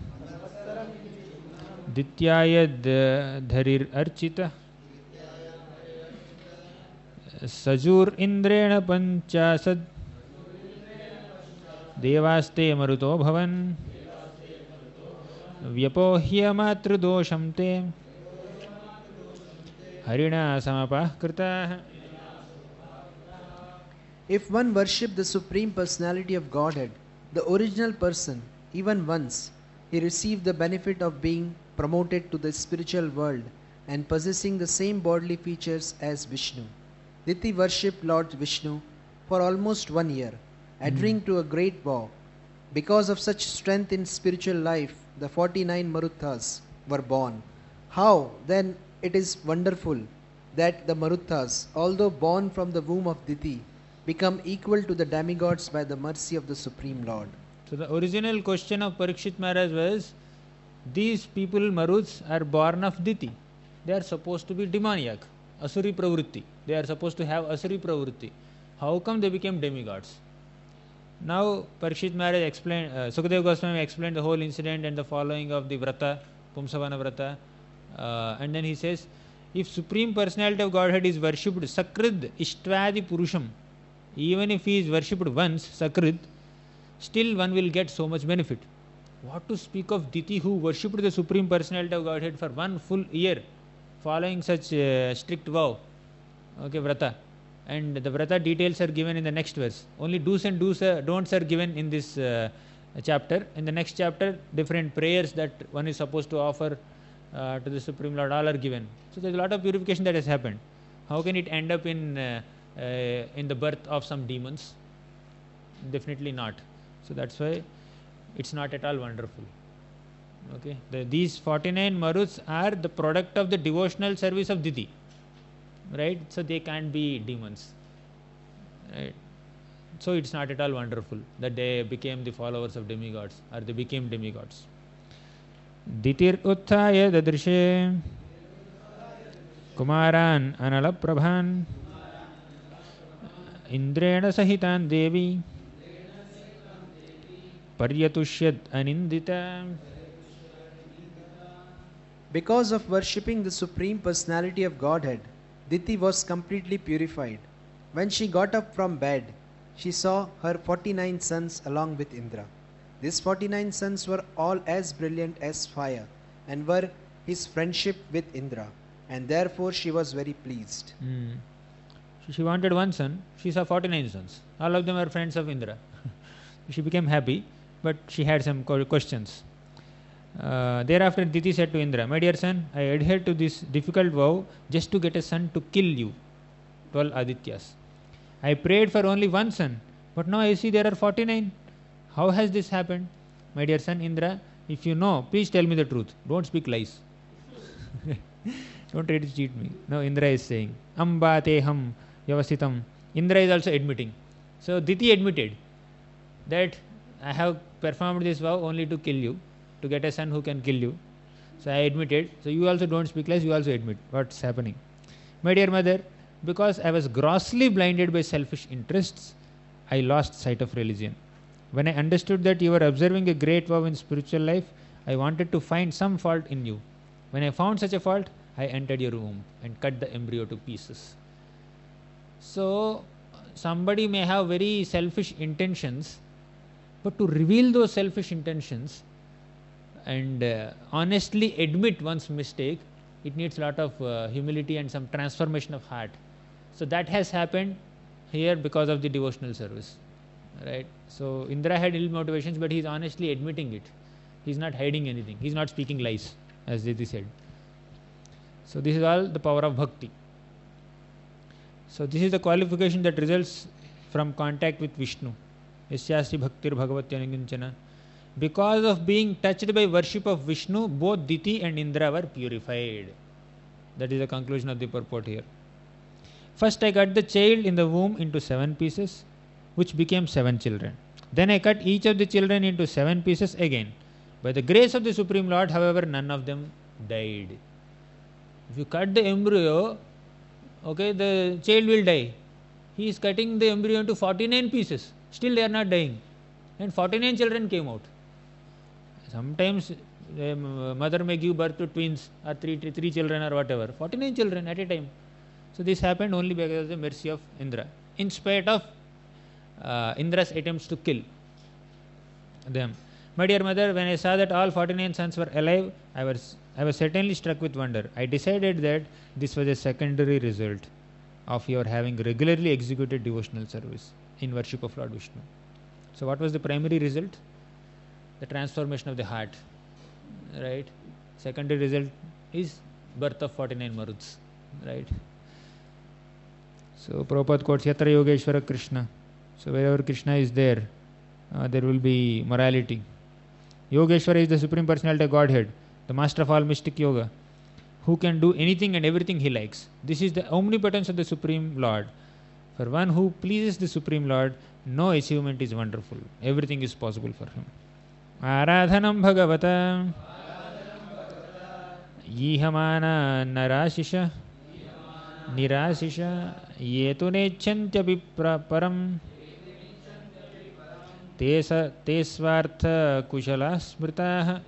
Dityayad Dharir Archita Sajur Indrena Panchasad Devaste Maruto Bhavan Vyapohya Matrudosham Te Harina Samapah Krita. If one worship the Supreme Personality of Godhead, the original person, even once, he received the benefit of being promoted to the spiritual world and possessing the same bodily features as Vishnu. Diti worshipped Lord Vishnu for almost 1 year, adhering to a great vow. Because of such strength in spiritual life, the 49 Maruthas were born. How, then, it is wonderful that the Maruthas, although born from the womb of Diti, become equal to the demigods by the mercy of the Supreme Lord. So the original question of Parikshit Maharaj was, these people Maruts are born of Diti. They are supposed to be demoniac, Asuri Pravritti. They are supposed to have Asuri Pravritti. How come they became demigods? Now Parikshit Maharaj explained, Sukadeva Goswami explained the whole incident and the following of the Vrata, Pumsavana Vrata, and then he says, if Supreme Personality of Godhead is worshipped Sakrid Ishtvadi Purusham, even if he is worshipped once, Sakrid, still one will get so much benefit. What to speak of Diti, who worshipped the Supreme Personality of Godhead for 1 full year, following such strict vow, okay, vrata. And the vrata details are given in the next verse. Only do's and don'ts are given in this chapter. In the next chapter, different prayers that one is supposed to offer to the Supreme Lord, all are given. So there's a lot of purification that has happened. How can it end up in the birth of some demons? Definitely not. So that's why it's not at all wonderful. Okay, these 49 maruts are the product of the devotional service of Diti, right? So they can't be demons, right? So it's not at all wonderful that they became the followers of demigods, or they became demigods. Ditir utthaya dadrishe kumaran anala prabhan indrena sahitan devi paryatusyad anindita. Because of worshipping the Supreme Personality of Godhead, Diti was completely purified. When she got up from bed, she saw her 49 sons along with Indra. These 49 sons were all as brilliant as fire and were his friendship with Indra, and therefore she was very pleased. So she wanted one son, she saw 49 sons. All of them are friends of Indra. She became happy, but she had some questions. Thereafter Diti said to Indra, "My dear son, I adhere to this difficult vow just to get a son to kill you, 12 Adityas. I prayed for only one son, but now I see there are 49. How has this happened? My dear son Indra, if you know, please tell me the truth. Don't speak lies." Don't try to cheat me. Now Indra is saying, "Amba teham yavasitam." Indra is also admitting. So Diti admitted that I have performed this vow only to kill you, to get a son who can kill you. So I admitted. So you also don't speak lies, you also admit what's happening. My dear mother, because I was grossly blinded by selfish interests, I lost sight of religion. When I understood that you were observing a great vow in spiritual life, I wanted to find some fault in you. When I found such a fault, I entered your womb and cut the embryo to pieces. So somebody may have very selfish intentions, but to reveal those selfish intentions and honestly admit one's mistake, it needs a lot of humility and some transformation of heart. So that has happened here because of the devotional service, right? So Indra had ill motivations, but he's honestly admitting it. He's not hiding anything. He's not speaking lies, as Diti said. So this is all the power of bhakti. So this is the qualification that results from contact with Vishnu. Yasyasti bhaktir bhagavatyananginchana. Because of being touched by worship of Vishnu, both Diti and Indra were purified. That is the conclusion of the purport here. First I cut the child in the womb into 7 pieces, which became 7 children. Then I cut each of the children into 7 pieces again. By the grace of the Supreme Lord, however, none of them died. If you cut the embryo, okay, the child will die. He is cutting the embryo into 49 pieces. Still they are not dying. And 49 children came out. Sometimes the mother may give birth to twins or three children or whatever. 49 children at a time. So this happened only because of the mercy of Indra, in spite of Indra's attempts to kill them. My dear mother, when I saw that all 49 sons were alive, I was certainly struck with wonder. I decided that this was a secondary result of your having regularly executed devotional service in worship of Lord Vishnu. So what was the primary result? The transformation of the heart, right? Secondary result is birth of 49 maruts, right? So Prabhupada quotes Yatra Yogeshwara Krishna. So wherever Krishna is there, there will be morality. Yogeshwara is the Supreme Personality of Godhead, the master of all mystic yoga, who can do anything and everything he likes. This is the omnipotence of the Supreme Lord. For one who pleases the Supreme Lord, no achievement is wonderful. Everything is possible for him. Aradhanam Bhagavata Yihamana Narashisha Nirashisha Yetu Nechyantyapi Param Te Svartha Kushala Smritaha.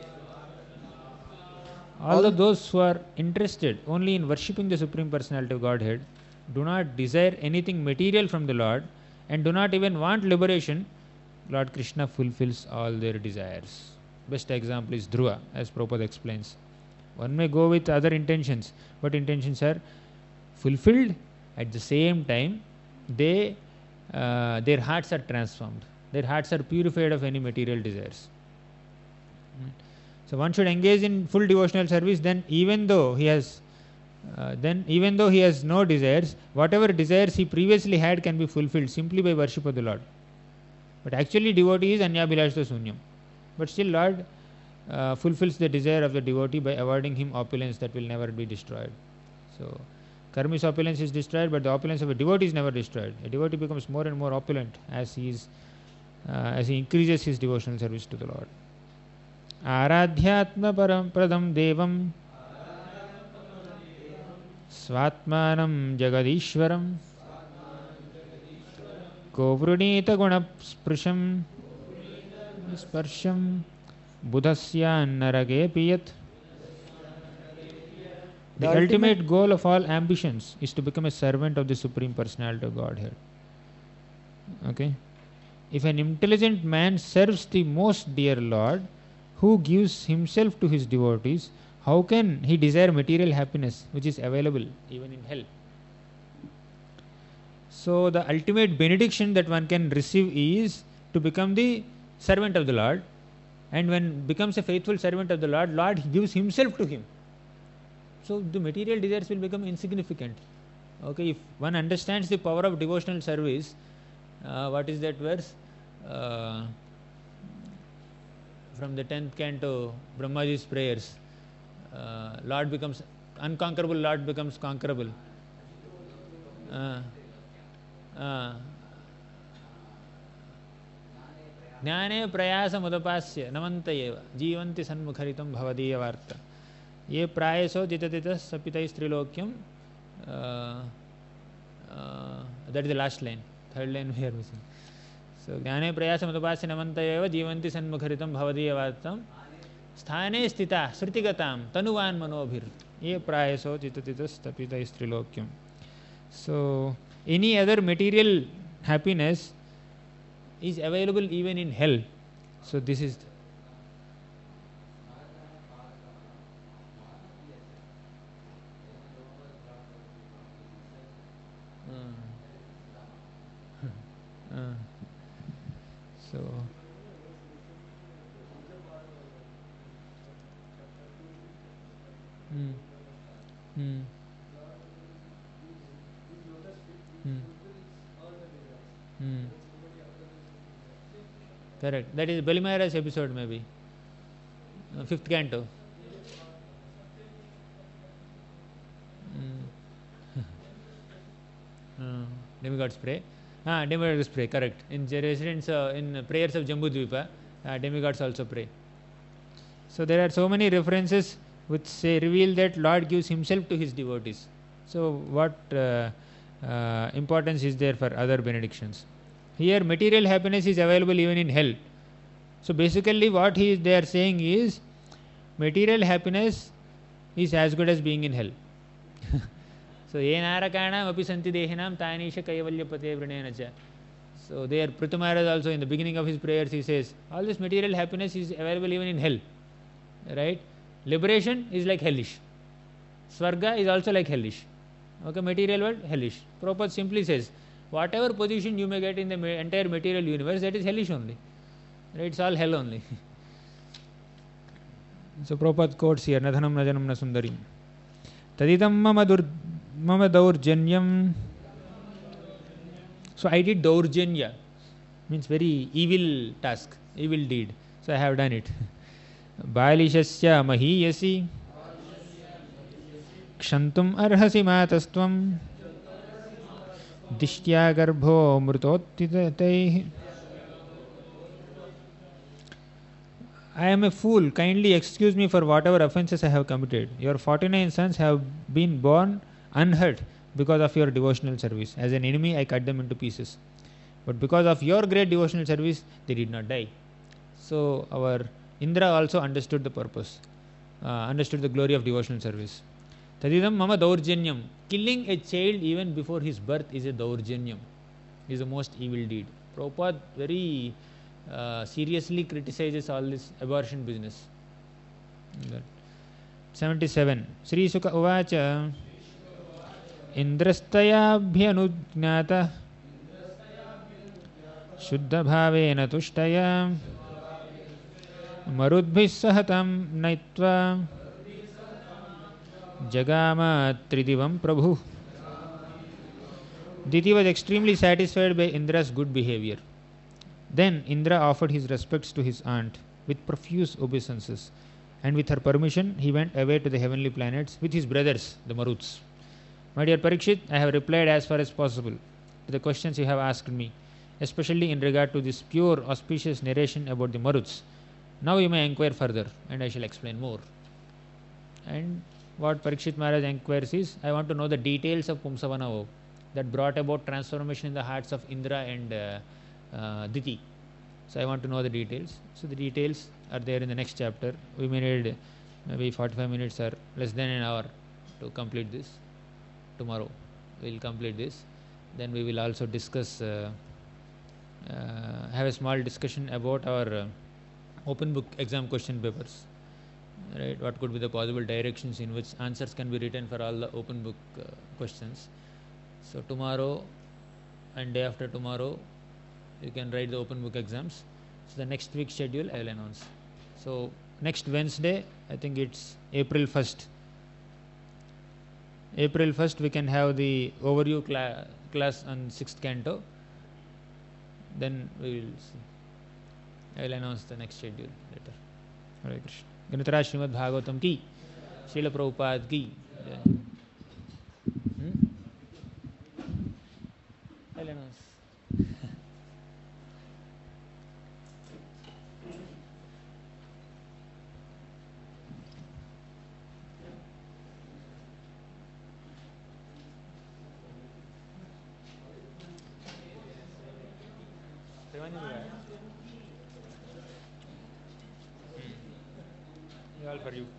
All of those who are interested only in worshipping the Supreme Personality of Godhead, do not desire anything material from the Lord, and do not even want liberation, Lord Krishna fulfills all their desires. best example is Dhruva, as Prabhupada explains. One may go with other intentions, but intentions are fulfilled. At the same time, their hearts are transformed. Their hearts are purified of any material desires. So one should engage in full devotional service. Then, even though he has no desires, whatever desires he previously had can be fulfilled simply by worship of the Lord. But actually, devotee is anyabhilashta sunyam. But still, Lord fulfills the desire of the devotee by awarding him opulence that will never be destroyed. So, karmi's opulence is destroyed, but the opulence of a devotee is never destroyed. A devotee becomes more and more opulent as he increases his devotional service to the Lord. Aradhyatma param devam svatmanam jagadishwaram kovrunita guna sparsham buddhasya narage piyat. The ultimate goal of all ambitions is to become a servant of the Supreme Personality of Godhead. Okay? If an intelligent man serves the most dear Lord, who gives himself to his devotees, how can he desire material happiness which is available even in hell? So the ultimate benediction that one can receive is to become the servant of the Lord, and when becomes a faithful servant of the Lord, Lord gives himself to him. So the material desires will become insignificant. Okay, if one understands the power of devotional service, what is that verse? From the 10th canto, Brahmaji's prayers. Lord becomes unconquerable, Lord becomes conquerable. Jnane prayasa mudapasya namantayeva jivanti sanmukharitam bhavadiya varta ye prayaso jitatitas sapitais trilokyam. That is the last line. Third line we are missing. So jnane prayasa mudapasya namantayeva jivanti sanmukharitam bhavadiya vartam sthane stita srutigatam tanuvan manobhir ye prayaso jitatitas sapitais trilokyam. So any other material happiness is available even in hell. So this is so correct. That is Balimahara's episode, maybe 5th canto. Demigods pray. Demigods pray, correct. In residents, in prayers of Jambudvipa, demigods also pray. So there are so many references which say reveal that Lord gives himself to his devotees. So what importance is there for other benedictions? Here material happiness is available even in hell. So basically what they are saying is material happiness is as good as being in hell. So ye narakanam api santi dehinam tanisha kaivalyapate vrinenacha. So there Prithu Maharaj also in the beginning of his prayers he says all this material happiness is available even in hell. Right? Liberation is like hellish. Swarga is also like hellish. Okay, material world, hellish. Prabhupada simply says whatever position you may get in the entire material universe, that is hellish only. Right? It's all hell only. So Prabhupada quotes here, Nadhanam Najanam Nasundarim. Taditam mama daurjanyam. So I did daurjanya, means very evil task, evil deed. So I have done it. Balishasya mahiyasi kshantum arhasi matastvam dishtya garbho mrutottitatai. I am a fool, kindly excuse me for whatever offences I have committed. Your 49 sons have been born unhurt because of your devotional service. As an enemy I cut them into pieces, but because of your great devotional service they did not die. So our Indra also understood the purpose, understood the glory of devotional service. Tadidam mama daurjanyam. Killing a child even before his birth is a daurjanyam, is the most evil deed. Prabhupada very seriously criticizes all this abortion business. 77. Sri Sukha Uvacha Indrastayabhyanugnata Shuddha Bhavena Tushtaya Marudbhis Sahatam Naitva Jagama Tridivam Prabhu. Diti was extremely satisfied by Indra's good behavior. Then Indra offered his respects to his aunt with profuse obeisances, and with her permission he went away to the heavenly planets with his brothers, the Maruts. My dear Parikshit, I have replied as far as possible to the questions you have asked me, especially in regard to this pure, auspicious narration about the Maruts. Now you may inquire further, and I shall explain more. And what Parikshit Maharaj inquires is, I want to know the details of Pumsavana that brought about transformation in the hearts of Indra and Diti. So I want to know the details. So the details are there in the next chapter. We may need maybe 45 minutes or less than an hour to complete this. Tomorrow we will complete this. Then we will also discuss, have a small discussion about our open book exam question papers. Right? What could be the possible directions in which answers can be written for all the open book questions. So tomorrow and day after tomorrow you can write the open book exams. So the next week's schedule I will announce. So next Wednesday, I think it's April 1st. April 1st we can have the overview class on 6th canto. Then we will see. I will announce the next schedule later. Hare Krishna. Ganitara Srimad Bhagavatam ki, Srila Prabhupada ki. I will announce. All for you.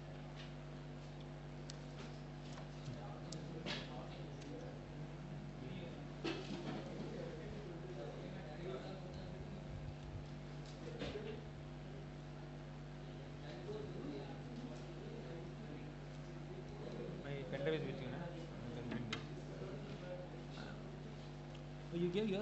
My pen drive is with you, na? You can bring this. You gave your